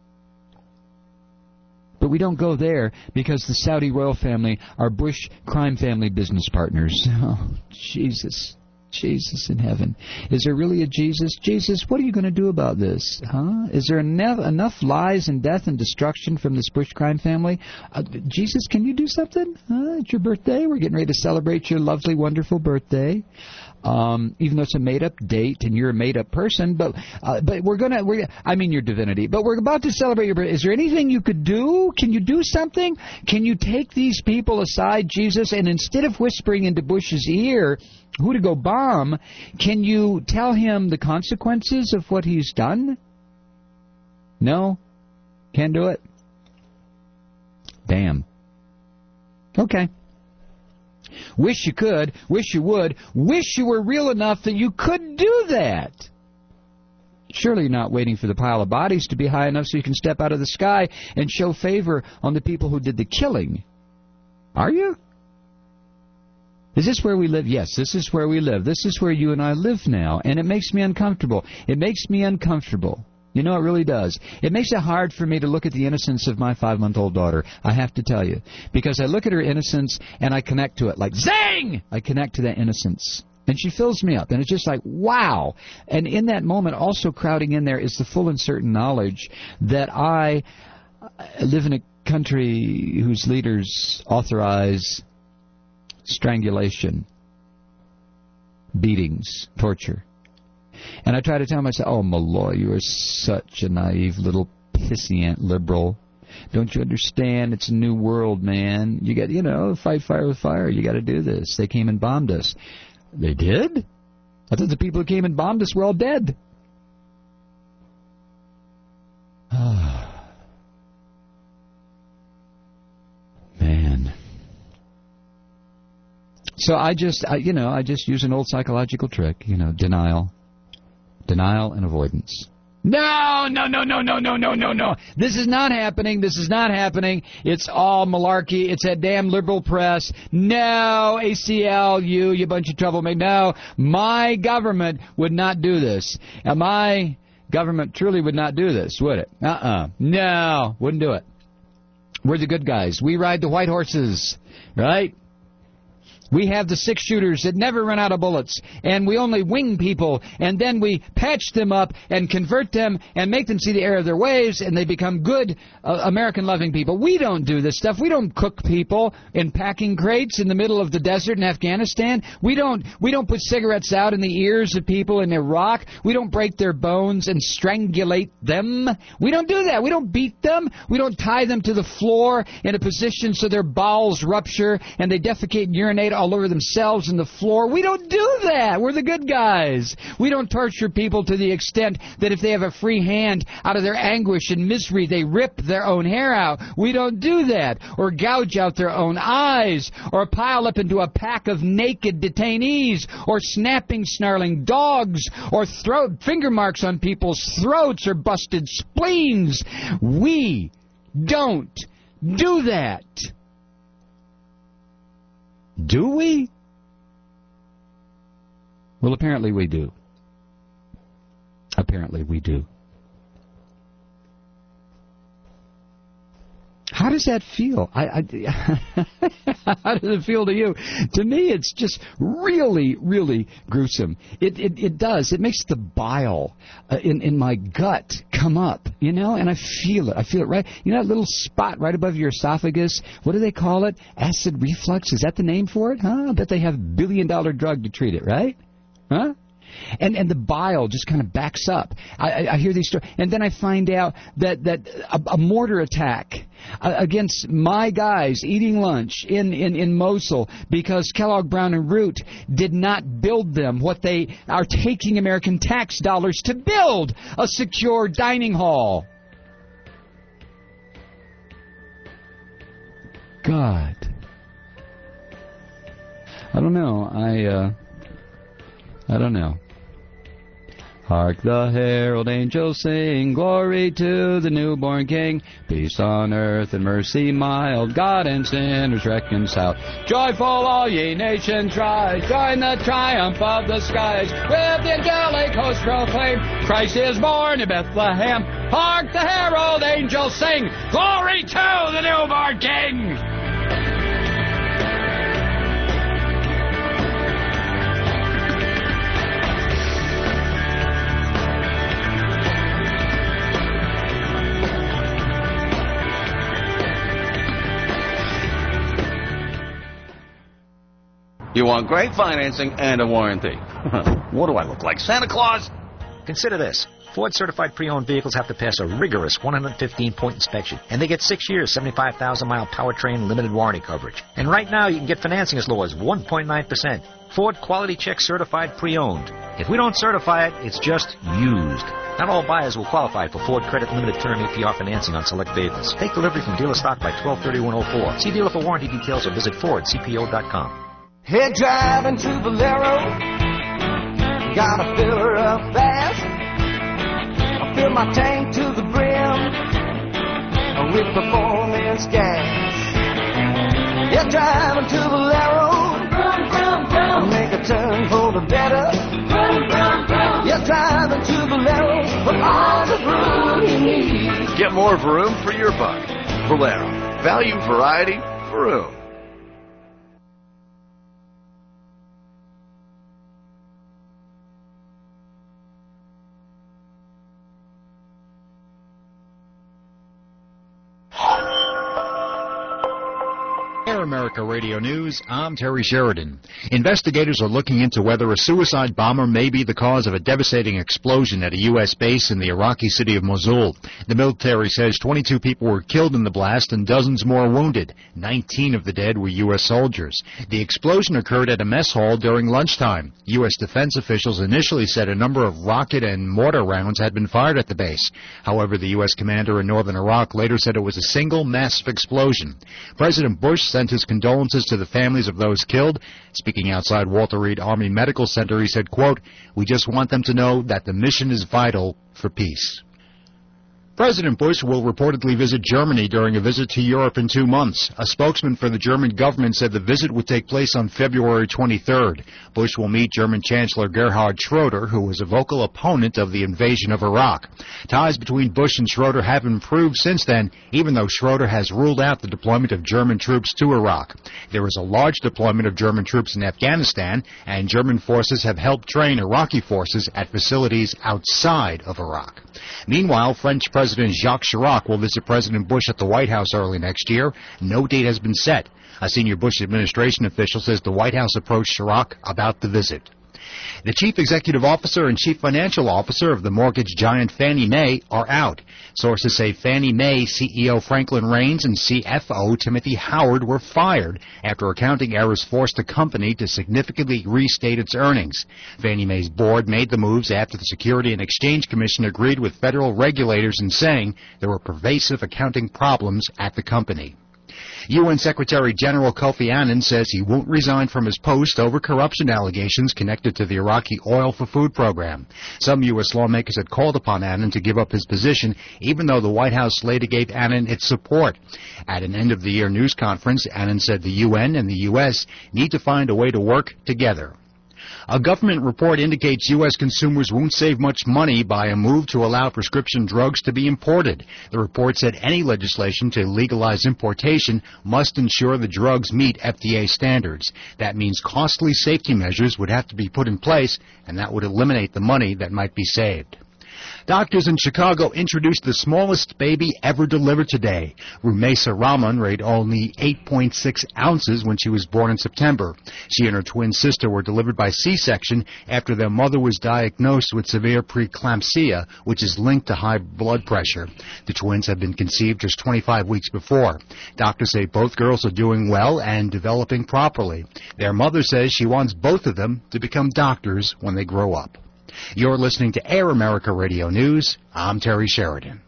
But we don't go there because the Saudi royal family are Bush crime family business partners. Oh, Jesus. Jesus in heaven. Is there really a Jesus? Jesus, what are you going to do about this? Huh? Is there enough, enough lies and death and destruction from this Bush crime family? Uh, Jesus, can you do something? Huh? It's your birthday. We're getting ready to celebrate your lovely, wonderful birthday. Um, even though it's a made-up date and you're a made-up person, but uh, but we're gonna, we're, I mean your divinity, but we're about to celebrate your birthday. Is there anything you could do? Can you do something? Can you take these people aside, Jesus, and instead of whispering into Bush's ear who to go bomb, can you tell him the consequences of what he's done? No? Can't do it? Damn. Okay. Wish you could, wish you would, wish you were real enough that you could do that. Surely you're not waiting for the pile of bodies to be high enough so you can step out of the sky and show favor on the people who did the killing. Are you? Is this where we live? Yes, this is where we live. This is where you and I live now, and it makes me uncomfortable. It makes me uncomfortable. You know, it really does. It makes it hard for me to look at the innocence of my five-month-old daughter, I have to tell you. Because I look at her innocence and I connect to it. Like, zang! I connect to that innocence. And she fills me up. And it's just like, wow. And in that moment, also crowding in there is the full and certain knowledge that I live in a country whose leaders authorize strangulation, beatings, torture. And I try to tell myself, oh, Malloy, you are such a naive little pissant liberal. Don't you understand? It's a new world, man. You got, you know, fight fire with fire. You got to do this. They came and bombed us. They did? I thought the people who came and bombed us were all dead. Man. So I just, I, you know, I just use an old psychological trick, you know, denial. Denial and avoidance. No, no, no, no, no, no, no, no, no. This is not happening. This is not happening. It's all malarkey. It's that damn liberal press. No, A C L U, you bunch of troublemakers. No, my government would not do this. And my government truly would not do this, would it? Uh-uh. No, wouldn't do it. We're the good guys. We ride the white horses, right? We have the six-shooters that never run out of bullets, and we only wing people, and then we patch them up and convert them and make them see the error of their ways, and they become good uh, American-loving people. We don't do this stuff. We don't cook people in packing crates in the middle of the desert in Afghanistan. We don't we don't put cigarettes out in the ears of people in Iraq. We don't break their bones and strangulate them. We don't do that. We don't beat them. We don't tie them to the floor in a position so their bowels rupture and they defecate and urinate all over themselves and the floor. We don't do that. We're the good guys. We don't torture people to the extent that if they have a free hand, out of their anguish and misery, they rip their own hair out. We don't do that. Or gouge out their own eyes. Or pile up into a pack of naked detainees. Or snapping, snarling dogs. Or throat finger marks on people's throats or busted spleens. We don't do that. Do we? Well, apparently we do. Apparently we do. How does that feel? I, I, how does it feel to you? To me, it's just really, really gruesome. It it, it does. It makes the bile uh, in, in my gut come up, you know, and I feel it. I feel it right. You know that little spot right above your esophagus? What do they call it? Acid reflux? Is that the name for it? Huh? I bet they have a billion-dollar drug to treat it, right? Huh? And and the bile just kind of backs up. I, I, I hear these stories, and then I find out that that a, a mortar attack uh, against my guys eating lunch in, in, in Mosul because Kellogg Brown and Root did not build them what they are taking American tax dollars to build, a secure dining hall. God, I don't know. I. Uh, I don't know. Hark the herald angels sing, glory to the newborn King, peace on earth and mercy mild, God and sinners reconciled. Joyful all ye nations rise, join the triumph of the skies, with the angelic host proclaim, Christ is born in Bethlehem. Hark the herald angels sing, glory to the newborn King. You want great financing and a warranty. What do I look like, Santa Claus? Consider this. Ford certified pre-owned vehicles have to pass a rigorous one hundred fifteen point inspection, and they get six years, seventy-five thousand mile powertrain limited warranty coverage. And right now you can get financing as low as one point nine percent. Ford Quality Check certified pre-owned. If we don't certify it, it's just used. Not all buyers will qualify for Ford Credit Limited Term A P R financing on select vehicles. Take delivery from dealer stock by twelve thirty-one oh four. See dealer for warranty details or visit Ford C P O dot com. Head driving to Valero, gotta fill her up fast. I fill my tank to the brim with performance gas. Head driving to Valero, brum, brum, brum. Make a turn for the better. Brum, brum, brum. Head driving to Valero for all the room you need. Get more vroom for your buck. Valero. Value, variety, vroom. America Radio News, I'm Terry Sheridan. Investigators are looking into whether a suicide bomber may be the cause of a devastating explosion at a U S base in the Iraqi city of Mosul. The military says twenty-two people were killed in the blast and dozens more wounded. nineteen of the dead were U S soldiers. The explosion occurred at a mess hall during lunchtime. U S defense officials initially said a number of rocket and mortar rounds had been fired at the base. However, the U S commander in northern Iraq later said it was a single massive explosion. President Bush sent his condolences to the families of those killed. Speaking outside Walter Reed Army Medical Center, he said, quote, "We just want them to know that the mission is vital for peace." President Bush will reportedly visit Germany during a visit to Europe in two months. A spokesman for the German government said the visit would take place on February twenty-third. Bush will meet German Chancellor Gerhard Schroeder, who was a vocal opponent of the invasion of Iraq. Ties between Bush and Schroeder have improved since then, even though Schroeder has ruled out the deployment of German troops to Iraq. There is a large deployment of German troops in Afghanistan, and German forces have helped train Iraqi forces at facilities outside of Iraq. Meanwhile, French President Jacques Chirac will visit President Bush at the White House early next year. No date has been set. A senior Bush administration official says the White House approached Chirac about the visit. The chief executive officer and chief financial officer of the mortgage giant Fannie Mae are out. Sources say Fannie Mae C E O Franklin Raines and C F O Timothy Howard were fired after accounting errors forced the company to significantly restate its earnings. Fannie Mae's board made the moves after the Security and Exchange Commission agreed with federal regulators in saying there were pervasive accounting problems at the company. U N Secretary General Kofi Annan says he won't resign from his post over corruption allegations connected to the Iraqi Oil for Food program. Some U S lawmakers had called upon Annan to give up his position, even though the White House later gave Annan its support. At an end-of-the-year news conference, Annan said the U N and the U S need to find a way to work together. A government report indicates U S consumers won't save much money by a move to allow prescription drugs to be imported. The report said any legislation to legalize importation must ensure the drugs meet F D A standards. That means costly safety measures would have to be put in place, and that would eliminate the money that might be saved. Doctors in Chicago introduced the smallest baby ever delivered today. Rumesa Rahman weighed only eight point six ounces when she was born in September. She and her twin sister were delivered by C-section after their mother was diagnosed with severe preeclampsia, which is linked to high blood pressure. The twins had been conceived just twenty-five weeks before. Doctors say both girls are doing well and developing properly. Their mother says she wants both of them to become doctors when they grow up. You're listening to Air America Radio News. I'm Terry Sheridan.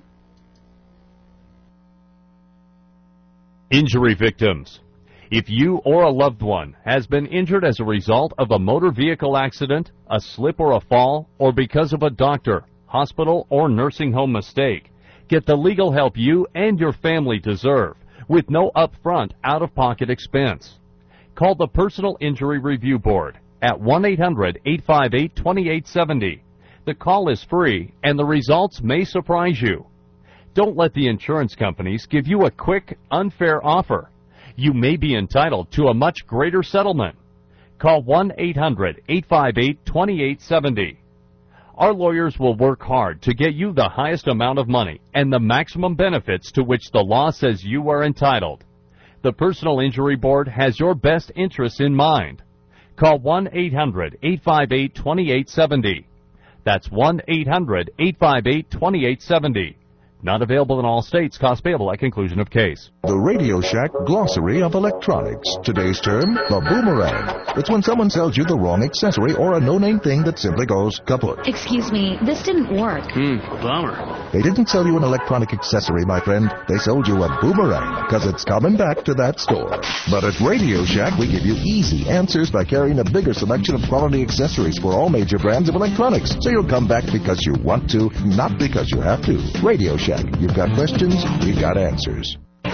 Injury victims. If you or a loved one has been injured as a result of a motor vehicle accident, a slip or a fall, or because of a doctor, hospital, or nursing home mistake, get the legal help you and your family deserve with no upfront, out-of-pocket expense. Call the Personal Injury Review Board at one eight hundred, eight five eight, two eight seven zero. The call is free, and the results may surprise you. Don't let the insurance companies give you a quick, unfair offer. You may be entitled to a much greater settlement. Call one eight hundred, eight five eight, two eight seven zero. Our lawyers will work hard to get you the highest amount of money and the maximum benefits to which the law says you are entitled. The Personal Injury Board has your best interests in mind. Call one eight hundred, eight five eight, two eight seven zero. That's one eight hundred, eight five eight, two eight seven zero. Not available in all states. Cost payable at conclusion of case. The Radio Shack Glossary of Electronics. Today's term, the boomerang. It's when someone sells you the wrong accessory or a no-name thing that simply goes kaput. Excuse me, this didn't work. Hmm, bummer. They didn't sell you an electronic accessory, my friend. They sold you a boomerang, because it's coming back to that store. But at Radio Shack, we give you easy answers by carrying a bigger selection of quality accessories for all major brands of electronics. So you'll come back because you want to, not because you have to. Radio Shack. You've got questions, we've got answers.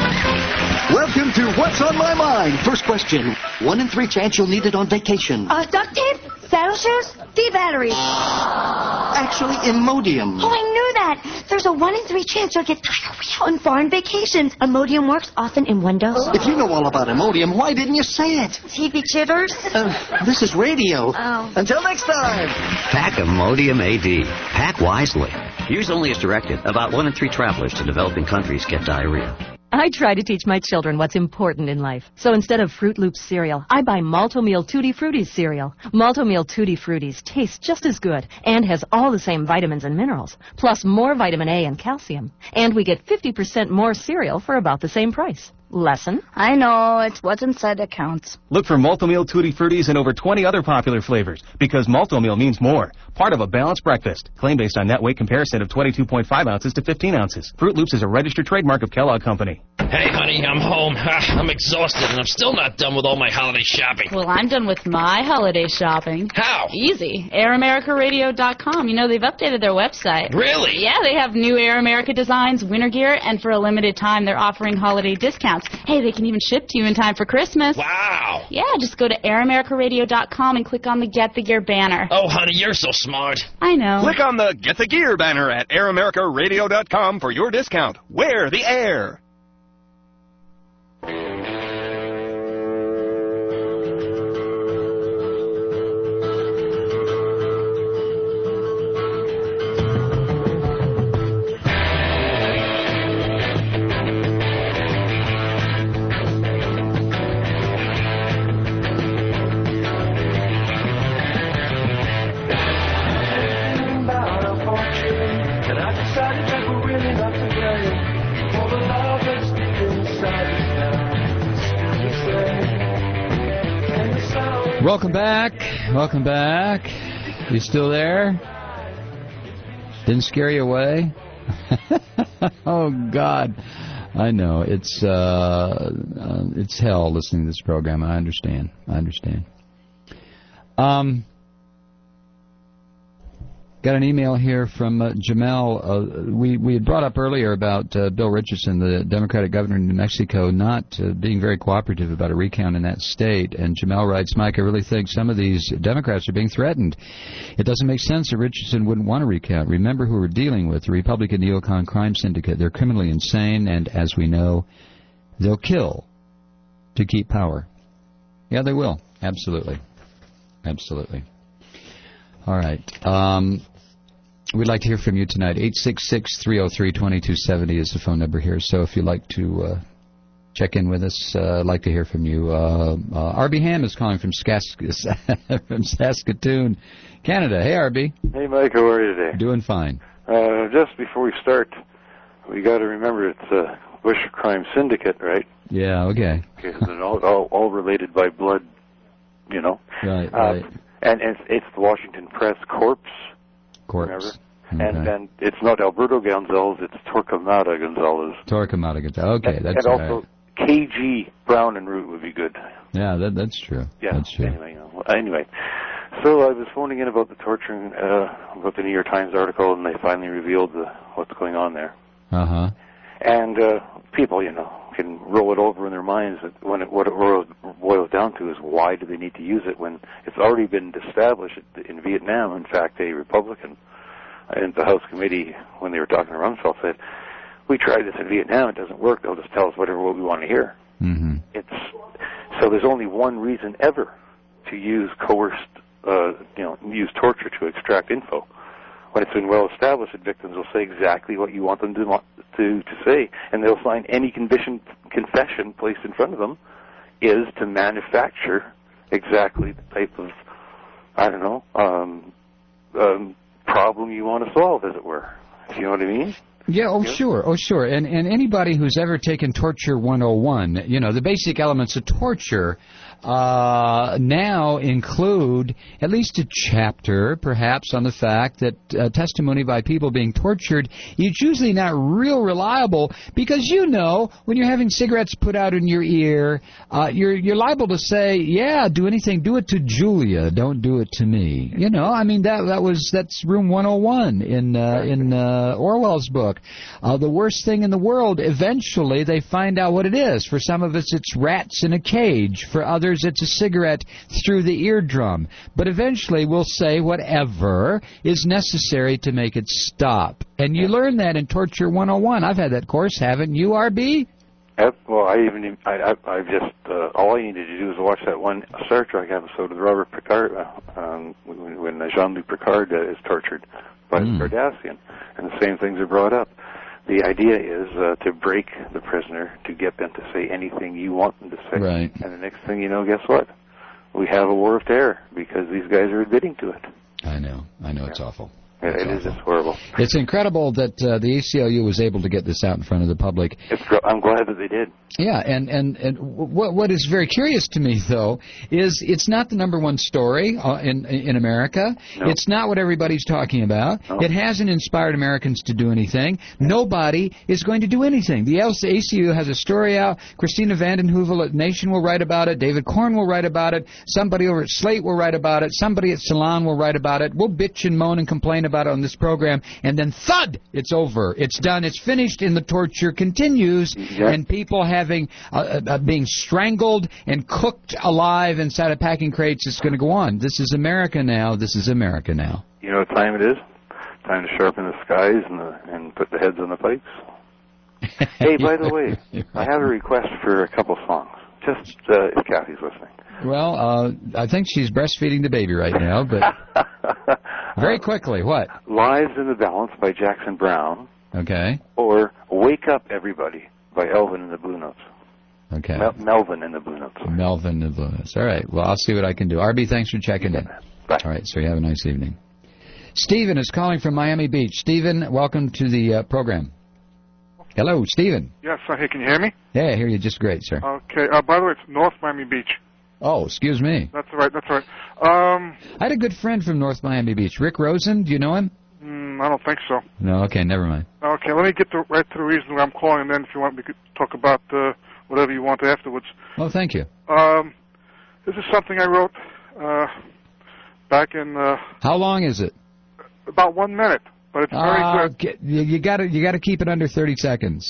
Welcome to What's on My Mind. First question. One in three chance you'll need it on vacation. Uh, duct tape? Saddle shoes? D batteries. Actually, Imodium. Oh, I knew that. There's a one in three chance you'll get diarrhea on foreign vacations. Imodium works often in one dose. If you know all about Imodium, why didn't you say it? T V jitters? Uh, this is radio. Oh. Until next time. Pack Imodium A D. Pack wisely. Used only as directed. About one in three travelers to developing countries get diarrhea. I try to teach my children what's important in life. So instead of Fruit Loops cereal, I buy Malto-Meal Tutti Fruities cereal. Malto-Meal Tutti Fruities tastes just as good and has all the same vitamins and minerals, plus more vitamin A and calcium. And we get fifty percent more cereal for about the same price. Lesson? I know, it's what's inside that counts. Look for Multi-Meal Tutti Fruttis and over twenty other popular flavors, because Multi-Meal means more. Part of a balanced breakfast. Claim based on net weight comparison of twenty-two point five ounces to fifteen ounces. Fruit Loops is a registered trademark of Kellogg Company. Hey, honey, I'm home. I'm exhausted, and I'm still not done with all my holiday shopping. Well, I'm done with my holiday shopping. How? Easy. air america radio dot com. You know, they've updated their website. Really? Yeah, they have new Air America designs, winter gear, and for a limited time, they're offering holiday discounts. Hey, they can even ship to you in time for Christmas. Wow. Yeah, just go to air america radio dot com and click on the Get the Gear banner. Oh, honey, you're so smart. I know. Click on the Get the Gear banner at air america radio dot com for your discount. Wear the air. Welcome back. Welcome back. You still there? Didn't scare you away? Oh, God. I know. It's uh, uh, it's hell listening to this program. I understand. I understand. Um, got an email here from uh, Jamel. Uh, we, we had brought up earlier about uh, Bill Richardson, the Democratic governor in New Mexico, not uh, being very cooperative about a recount in that state. And Jamel writes, Mike, I really think some of these Democrats are being threatened. It doesn't make sense that Richardson wouldn't want to recount. Remember who we're dealing with, the Republican neocon crime syndicate. They're criminally insane, and as we know, they'll kill to keep power. Yeah, they will. Absolutely. Absolutely. All right. Um... We'd like to hear from you tonight. eight six six, three oh three, two two seven oh is the phone number here. So if you'd like to uh, check in with us, uh, I'd like to hear from you. Uh, uh, R B Ham is calling from, Skas- from Saskatoon, Canada. Hey, R B. Hey, Mike. How are you today? Doing fine. Uh, just before we start, we got to remember it's a Bush crime syndicate, right? Yeah, okay. Okay, they're all, all, all related by blood, you know. Right, uh, right. And it's, it's the Washington Press Corps. Corpse. Okay. And, and it's not Alberto Gonzalez, it's Torquemada Gonzalez. Torquemada Gonzalez. Okay, and, that's and right. also K G Brown and Root would be good. Yeah, that, that's true. Yeah. That's true. Anyway, you know, well, anyway, so I was phoning in about the torturing, uh, about the New York Times article, and they finally revealed the, what's going on there. Uh-huh. And uh, people, you know, can roll it over in their minds that when it, what it boils down to is why do they need to use it when it's already been established in Vietnam. In fact, a Republican in the House committee, when they were talking to Rumsfeld, said, we tried this in Vietnam, it doesn't work, they'll just tell us whatever what we want to hear. Mm-hmm. It's so there's only one reason ever to use coerced, uh, you know, use torture to extract info. When it's been well established that victims will say exactly what you want them to to, to say, and they'll sign any confession, confession placed in front of them is to manufacture exactly the type of, I don't know, um, um, problem you want to solve, as it were. You know what I mean? Yeah, oh, Yeah. sure, oh, sure. And and anybody who's ever taken Torture one oh one, you know, the basic elements of torture uh, now include at least a chapter, perhaps, on the fact that uh, testimony by people being tortured is usually not real reliable because, you know, when you're having cigarettes put out in your ear, uh, you're you're liable to say, yeah, do anything, do it to Julia, don't do it to me. You know, I mean, that that was that's room one oh one in uh, in uh, Orwell's book. Uh, the worst thing in the world, eventually they find out what it is. For some of us, it's rats in a cage. For others, it's a cigarette through the eardrum. But eventually, we'll say whatever is necessary to make it stop. And you learn that in Torture one oh one. I've had that course, haven't you, R B? Yep. Well, I even I I, I just uh, all I needed to do was watch that one Star Trek episode of Robert Picard uh, um, when, when Jean-Luc Picard uh, is tortured by mm. the Cardassian, and the same things are brought up. The idea is uh, to break the prisoner to get them to say anything you want them to say. Right. And the next thing you know, guess what? We have a war of terror because these guys are admitting to it. I know. I know. Yeah. It's awful. It, it is just horrible. It's incredible that uh, the A C L U was able to get this out in front of the public. It's, I'm glad that they did. Yeah, and, and, and what what is very curious to me, though, is it's not the number one story uh, in in America. No. It's not what everybody's talking about. No. It hasn't inspired Americans to do anything. Nobody is going to do anything. The A C L U has a story out. Christina Vanden Heuvel at Nation will write about it. David Korn will write about it. Somebody over at Slate will write about it. Somebody at Salon will write about it. We'll bitch and moan and complain about it on this program, and then thud, it's over. It's done. It's finished, and the torture continues, Yep. and people having uh, uh, being strangled and cooked alive inside of packing crates. It's going to go on. This is America now. This is America now. You know what time it is? Time to sharpen the skies and the, and put the heads on the pikes. Hey, by the way, I have a request for a couple songs. Just uh, if Kathy's listening. Well, uh, I think she's breastfeeding the baby right now, but very quickly, what? Lives in the Balance by Jackson Browne. Okay. Or Wake Up Everybody by Elvin and the Blue Notes. Okay. Mel- Melvin and the Blue Notes. Melvin and the Blue Notes. All right. Well, I'll see what I can do. R B, thanks for checking in. Bye. All right, so you have a nice evening. Stephen is calling from Miami Beach. Stephen, welcome to the uh, program. Hello, Stephen. Yes, uh, hey, can you hear me? Yeah, I hear you just great, sir. Okay, uh, by the way, it's North Miami Beach. Oh, excuse me. That's all right, that's all right. Um, I had a good friend from North Miami Beach, Rick Rosen. Do you know him? mm, I don't think so. No, okay, never mind. Okay, let me get to, right to the reason why I'm calling, and then if you want, we could talk about uh, whatever you want afterwards. Oh, thank you. Um, this is something I wrote uh, back in... Uh, How long is it? About one minute, but it's very uh, good. Get, you, you got to you got to keep it under thirty seconds.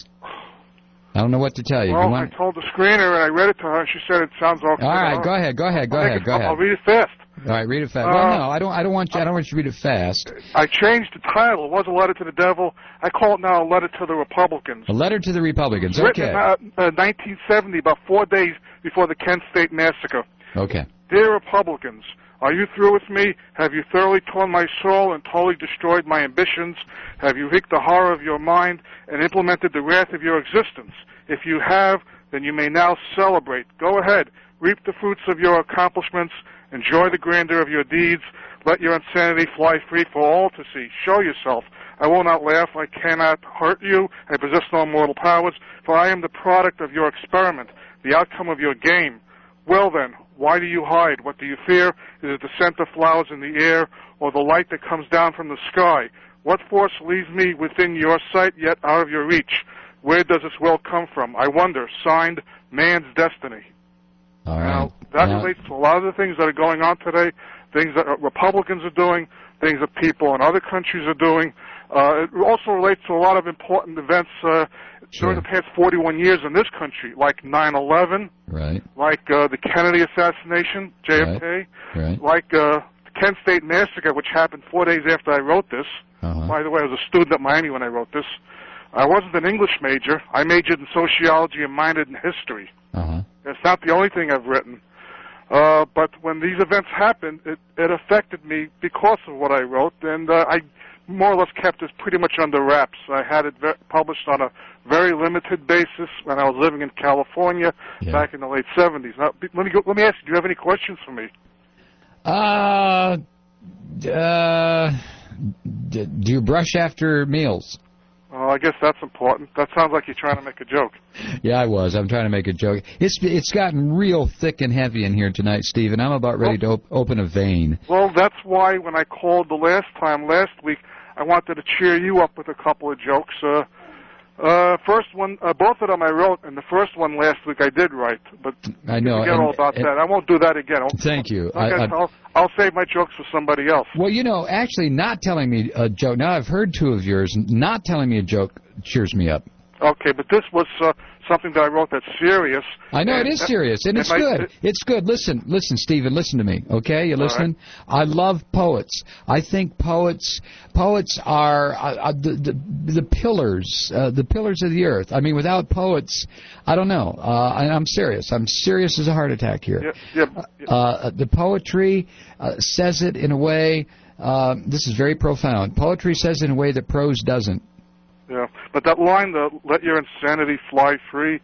I don't know what to tell you. Well, you want... I told the screener, and I read it to her, and she said it sounds okay. All right, go ahead, go ahead, go I'll ahead, it, go I'll, ahead. I'll read it fast. All right, read it fast. Uh, well, no, I don't. I don't want you. I don't want you to read it fast. I changed the title. It was a letter to the devil. I call it now a letter to the Republicans. A letter to the Republicans. Written Okay. in uh, uh, nineteen seventy, about four days before the Kent State Massacre. Okay. Dear Republicans, are you through with me? Have you thoroughly torn my soul and totally destroyed my ambitions? Have you wreaked the horror of your mind and implemented the wrath of your existence? If you have, then you may now celebrate. Go ahead. Reap the fruits of your accomplishments. Enjoy the grandeur of your deeds. Let your insanity fly free for all to see. Show yourself. I will not laugh. I cannot hurt you. I possess no mortal powers, for I am the product of your experiment, the outcome of your game. Well then, why do you hide? What do you fear? Is it the scent of flowers in the air, or the light that comes down from the sky? What force leaves me within your sight, yet out of your reach? Where does this will come from? I wonder. Signed, Man's Destiny. All right. Now, that now, relates to a lot of the things that are going on today, things that Republicans are doing, things that people in other countries are doing. Uh, it also relates to a lot of important events uh, sure. during the past forty-one years in this country, like nine eleven, right. like uh, the Kennedy assassination, J F K, right. Right. like uh, the Kent State Massacre, which happened four days after I wrote this. Uh-huh. By the way, I was a student at Miami when I wrote this. I wasn't an English major. I majored in sociology and minored in history. Uh-huh. It's not the only thing I've written. Uh, but when these events happened, it, it affected me because of what I wrote, and uh, I more or less kept this pretty much under wraps. I had it ve- published on a very limited basis when I was living in California yeah. back in the late seventies. Now, let me go, let me ask you, do you have any questions for me? Uh, uh, d- do you brush after meals? Oh, I guess that's important. That sounds like you're trying to make a joke. Yeah, I was. I'm trying to make a joke. It's it's gotten real thick and heavy in here tonight, Stephen. I'm about ready to op- open a vein. Well, that's why when I called the last time, last week, I wanted to cheer you up with a couple of jokes. Uh, uh, first one, uh, both of them I wrote, and the first one last week I did write. But I know. forget and, all about and, that. I won't do that again. I'll, thank you. Okay, I, I, I'll, I'll save my jokes for somebody else. Well, you know, actually not telling me a joke, now I've heard two of yours, not telling me a joke cheers me up. Okay, but this was uh, something that I wrote that's serious. I know and, it is serious, and it's and good. I, it's good. Listen, listen, Stephen, listen to me, okay? You listening? Right. I love poets. I think poets poets are uh, uh, the, the the pillars, uh, the pillars of the earth. I mean, without poets, I don't know. Uh, and I'm serious. I'm serious as a heart attack here. Yeah, yeah, yeah. Uh, the poetry uh, says it in a way, uh, this is very profound. Poetry says it in a way that prose doesn't. Yeah, but that line, the "Let your insanity fly free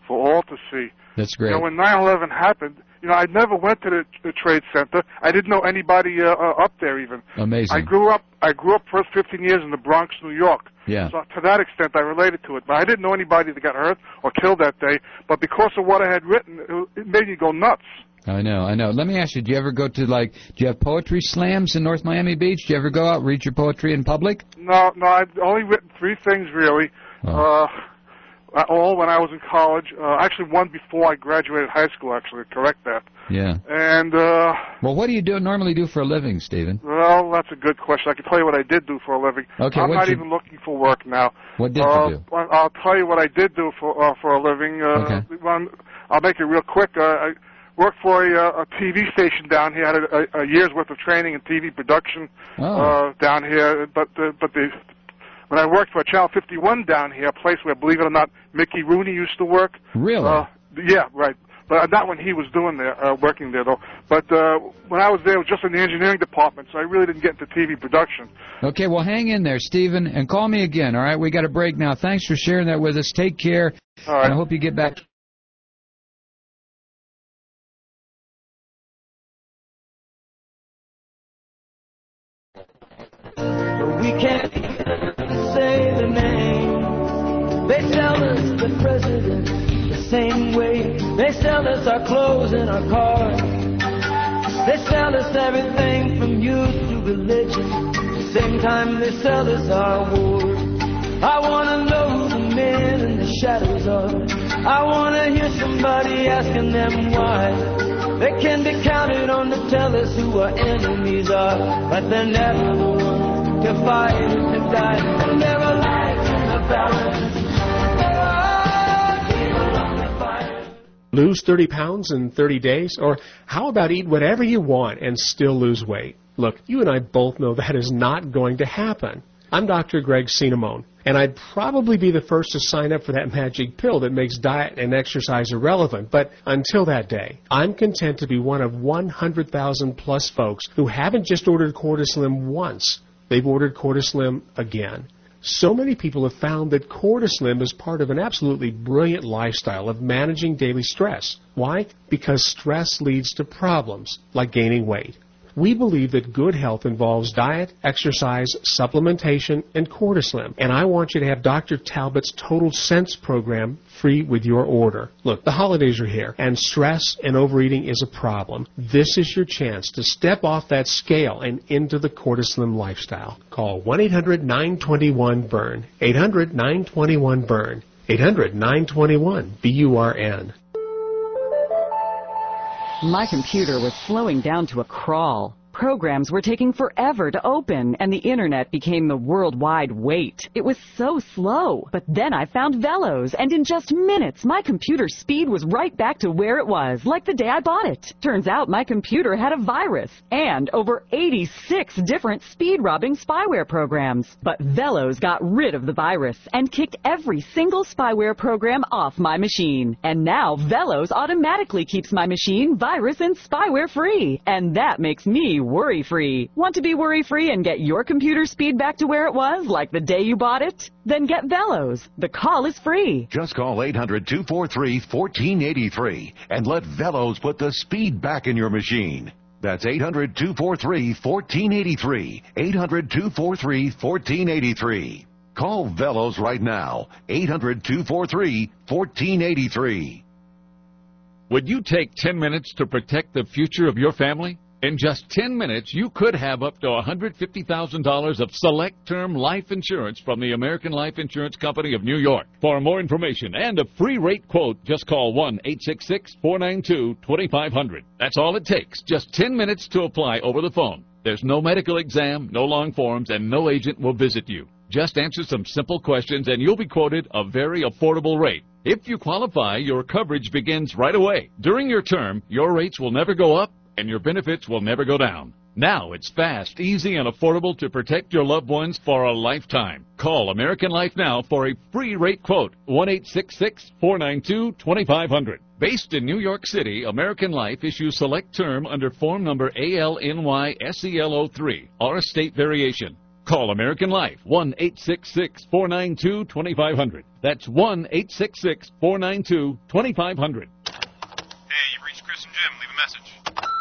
for all to see. That's great. You know, when nine eleven happened, you know, I never went to the, the Trade Center. I didn't know anybody uh, uh, up there even. Amazing. I grew up. I grew up first fifteen years in the Bronx, New York. Yeah. So to that extent, I related to it. But I didn't know anybody that got hurt or killed that day. But because of what I had written, it, it made me go nuts. I know, I know. Let me ask you, do you ever go to, like, do you have poetry slams in North Miami Beach? Do you ever go out and read your poetry in public? No, no, I've only written three things, really. Oh. Uh, all when I was in college. Uh, actually, one before I graduated high school, actually, to correct that. Yeah. And, uh... Well, what do you do normally do for a living, Stephen? Well, that's a good question. I can tell you what I did do for a living. Okay, I'm not you... even looking for work now. What did uh, you do? I'll tell you what I did do for uh, for a living. Uh, okay. I'll make it real quick. Uh, I worked for a, a T V station down here. I had a, a year's worth of training in T V production oh. uh, down here. But the, but the when I worked for Channel fifty-one down here, a place where, believe it or not, Mickey Rooney used to work. Really? Uh, yeah, right. But not when he was doing there, uh, working there, though. But uh, when I was there, it was just in the engineering department, so I really didn't get into T V production. Okay, well, hang in there, Stephen, and call me again, all right? We got a break now. Thanks for sharing that with us. Take care, all right. and I hope you get back. We can't say the name. They tell us the president the same way. They sell us our clothes and our cars. They sell us everything from youth to religion. At the same time they sell us our wars. I wanna know who the men in the shadows are. I wanna hear somebody asking them why. They can be counted on to tell us who our enemies are, but they're never the ones to fight and to die, and there are lights in the balance. Lose thirty pounds in thirty days? Or how about eat whatever you want and still lose weight? Look, you and I both know that is not going to happen. I'm Doctor Greg Cinnamone, and I'd probably be the first to sign up for that magic pill that makes diet and exercise irrelevant. But until that day, I'm content to be one of one hundred thousand plus folks who haven't just ordered Cortislim once. They've ordered Cortislim again. So many people have found that Cortislim is part of an absolutely brilliant lifestyle of managing daily stress. Why? Because stress leads to problems like gaining weight. We believe that good health involves diet, exercise, supplementation, and Cortislim. And I want you to have Doctor Talbot's Total Sense program free with your order. Look, the holidays are here, and stress and overeating is a problem. This is your chance to step off that scale and into the Cortislim lifestyle. Call one eight hundred nine two one burn. eight hundred nine two one burn. eight hundred nine two one B U R N. My computer was slowing down to a crawl. Programs were taking forever to open, and the Internet became the worldwide wait. It was so slow. But then I found Velos, and in just minutes, my computer's speed was right back to where it was, like the day I bought it. Turns out my computer had a virus, and over eighty-six different speed-robbing spyware programs. But Velos got rid of the virus, and kicked every single spyware program off my machine. And now Velos automatically keeps my machine virus and spyware-free. And that makes me worry-free. Want to be worry-free and get your computer speed back to where it was, like the day you bought it? Then get Velos. The call is free. Just call eight hundred two four three one four eight three and let Velos put the speed back in your machine. That's eight hundred two four three one four eight three. eight hundred two four three one four eight three. Call Velos right now. eight hundred two four three one four eight three. Would you take ten minutes to protect the future of your family? In just ten minutes, you could have up to one hundred fifty thousand dollars of select term life insurance from the American Life Insurance Company of New York. For more information and a free rate quote, just call one eight six six, four nine two, two five zero zero. That's all it takes, just ten minutes to apply over the phone. There's no medical exam, no long forms, and no agent will visit you. Just answer some simple questions and you'll be quoted a very affordable rate. If you qualify, your coverage begins right away. During your term, your rates will never go up and your benefits will never go down. Now it's fast, easy, and affordable to protect your loved ones for a lifetime. Call American Life now for a free rate quote. one eight six six, four nine two, two five zero zero. Based in New York City, American Life issues select term under form number A L N Y S E L O three or a state variation. Call American Life, one eight six six, four nine two, two five zero zero. That's one eight six six, four nine two, two five zero zero. Hey, you reached Chris and Jim. Leave a message.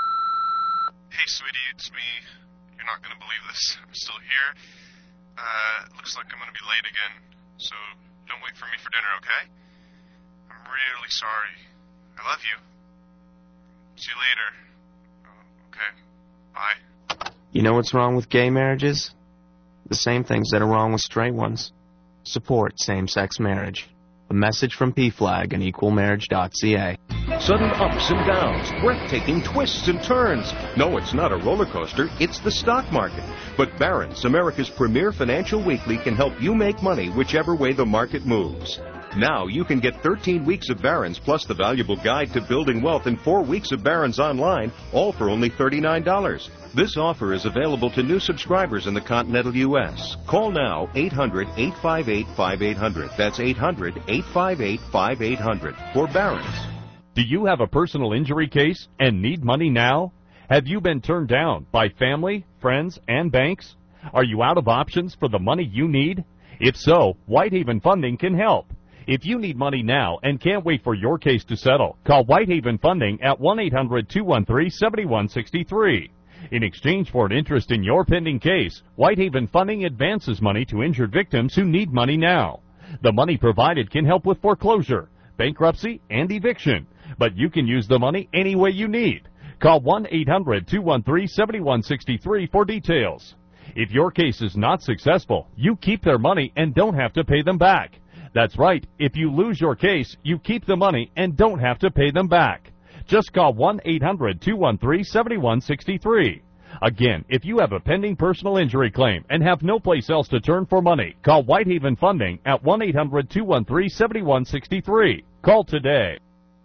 Hey, sweetie, it's me. You're not going to believe this. I'm still here. Uh, looks like I'm going to be late again, so don't wait for me for dinner, okay? I'm really sorry. I love you. See you later. Oh, okay. Bye. You know what's wrong with gay marriages? The same things that are wrong with straight ones. Support same-sex marriage. A message from P FLAG and equal marriage dot c a. Sudden ups and downs, breathtaking twists and turns. No, it's not a roller coaster, it's the stock market. But Barron's, America's premier financial weekly, can help you make money whichever way the market moves. Now you can get thirteen weeks of Barron's plus the valuable guide to building wealth and four weeks of Barron's online, all for only thirty-nine dollars. This offer is available to new subscribers in the continental U S Call now, eight hundred, eight five eight, five eight zero zero. That's eight hundred, eight five eight, five eight zero zero for Barron's. Do you have a personal injury case and need money now? Have you been turned down by family, friends, and banks? Are you out of options for the money you need? If so, Whitehaven Funding can help. If you need money now and can't wait for your case to settle, call Whitehaven Funding at one eight hundred, two one three, seven one six three. In exchange for an interest in your pending case, Whitehaven Funding advances money to injured victims who need money now. The money provided can help with foreclosure, bankruptcy, and eviction, but you can use the money any way you need. Call one eight hundred, two one three, seven one six three for details. If your case is not successful, you keep their money and don't have to pay them back. That's right. If you lose your case, you keep the money and don't have to pay them back. Just call one eight hundred, two one three, seven one six three. Again, if you have a pending personal injury claim and have no place else to turn for money, call Whitehaven Funding at one eight hundred, two one three, seven one six three. Call today.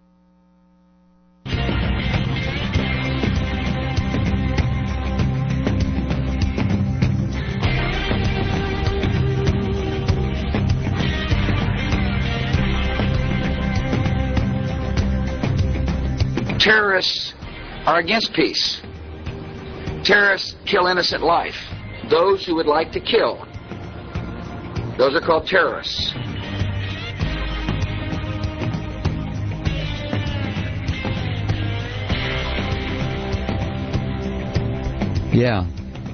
Terrorists are against peace. Terrorists kill innocent life. Those who would like to kill, those are called terrorists. Yeah.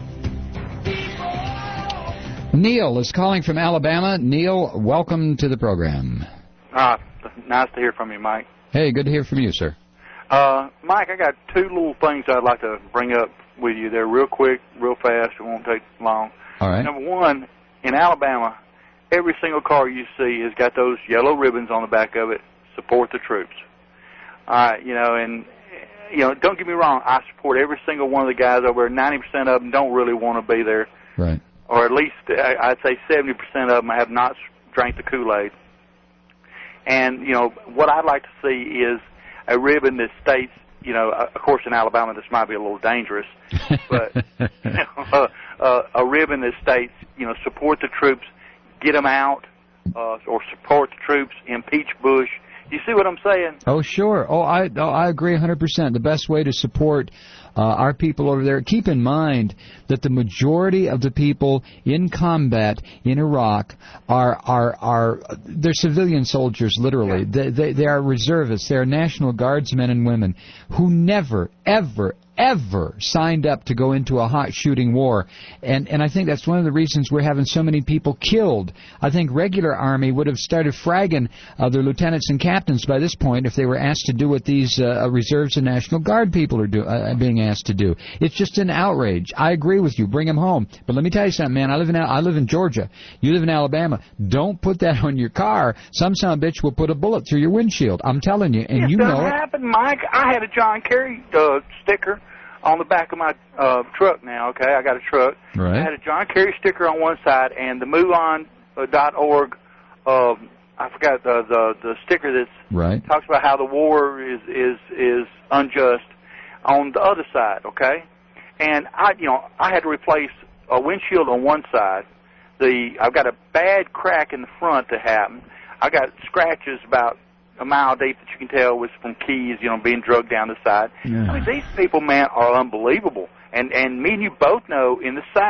Neil is calling from Alabama. Neil, welcome to the program. Ah, nice to hear from you, Mike. Hey, good to hear from you, sir. Uh, Mike, I got two little things I'd like to bring up with you. They're real quick, real fast. It won't take long. All right. Number one, in Alabama, every single car you see has got those yellow ribbons on the back of it, support the troops. All right, you know, and, you know, don't get me wrong, I support every single one of the guys over there. ninety percent of them don't really want to be there. Right. Or at least I'd say seventy percent of them have not drank the Kool-Aid. And, you know, what I'd like to see is a ribbon that states, you know, of course in Alabama this might be a little dangerous, but you know, uh, uh, a ribbon that states, you know, support the troops, get them out, uh, or support the troops, impeach Bush. You see what I'm saying? Oh, sure. Oh, I oh, I agree one hundred percent. The best way to support uh, our people over there, keep in mind that the majority of the people in combat in Iraq are are are they're civilian soldiers, literally. They, they they are reservists. They are National Guardsmen and women who never, ever, ever signed up to go into a hot shooting war. And and I think that's one of the reasons we're having so many people killed. I think regular Army would have started fragging uh, their lieutenants and captains by this point if they were asked to do what these uh, reserves and National Guard people are do, uh, being asked to do. It's just an outrage. I agree with you. Bring them home. But let me tell you something, man. I live in I live in Georgia. You live in Alabama. Don't put that on your car. Some son of a bitch will put a bullet through your windshield. I'm telling you, and It you know doesn't it. happen, Mike. I had a John Kerry uh, sticker on the back of my uh, truck now, okay? I got a truck. Right. I had a John Kerry sticker on one side and the MUON dot org, uh, I forgot the, the the sticker that Right. talks about how the war is, is, is unjust on the other side, okay? And, I, you know, I had to replace a windshield on one side. The I've got a bad crack in the front that happened. I got scratches about a mile deep that you can tell was from keys, you know, being drugged down the side. Yeah. I mean, these people, man, are unbelievable. And and me and you both know in the South,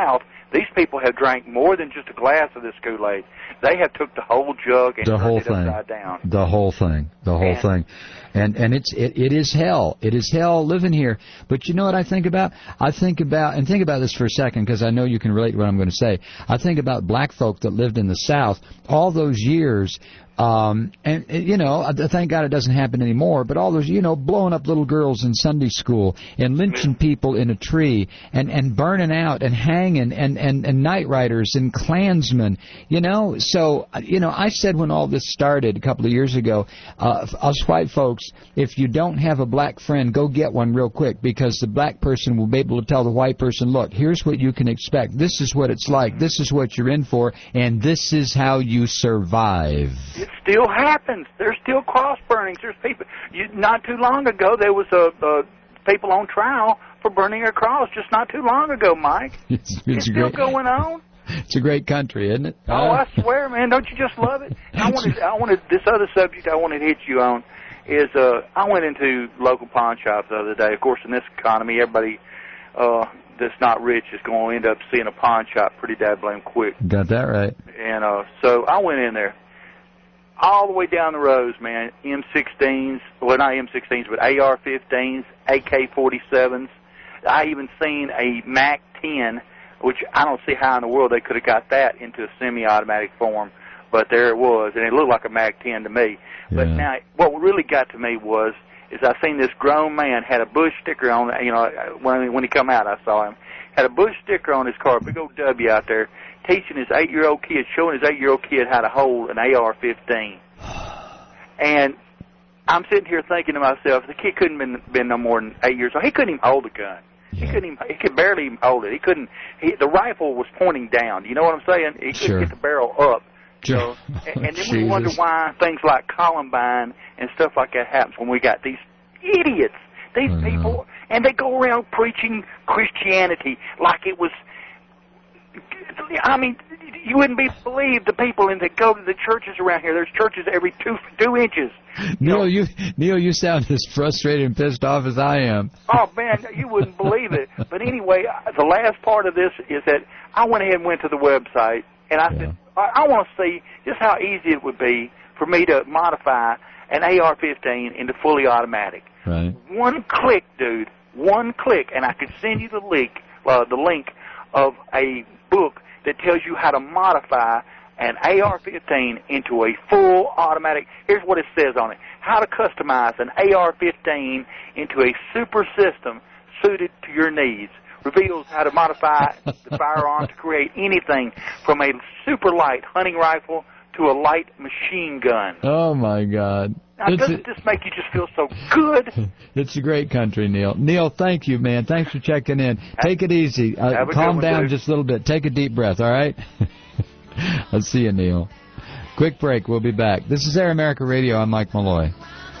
These people have drank more than just a glass of this Kool-Aid. They have took the whole jug and the turned whole it thing. upside down. The whole thing. The whole And- thing. And and it's it, it is hell. It is hell living here. But you know what I think about? I think about, and think about this for a second, because I know you can relate to what I'm going to say. I think about black folk that lived in the South all those years. Um, and, and, you know, I- thank God it doesn't happen anymore, but all those, you know, blowing up little girls in Sunday school and lynching people in a tree and, and burning out and hanging and, and, and night riders and Klansmen, you know. So, you know, I said when all this started a couple of years ago, uh, us white folks, if you don't have a black friend, go get one real quick, because the black person will be able to tell the white person, look, here's what you can expect. This is what it's like. This is what you're in for, and this is how you survive. It still happens. There's still cross burnings. There's people. You, not too long ago, there was a, a people on trial for burning a cross. Just not too long ago, Mike. It's, it's, It's still great. going on. It's a great country, isn't it? Oh, I swear, man! Don't you just love it? I wanted, I wanted this other subject I wanted to hit you on is uh, I went into local pawn shop the other day. Of course, in this economy, everybody uh, that's not rich is going to end up seeing a pawn shop pretty daggone quick. Got that right. And uh, so I went in there. All the way down the rows, man, M sixteens, well, not M sixteens, but A R fifteens, A K forty-sevens. I even seen a Mac ten, which I don't see how in the world they could have got that into a semi-automatic form, but there it was, and it looked like a Mac ten to me. Yeah. But now, what really got to me was, is I seen this grown man had a Bush sticker on, you know, when, when he come out, I saw him, had a Bush sticker on his car, a big old W out there, teaching his eight-year-old kid, showing his eight-year-old kid how to hold an A R fifteen. And I'm sitting here thinking to myself, the kid couldn't have been, been no more than eight years old. He couldn't even hold a gun. He couldn't even, he could barely even hold it. He couldn't, he, the rifle was pointing down. You know what I'm saying? He couldn't Sure. get the barrel up. Sure. So, and, and then we Jesus. wonder why things like Columbine and stuff like that happens when we got these idiots, these I know. people, and they go around preaching Christianity like it was, I mean, you wouldn't be believe the people in that go to the churches around here. There's churches every two two inches. Neil, you Neil, you sound as frustrated and pissed off as I am. Oh man, you wouldn't believe it. But anyway, the last part of this is that I went ahead and went to the website, and I said, I, I want to see just how easy it would be for me to modify an A R fifteen into fully automatic. Right. One click, dude. One click, and I could send you the link, uh, the link of a book that tells you how to modify an A R fifteen into a full automatic. Here's what it says on it. How to customize an A R fifteen into a super system suited to your needs. Reveals how to modify the firearm to create anything from a super light hunting rifle to a light machine gun. Oh, my God. Now, It's doesn't a, this make you just feel so good? it's a great country, Neil. Neil, thank you, man. Thanks for checking in. Take it easy. Uh, Have a calm good one, down dude. just a little bit. Take a deep breath, all right? I'll see you, Neil. Quick break. We'll be back. This is Air America Radio. I'm Mike Malloy.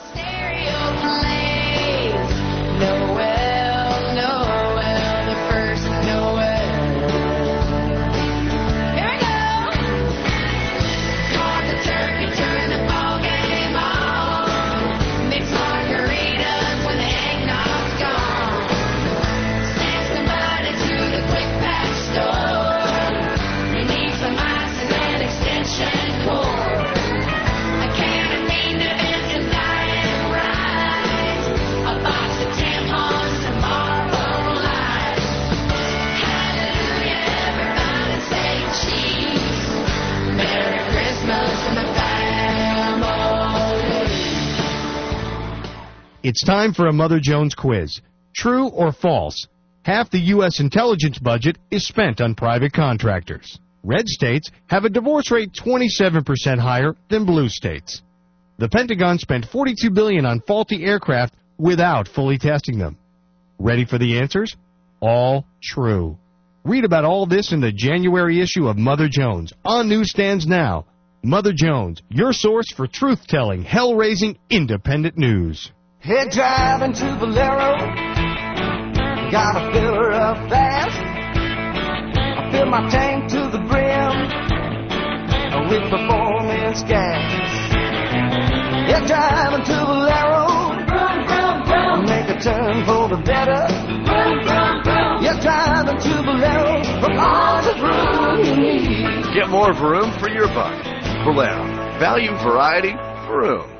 It's time for a Mother Jones quiz. True or false? Half the U S intelligence budget is spent on private contractors. Red states have a divorce rate twenty-seven percent higher than blue states. The Pentagon spent forty-two billion dollars on faulty aircraft without fully testing them. Ready for the answers? All true. Read about all this in the January issue of Mother Jones, on newsstands now. Mother Jones, your source for truth-telling, hell-raising, independent news. Head driving to Valero, gotta fill her up fast. I fill my tank to the brim with performance gas. Head driving to Valero, brum, brum, brum. Make a turn for the better. Brum, brum, brum. Yes, driving to Valero, all the room you need. Get more Vroom for your buck. Valero. Value, variety, Vroom.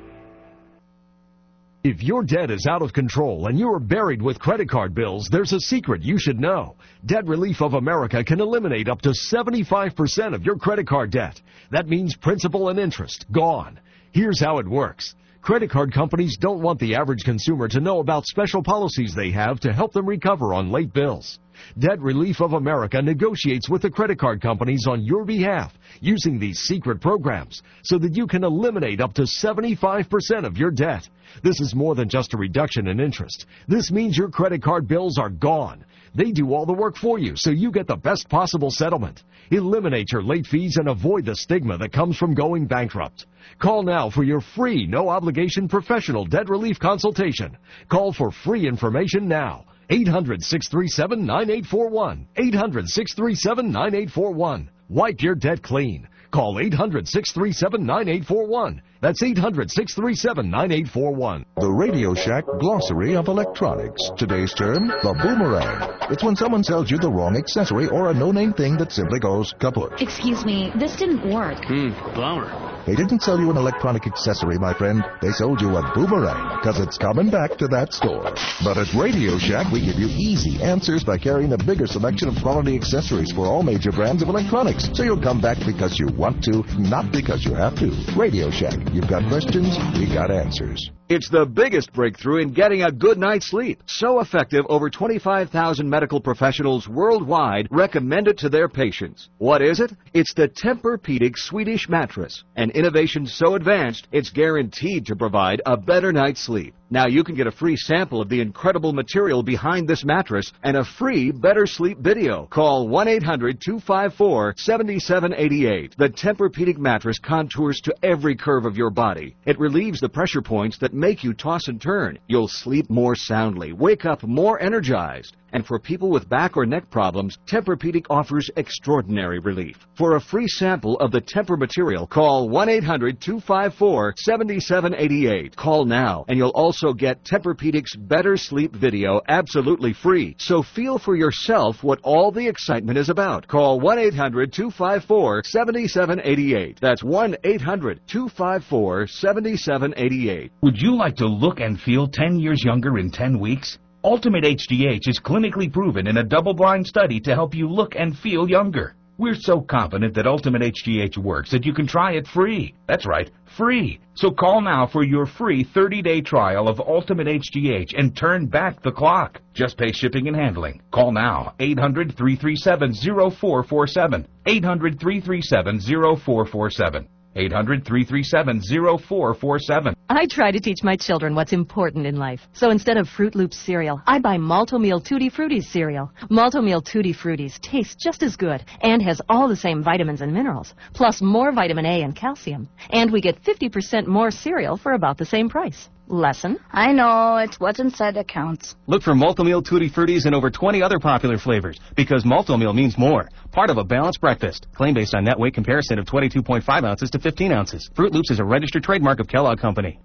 If your debt is out of control and you are buried with credit card bills, there's a secret you should know. Debt Relief of America can eliminate up to seventy-five percent of your credit card debt. That means principal and interest gone. Here's how it works. Credit card companies don't want the average consumer to know about special policies they have to help them recover on late bills. Debt Relief of America negotiates with the credit card companies on your behalf using these secret programs so that you can eliminate up to seventy-five percent of your debt. This is more than just a reduction in interest. This means your credit card bills are gone. They do all the work for you so you get the best possible settlement. Eliminate your late fees and avoid the stigma that comes from going bankrupt. Call now for your free, no-obligation professional debt relief consultation. Call for free information now. eight hundred, six three seven, nine eight four one. eight hundred, six three seven, nine eight four one. Wipe your debt clean. Call eight hundred, six three seven, nine eight four one. That's eight hundred, six three seven, nine eight four one. The Radio Shack Glossary of Electronics. Today's term, the boomerang. It's when someone sells you the wrong accessory or a no-name thing that simply goes kaput. Excuse me, this didn't work. Hmm, bummer. They didn't sell you an electronic accessory, my friend. They sold you a boomerang, because it's coming back to that store. But at Radio Shack, we give you easy answers by carrying a bigger selection of quality accessories for all major brands of electronics. So you'll come back because you want to, not because you have to. Radio Shack. You've got questions, we got answers. It's the biggest breakthrough in getting a good night's sleep. So effective, over twenty-five thousand medical professionals worldwide recommend it to their patients. What is it? It's the Tempur-Pedic Swedish mattress. An innovation so advanced, it's guaranteed to provide a better night's sleep. Now you can get a free sample of the incredible material behind this mattress and a free Better Sleep video. Call one eight hundred, two five four, seven seven eight eight. The Tempur-Pedic mattress contours to every curve of your body. It relieves the pressure points that make you toss and turn. You'll sleep more soundly, wake up more energized. And for people with back or neck problems, Tempur-Pedic offers extraordinary relief. For a free sample of the Tempur material, call one eight hundred, two five four, seven seven eight eight. Call now, and you'll also get Tempur-Pedic's Better Sleep video absolutely free. So feel for yourself what all the excitement is about. Call one eight hundred, two five four, seven seven eight eight. That's one eight hundred, two five four, seven seven eight eight. Would you like to look and feel ten years younger in ten weeks? Ultimate H G H is clinically proven in a double-blind study to help you look and feel younger. We're so confident that Ultimate H G H works that you can try it free. That's right, free. So call now for your free thirty-day trial of Ultimate H G H and turn back the clock. Just pay shipping and handling. Call now, eight hundred, three three seven, zero four four seven. eight hundred, three three seven, zero four four seven. eight hundred, three three seven, zero four four seven. I try to teach my children what's important in life. So instead of Fruit Loops cereal, I buy Malto-Meal Tutti Fruities cereal. Malto-Meal Tutti Fruities tastes just as good and has all the same vitamins and minerals, plus more vitamin A and calcium. And we get fifty percent more cereal for about the same price. Lesson? I know, it's what's inside that counts. Look for Malto-Meal Tutti Fruities and over twenty other popular flavors, because Malto-Meal means more. Part of a balanced breakfast. Claim based on net weight comparison of twenty-two point five ounces to fifteen ounces. Fruit Loops is a registered trademark of Kellogg Company.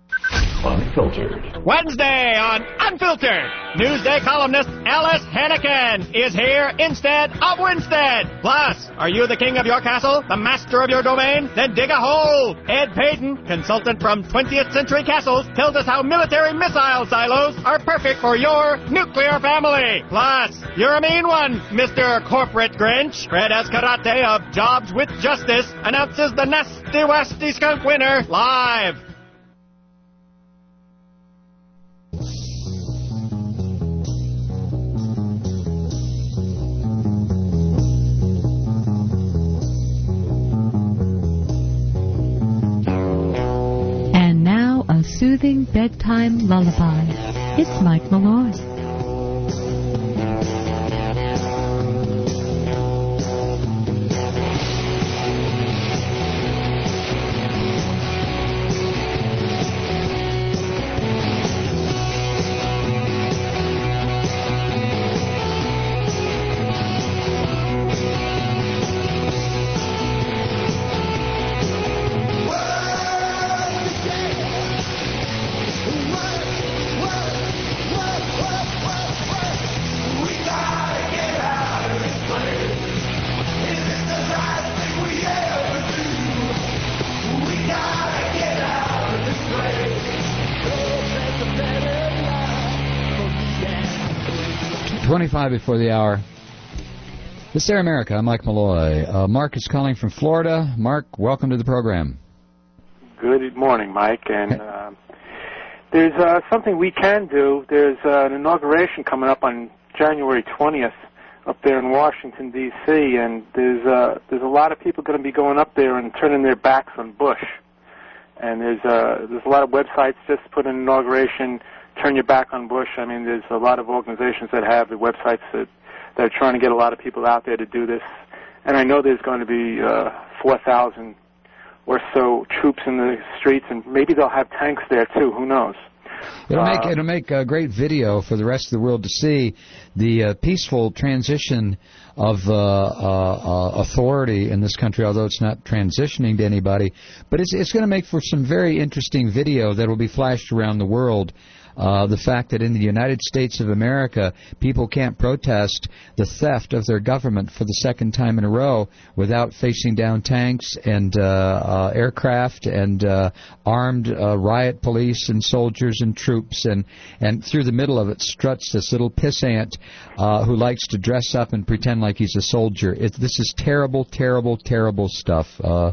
Unfiltered. Wednesday on Unfiltered, Newsday columnist Alice Hennigan is here instead of Winstead. Plus, are you the king of your castle, the master of your domain? Then dig a hole. Ed Payton, consultant from twentieth century Castles, tells us how military missile silos are perfect for your nuclear family. Plus, you're a mean one, Mister Corporate Grinch. Fred Escarate of Jobs with Justice announces the Nasty Wasty Skunk winner live. And now a soothing bedtime lullaby. It's Mike Malloy. What? twenty-five before the hour. This is Air America. I'm Mike Malloy. Uh, Mark is calling from Florida. Mark, welcome to the program. Good morning, Mike. And uh, there's uh, something we can do. There's uh, an inauguration coming up on January twentieth up there in Washington, D C, and there's uh, there's a lot of people going to be going up there and turning their backs on Bush. And there's uh, there's a lot of websites just put an inauguration, turn your back on Bush. I mean, there's a lot of organizations that have the websites that, that are trying to get a lot of people out there to do this. And I know there's going to be uh, four thousand or so troops in the streets, and maybe they'll have tanks there too. Who knows? It'll make Uh, it'll make a great video for the rest of the world to see the uh, peaceful transition of uh, uh, uh, authority in this country. Although it's not transitioning to anybody, but it's it's going to make for some very interesting video that will be flashed around the world. Uh, the fact that in the United States of America, people can't protest the theft of their government for the second time in a row without facing down tanks and uh, uh, aircraft and uh, armed uh, riot police and soldiers and troops, and, and through the middle of it struts this little pissant uh, who likes to dress up and pretend like he's a soldier. It, this is terrible, terrible, terrible stuff. Uh,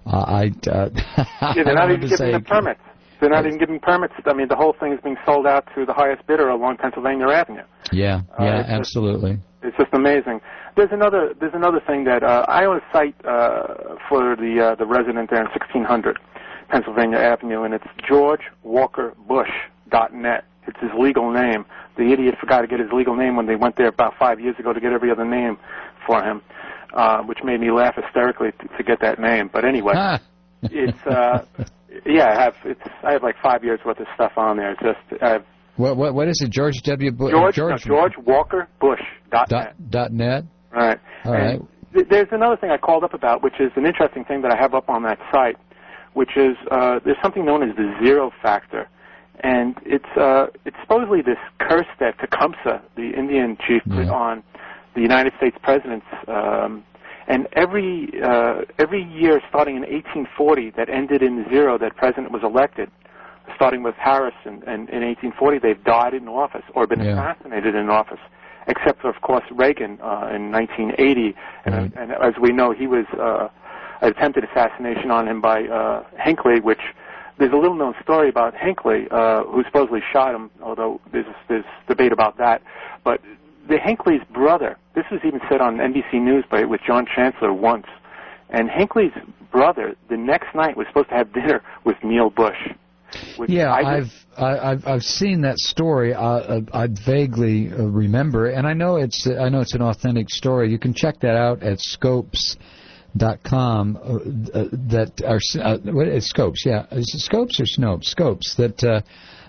I, uh, yeah, they're not even giving them permits. They're not even giving permits. I mean, the whole thing is being sold out to the highest bidder along Pennsylvania Avenue. Yeah, Uh, yeah, it's just- absolutely. It's just amazing. There's another. There's another thing that uh, I own a site uh, for the uh, the resident there in sixteen hundred Pennsylvania Avenue, and it's george walker bush dot net. It's his legal name. The idiot forgot to get his legal name when they went there about five years ago to get every other name for him, uh, which made me laugh hysterically to, to get that name. But anyway, it's uh, yeah. I have it's I have like five years worth of stuff on there. It's just I have What what what is it? George W. Bush. George George no, George Walker Bush dot net. dot net. Right. All And right. th- there's another thing I called up about, which is an interesting thing that I have up on that site, which is uh, there's something known as the zero factor, and it's uh, it's supposedly this curse that Tecumseh, the Indian chief, put on the United States presidents. Um, and every uh, every year, starting in eighteen forty, that ended in zero, that president was elected. Starting with Harris in, in, in eighteen forty, they've died in office or been Yeah. assassinated in office, except for, of course, Reagan uh, in nineteen eighty. And, and as we know, he was uh, an attempted assassination on him by uh, Hinckley, which there's a little-known story about Hinckley, uh, who supposedly shot him, although there's, there's debate about that. But the Hinckley's brother, this was even said on N B C News by with John Chancellor once, and Hinckley's brother the next night was supposed to have dinner with Neil Bush. Which Yeah, I I've I, I've I've seen that story. Uh, I vaguely uh, remember, and I know it's I know it's an authentic story. You can check that out at Scopes dot com. Uh, uh, that are uh, what is Scopes? Yeah, is it Scopes or Snopes? Scopes that uh,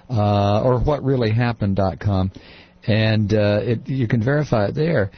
uh, or what really happened dot com, and uh, it, you can verify it there.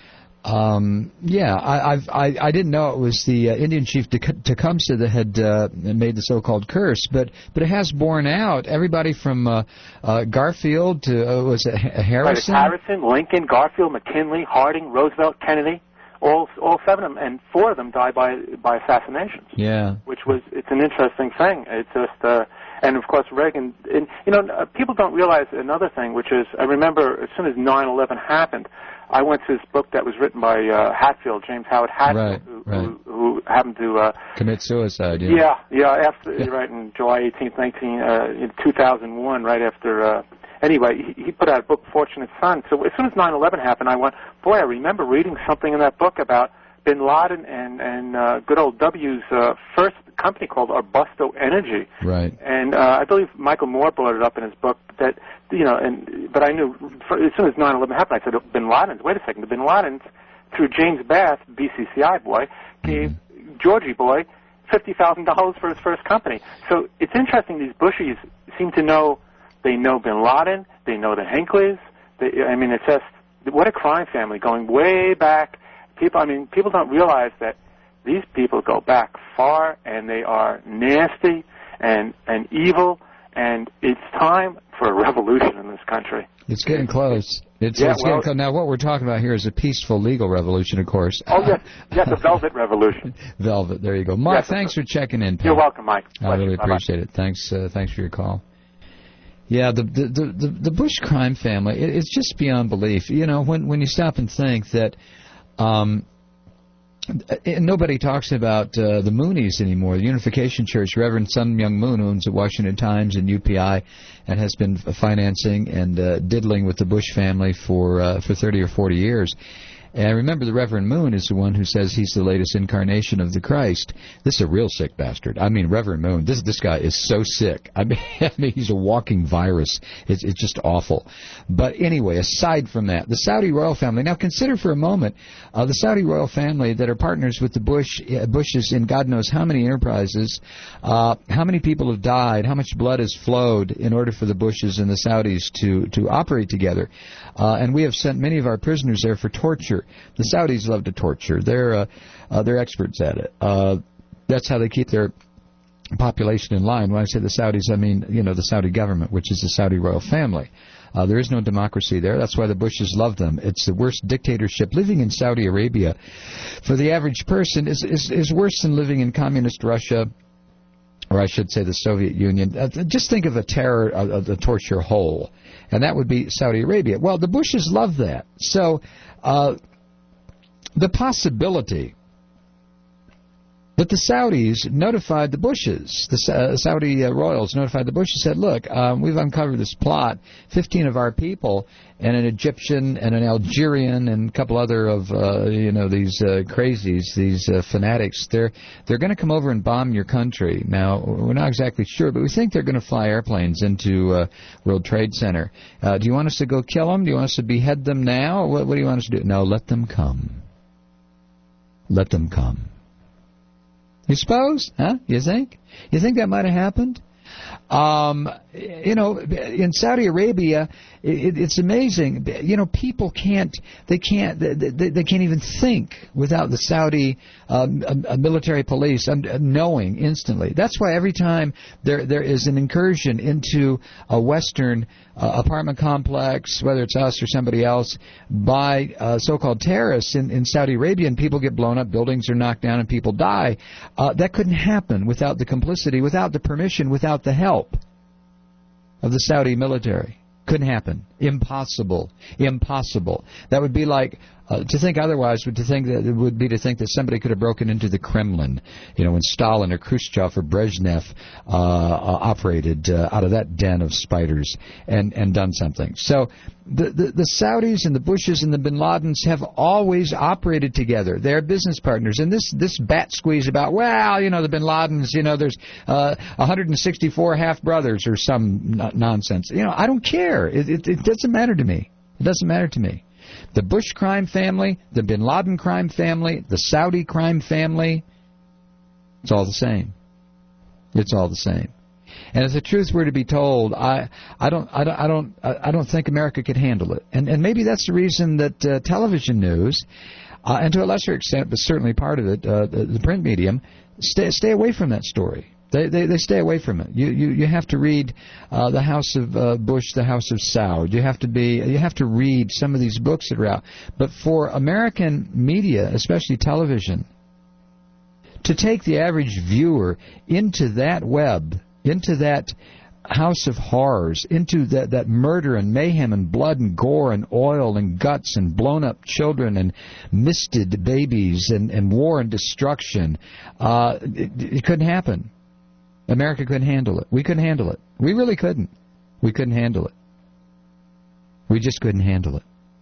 Um, yeah, I, I've, I I didn't know it was the uh, Indian chief Tec- Tecumseh that had uh, made the so-called curse, but but it has borne out. Everybody from uh, uh, Garfield to uh, was it Right, Harrison? it's Harrison, Lincoln, Garfield, McKinley, Harding, Roosevelt, Kennedy, all all seven of them, and four of them died by by assassinations. Yeah. Which was it's an interesting thing. It's just uh, and of course Reagan. And, you know, uh, people don't realize another thing, which is I remember as soon as nine eleven happened, I went to this book that was written by uh, Hatfield, James Howard Hatfield, Right, who, right. who who happened to uh, Commit suicide. Yeah. yeah, yeah. After right in July eighteenth, nineteen uh, in two thousand one, right after. Uh, anyway, he, he put out a book, Fortunate Son. So as soon as nine eleven happened, I went, boy, I remember reading something in that book about Bin Laden and and uh, good old W's uh, first company called Arbusto Energy. Right. And uh, I believe Michael Moore brought it up in his book that you know, and but I knew for, as soon as nine eleven happened, I said, oh, Bin Laden's. Wait a second, the Bin Laden's through James Bath, B C C I boy, gave Georgie boy fifty thousand dollars for his first company. So it's interesting. These Bushies seem to know. They know Bin Laden. They know the Hinckleys. They, I mean, it's just what a crime family going way back. People, I mean, people don't realize that these people go back far, and they are nasty and and evil. And it's time for a revolution in this country. It's getting close. It's, Yeah, it's well- getting close. Now, what we're talking about here is a peaceful legal revolution, of course. Oh yes, yes, the Velvet Revolution. Velvet. There you go. Mark, Yes, thanks for checking in, pal. You're welcome, Mike. I really Pleasure. Bye-bye. appreciate it. Thanks. Uh, thanks for your call. Yeah, the the, the, the Bush crime family, it, it's just beyond belief. You know, when, when you stop and think that um, nobody talks about uh, the Moonies anymore. The Unification Church, Reverend Sun Myung Moon, who owns the Washington Times and U P I, and has been financing and uh, diddling with the Bush family for uh, for thirty or forty years. And remember, the Reverend Moon is the one who says he's the latest incarnation of the Christ. This is a real sick bastard. I mean, Reverend Moon, this this guy is so sick. I mean, I mean he's a walking virus. It's, it's just awful. But anyway, aside from that, the Saudi royal family. Now, consider for a moment uh, the Saudi royal family that are partners with the Bush uh, Bushes in God knows how many enterprises. Uh, how many people have died? How much blood has flowed in order for the Bushes and the Saudis to to operate together? Uh, and we have sent many of our prisoners there for torture. The Saudis love to torture. They're uh, uh, they're experts at it. Uh, that's how they keep their population in line. When I say the Saudis, I mean, you know, the Saudi government, which is the Saudi royal family. Uh, there is no democracy there. That's why the Bushes love them. It's the worst dictatorship. Living in Saudi Arabia, for the average person, is is, is worse than living in communist Russia, or I should say the Soviet Union. Uh, just think of a terror, of uh, the torture hole, and that would be Saudi Arabia. Well, the Bushes love that. So uh, the possibility that the Saudis notified the Bushes, the uh, Saudi uh, royals notified the Bushes, said, look, um, we've uncovered this plot, fifteen of our people, and an Egyptian and an Algerian and a couple other of, uh, you know, these uh, crazies, these uh, fanatics, they're they're going to come over and bomb your country. Now, we're not exactly sure, but we think they're going to fly airplanes into uh, World Trade Center. Uh, do you want us to go kill them? Do you want us to behead them now? What, what do you want us to do? No, let them come. Let them come. You suppose? Huh? You think? You think that might have happened? Um, you know, in Saudi Arabia, it, it's amazing. You know, people can't, they can't, they, they can't even think without the Saudi um, uh, military police knowing instantly. That's why every time there there is an incursion into a Western uh, apartment complex, whether it's us or somebody else, by uh, so-called terrorists in, in Saudi Arabia, and people get blown up, buildings are knocked down, and people die, uh, that couldn't happen without the complicity, without the permission, without the help of the Saudi military. Couldn't happen. Impossible. Impossible. That would be like, uh, to think otherwise would to think that it would be to think that somebody could have broken into the Kremlin, you know, when Stalin or Khrushchev or Brezhnev uh, uh, operated uh, out of that den of spiders and, and done something. So the, the, the Saudis and the Bushes and the Bin Ladens have always operated together. They're business partners. And this, this bat squeeze about, well, you know, the Bin Ladens, you know, there's uh, one hundred sixty-four half-brothers or some n- nonsense. You know, I don't care. It, it, it doesn't matter to me. It doesn't matter to me. The Bush crime family, the Bin Laden crime family, the Saudi crime family, it's all the same. It's all the same. And if the truth were to be told, I, I don't, I don't, I don't, I don't think America could handle it. And, and maybe that's the reason that uh, television news, uh, and to a lesser extent, but certainly part of it, uh, the, the print medium, stay, stay away from that story. They, they they stay away from it. You you, you have to read uh, the House of uh, Bush, the House of Saud. You have to be you have to read some of these books that are out. But for American media, especially television, to take the average viewer into that web, into that house of horrors, into that, that murder and mayhem and blood and gore and oil and guts and blown up children and misted babies and, and war and destruction, uh, it, it couldn't happen. America couldn't handle it. We couldn't handle it. We really couldn't. We couldn't handle it. We just couldn't handle it.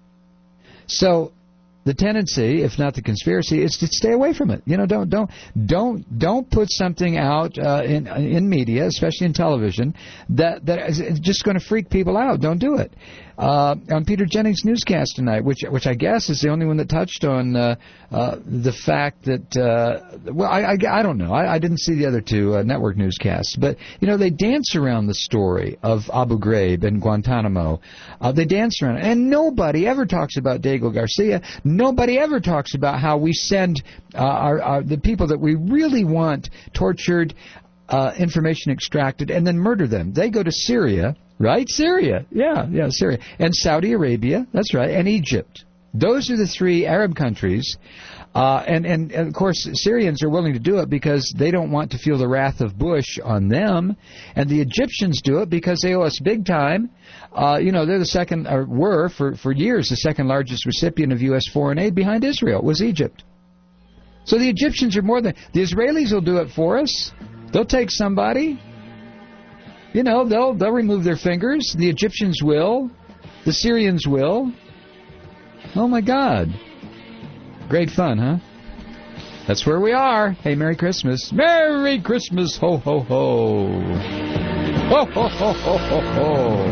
So the tendency, if not the conspiracy, is to stay away from it. You know, don't don't don't don't put something out uh, in in media, especially in television, that that is just going to freak people out. Don't do it. Uh, on Peter Jennings' newscast tonight, which which I guess is the only one that touched on uh, uh, the fact that, uh, well, I, I, I don't know. I, I didn't see the other two uh, network newscasts. But, you know, they dance around the story of Abu Ghraib and Guantanamo. Uh, they dance around it. And nobody ever talks about Diego Garcia. Nobody ever talks about how we send uh, our, our the people that we really want tortured, uh, information extracted, and then murder them. They go to Syria. Right? Syria. Yeah, yeah, Syria. And Saudi Arabia. That's right. And Egypt. Those are the three Arab countries. Uh, and, and, and, of course, Syrians are willing to do it because they don't want to feel the wrath of Bush on them. And the Egyptians do it because they owe us big time. Uh, you know, they're the second, or were for, for years, the second largest recipient of U S foreign aid behind Israel was Egypt. So the Egyptians are more than... The Israelis will do it for us. They'll take somebody. You know, they'll they'll remove their fingers. The Egyptians will. The Syrians will. Oh, my God. Great fun, huh? That's where we are. Hey, Merry Christmas. Merry Christmas. Ho, ho, ho. Ho, ho, ho, ho, ho, ho.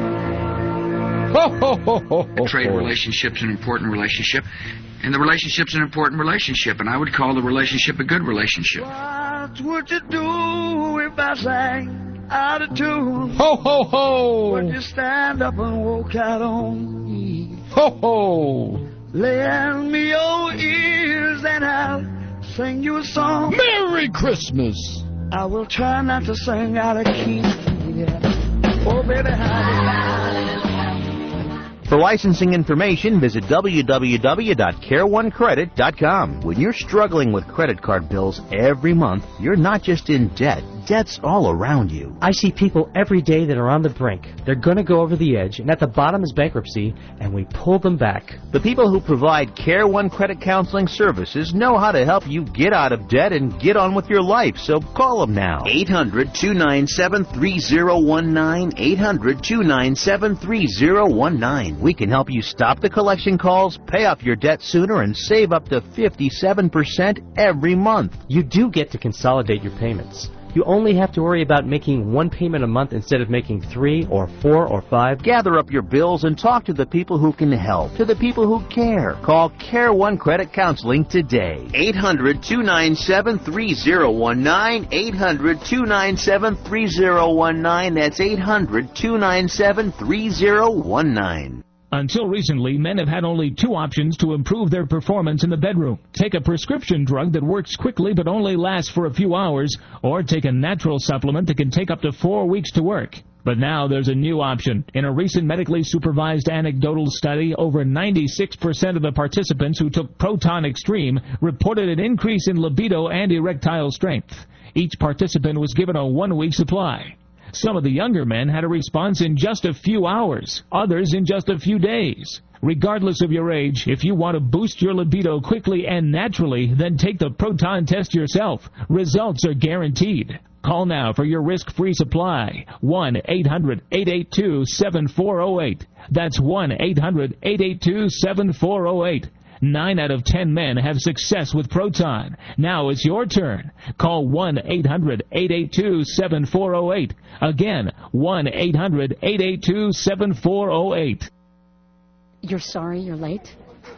Ho, ho, ho, ho, ho. A trade relationship's an important relationship, and the relationship's an important relationship, and I would call the relationship a good relationship. What would you do if I sang out of tune? Ho, ho, ho. Would you stand up and walk out on me? Ho, ho. Lend me your ears and I'll sing you a song. Merry Christmas. I will try not to sing out of key. Yeah. Oh, baby, how For licensing information, visit w w w dot care one credit dot com. When you're struggling with credit card bills every month, you're not just in debt. Debt's all around you. I see people every day that are on the brink. They're going to go over the edge, and at the bottom is bankruptcy, and we pull them back. The people who provide Care One Credit Counseling Services know how to help you get out of debt and get on with your life, so call them now. eight hundred, two nine seven, three zero one nine, eight hundred, two nine seven, three zero one nine. We can help you stop the collection calls, pay off your debt sooner, and save up to fifty-seven percent every month. You do get to consolidate your payments. You only have to worry about making one payment a month instead of making three or four or five. Gather up your bills and talk to the people who can help, to the people who care. Call Care One Credit Counseling today. eight hundred, two nine seven, three zero one nine, eight hundred, two nine seven, three zero one nine. That's eight hundred, two nine seven, three zero one nine. Until recently, men have had only two options to improve their performance in the bedroom. Take a prescription drug that works quickly but only lasts for a few hours, or take a natural supplement that can take up to four weeks to work. But now there's a new option. In a recent medically supervised anecdotal study, over ninety-six percent of the participants who took Proton Extreme reported an increase in libido and erectile strength. Each participant was given a one-week supply. Some of the younger men had a response in just a few hours, others in just a few days. Regardless of your age, if you want to boost your libido quickly and naturally, then take the Proton test yourself. Results are guaranteed. Call now for your risk-free supply. one eight hundred, eight eight two, seven four zero eight. That's one eight hundred, eight eight two, seven four zero eight. Nine out of ten men have success with Proton. Now it's your turn. Call one eight hundred, eight eight two, seven four zero eight. Again, one eight hundred, eight eight two, seven four zero eight. You're sorry you're late?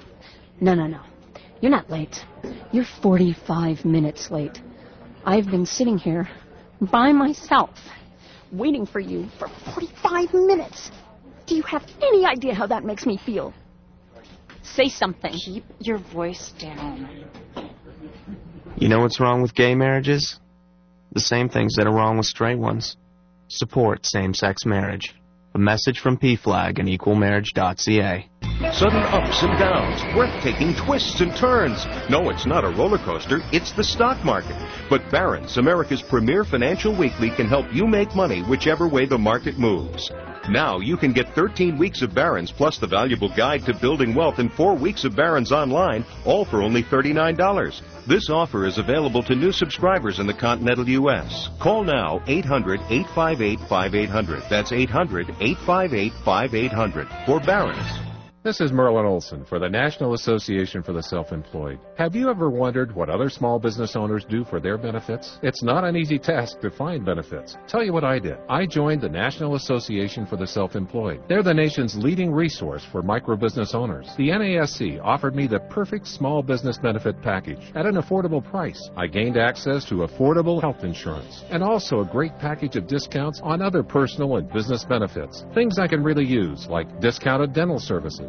No, no, no. You're not late. You're forty-five minutes late. I've been sitting here by myself, waiting for you for forty-five minutes. Do you have any idea how that makes me feel? Say something. Keep your voice down. You know what's wrong with gay marriages? The same things that are wrong with straight ones. Support same-sex marriage. A message from P FLAG and equal marriage dot c a. Sudden ups and downs, breathtaking twists and turns. No, it's not a roller coaster, it's the stock market. But Barron's, America's premier financial weekly, can help you make money whichever way the market moves. Now you can get thirteen weeks of Barron's plus the valuable guide to building wealth and four weeks of Barron's online, all for only thirty-nine dollars. This offer is available to new subscribers in the continental U S. Call now, eight hundred, eight five eight, five eight hundred. That's eight hundred, eight five eight, five eight hundred for Barron's. This is Merlin Olson for the National Association for the Self-Employed. Have you ever wondered what other small business owners do for their benefits? It's not an easy task to find benefits. Tell you what I did. I joined the National Association for the Self-Employed. They're the nation's leading resource for micro-business owners. The N A S C offered me the perfect small business benefit package at an affordable price. I gained access to affordable health insurance and also a great package of discounts on other personal and business benefits. Things I can really use, like discounted dental services,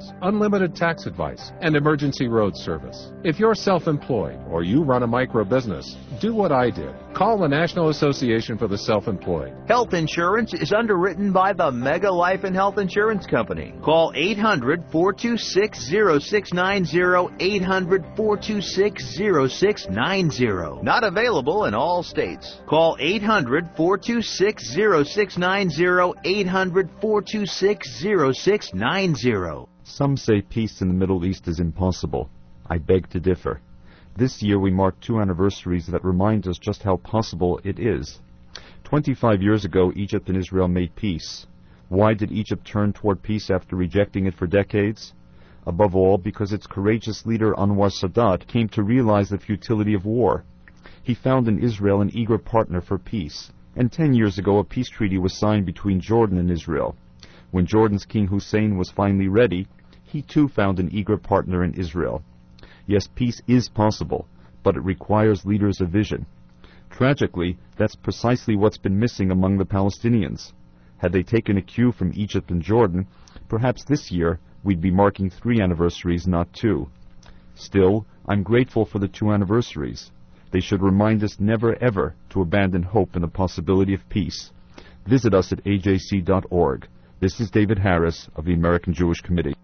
service, unlimited tax advice, and emergency road service. If you're self-employed or you run a micro business, do what I did. Call the National Association for the Self-Employed. Health insurance is underwritten by the Mega Life and Health Insurance Company. Call eight hundred, four two six, zero six nine zero, eight hundred, four two six, zero six nine zero. Not available in all states. Call eight hundred, four two six, zero six nine zero, eight hundred, four two six, zero six nine zero. Some say peace in the Middle East is impossible. I beg to differ. This year we mark two anniversaries that remind us just how possible it is. Twenty-five years ago, Egypt and Israel made peace. Why did Egypt turn toward peace after rejecting it for decades? Above all, because its courageous leader Anwar Sadat came to realize the futility of war. He found in Israel an eager partner for peace. And ten years ago, a peace treaty was signed between Jordan and Israel. When Jordan's King Hussein was finally ready, he too found an eager partner in Israel. Yes, peace is possible, but it requires leaders of vision. Tragically, that's precisely what's been missing among the Palestinians. Had they taken a cue from Egypt and Jordan, perhaps this year we'd be marking three anniversaries, not two. Still, I'm grateful for the two anniversaries. They should remind us never ever to abandon hope in the possibility of peace. Visit us at A J C dot org. This is David Harris of the American Jewish Committee.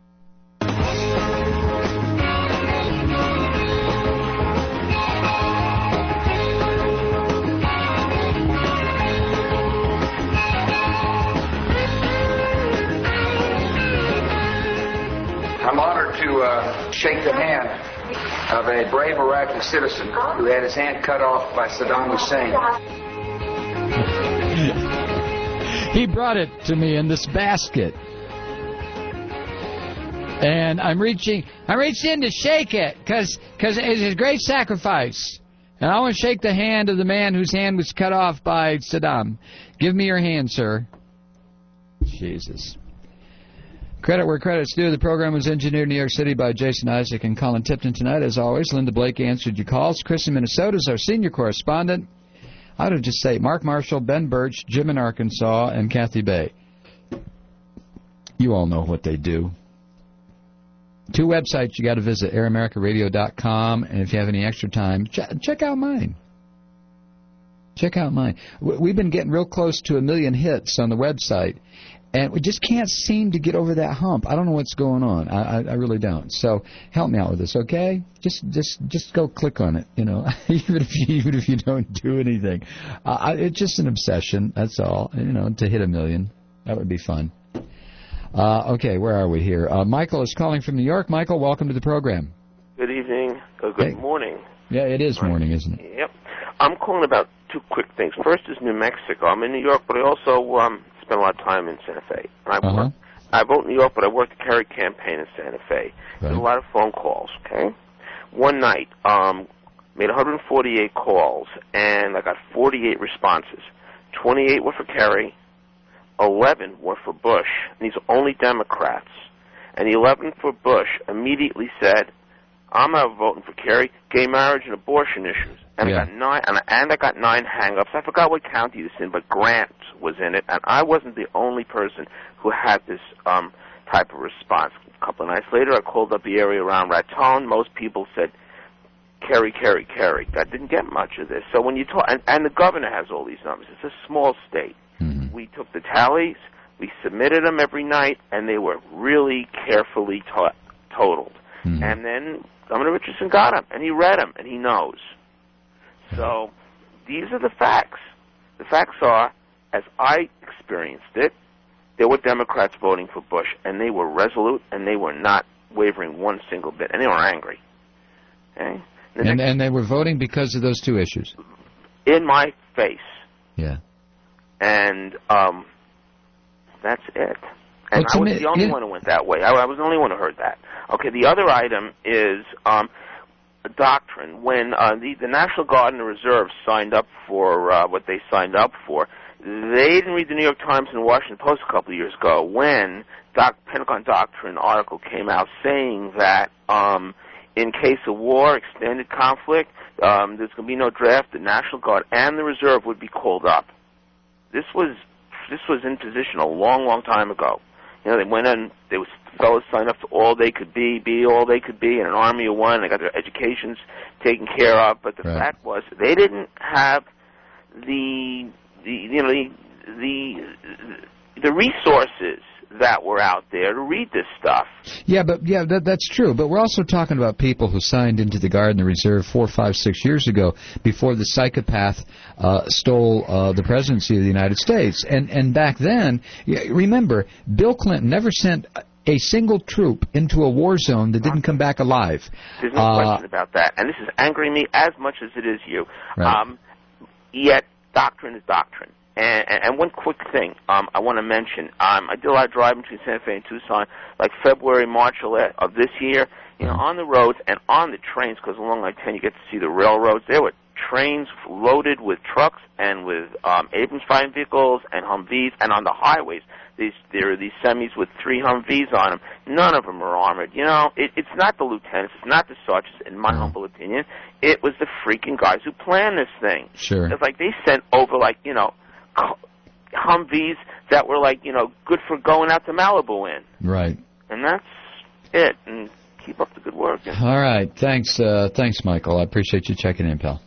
I'm honored to uh, shake the hand of a brave Iraqi citizen who had his hand cut off by Saddam Hussein. He brought it to me in this basket. And I'm reaching I reached in to shake it because it's a great sacrifice. And I want to shake the hand of the man whose hand was cut off by Saddam. Give me your hand, sir. Jesus. Credit where credit's due. The program was engineered in New York City by Jason Isaac and Colin Tipton tonight. As always, Linda Blake answered your calls. Chris in Minnesota is our senior correspondent. I would just say Mark Marshall, Ben Birch, Jim in Arkansas, and Kathy Bay. You all know what they do. Two websites you got to visit, air america radio dot com, and if you have any extra time, ch check out mine. Check out mine. We've been getting real close to a million hits on the website, and we just can't seem to get over that hump. I don't know what's going on. I, I, I really don't. So help me out with this, okay? Just, just, just go click on it. You know, even if you, even if you don't do anything, uh, I, it's just an obsession. That's all. You know, to hit a million, that would be fun. Uh, okay, where are we here? Uh, Michael is calling from New York. Michael, welcome to the program. Good evening. Uh, good hey. morning. Yeah, it is morning, isn't it? Yep. I'm calling about two quick things. First is New Mexico. I'm in New York, but I also um, spend a lot of time in Santa Fe. I, uh-huh. work, I vote in New York, but I work the Kerry campaign in Santa Fe. Right. Did a lot of phone calls, okay? One night, um, made one hundred forty-eight calls, and I got forty-eight responses. twenty-eight were for Kerry, eleven were for Bush, and these are only Democrats. And the eleven for Bush immediately said, I'm not voting for Kerry, gay marriage and abortion issues. And yeah. I got nine, and I, and I got nine hang-ups. I forgot what county this in, but Grant was in it, and I wasn't the only person who had this um, type of response. A couple of nights later, I called up the area around Raton. Most people said, Kerry, Kerry, Kerry. I didn't get much of this. So when you talk, and, and the governor has all these numbers. It's a small state. Mm-hmm. We took the tallies, we submitted them every night, and they were really carefully to- totaled. Mm-hmm. And then Governor Richardson got them, and he read them, and he knows. So these are the facts. The facts are, as I experienced it, there were Democrats voting for Bush, and they were resolute, and they were not wavering one single bit, and they were angry. Okay? The and, and they were voting because of those two issues? In my face. Yeah. And um, that's it. And well, I was me, the only yeah. one who went that way. I, I was the only one who heard that. Okay, the other item is um, a doctrine. When uh, the, the National Guard and the Reserve signed up for uh, what they signed up for, they didn't read the New York Times and the Washington Post a couple of years ago when Doc, Pentagon Doctrine article came out saying that um, in case of war, extended conflict, um, there's going to be no draft. The National Guard and the Reserve would be called up. This was this was in position a long, long time ago. You know, they went in, they was fellas signed up to all they could be, be all they could be in an army of one. They got their educations taken care of. But the right. fact was, they didn't have the, the you know, the, the, the resources that were out there to read this stuff. Yeah, but yeah, that, that's true. But we're also talking about people who signed into the Guard and the Reserve four, five, six years ago, before the psychopath uh, stole uh, the presidency of the United States. And and back then, remember, Bill Clinton never sent a single troop into a war zone that didn't come back alive. There's no uh, question about that. And this is angering me as much as it is you. Right. Um, yet, doctrine is doctrine. And, and, and one quick thing um, I want to mention. Um, I did a lot of driving between Santa Fe and Tucson, like February, March of this year. You know, on the roads and on the trains, because along I ten you get to see the railroads. There were trains loaded with trucks and with um, Abrams fighting vehicles and Humvees, and on the highways these there are these semis with three Humvees on them. None of them are armored. You know, it, it's not the lieutenants, it's not the sergeants, in my humble opinion. It was the freaking guys who planned this thing. Sure. It's like they sent over, like, you know, Humvees that were, like, you know, good for going out to Malibu in. Right. And that's it. And keep up the good work. All right. Thanks, uh, thanks, Michael. I appreciate you checking in, pal.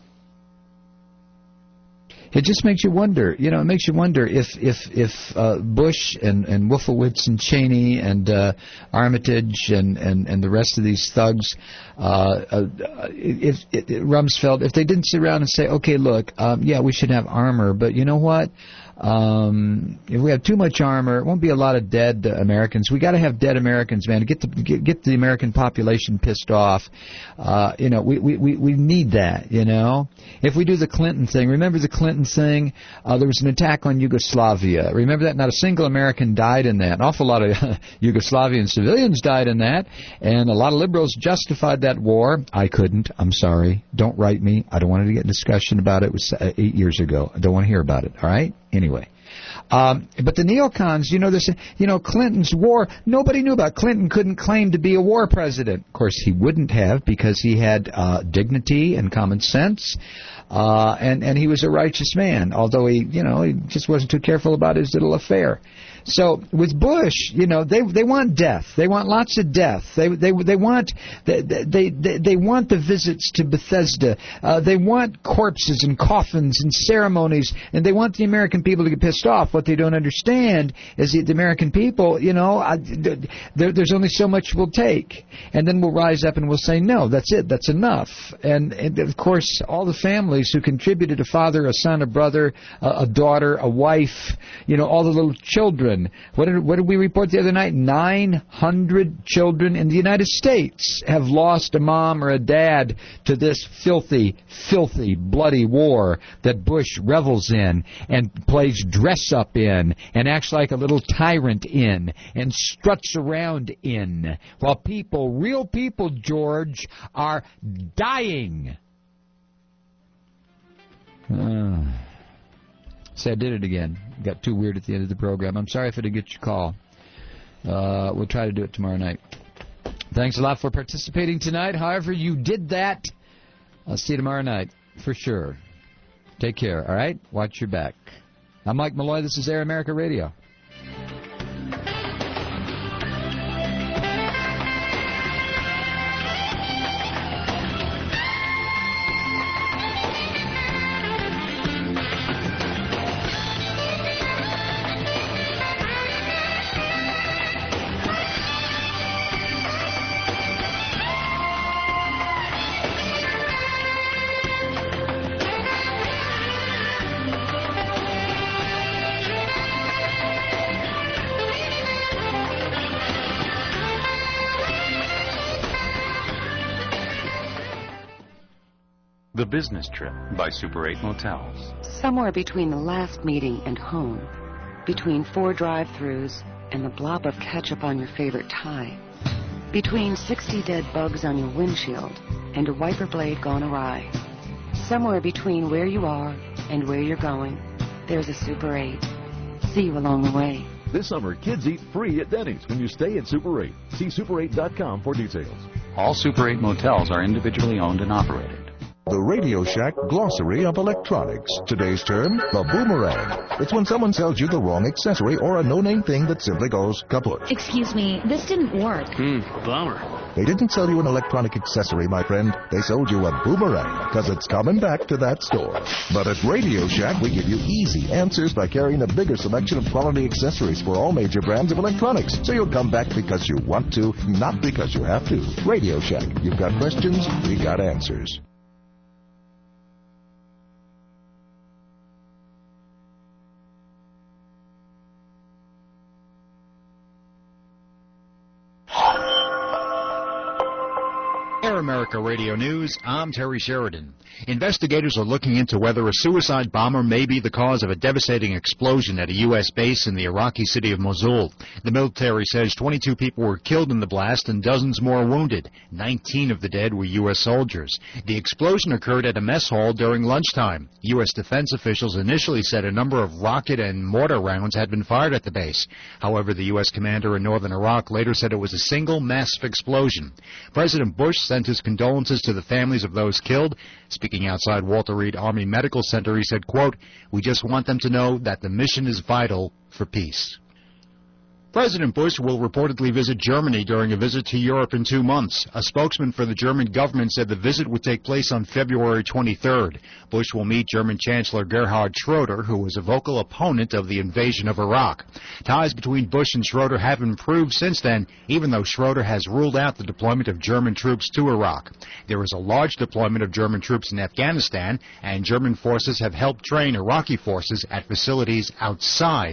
It just makes you wonder, you know, it makes you wonder if if if uh, Bush and, and Wolfowitz and Cheney and uh, Armitage and, and, and the rest of these thugs, uh, uh, if, if Rumsfeld, if they didn't sit around and say, okay, look, um, yeah, we should have armor, but you know what? Um, if we have too much armor, it won't be a lot of dead uh, Americans. We got to have dead Americans, man, to get the get, get the American population pissed off. Uh, you know, we, we, we, we need that. You know, if we do the Clinton thing, remember the Clinton thing? Uh, there was an attack on Yugoslavia. Remember that? Not a single American died in that. An awful lot of Yugoslavian civilians died in that, and a lot of liberals justified that war. I couldn't. I'm sorry. Don't write me. I don't want to get in discussion about it. It was uh, eight years ago. I don't want to hear about it. All right. Anyway, um, but the neocons, you know, this, you know, Clinton's war, nobody knew about. Clinton couldn't claim to be a war president. Of course, he wouldn't have, because he had uh, dignity and common sense, uh, and and he was a righteous man. Although he, you know, he just wasn't too careful about his little affair. So with Bush, you know, they they want death. They want lots of death. They they they want they they they, they want the visits to Bethesda. Uh, they want corpses and coffins and ceremonies, and they want the American people to get pissed off. What they don't understand is that the American people, you know, I, there, there's only so much we'll take, and then we'll rise up and we'll say, no, that's it, that's enough. And, and of course, all the families who contributed, a father, a son, a brother, a, a daughter, a wife, you know, all the little children. What did, what did we report the other night? nine hundred children in the United States have lost a mom or a dad to this filthy, filthy, bloody war that Bush revels in and plays dress-up in and acts like a little tyrant in and struts around in, while people, real people, George, are dying. Uh. See, I did it again. Got too weird at the end of the program. I'm sorry if I didn't get your call. Uh, we'll try to do it tomorrow night. Thanks a lot for participating tonight. However you did that, I'll see you tomorrow night for sure. Take care, all right? Watch your back. I'm Mike Malloy. This is Air America Radio. The Business Trip by Super eight Motels. Somewhere between the last meeting and home, between four drive-thrus and the blob of ketchup on your favorite tie, between sixty dead bugs on your windshield and a wiper blade gone awry, somewhere between where you are and where you're going, there's a Super eight. See you along the way. This summer, kids eat free at Denny's when you stay at Super eight. See super eight dot com for details. All Super eight motels are individually owned and operated. The Radio Shack Glossary of Electronics. Today's term, the boomerang. It's when someone sells you the wrong accessory or a no-name thing that simply goes kaput. Excuse me, this didn't work. Hmm, bummer. They didn't sell you an electronic accessory, my friend. They sold you a boomerang, because it's coming back to that store. But at Radio Shack, we give you easy answers by carrying a bigger selection of quality accessories for all major brands of electronics. So you'll come back because you want to, not because you have to. Radio Shack. You've got questions, we got answers. Air America Radio News, I'm Terry Sheridan. Investigators are looking into whether a suicide bomber may be the cause of a devastating explosion at a U S base in the Iraqi city of Mosul. The military says twenty-two people were killed in the blast and dozens more wounded. nineteen of the dead were U S soldiers. The explosion occurred at a mess hall during lunchtime. U S defense officials initially said a number of rocket and mortar rounds had been fired at the base. However, the U S commander in northern Iraq later said it was a single massive explosion. President Bush sent his condolences to the families of those killed. Speaking outside Walter Reed Army Medical Center, he said, quote, "We just want them to know that the mission is vital for peace." President Bush will reportedly visit Germany during a visit to Europe in two months. A spokesman for the German government said the visit would take place on February twenty-third. Bush will meet German Chancellor Gerhard Schroeder, who was a vocal opponent of the invasion of Iraq. Ties between Bush and Schroeder have improved since then, even though Schroeder has ruled out the deployment of German troops to Iraq. There is a large deployment of German troops in Afghanistan, and German forces have helped train Iraqi forces at facilities outside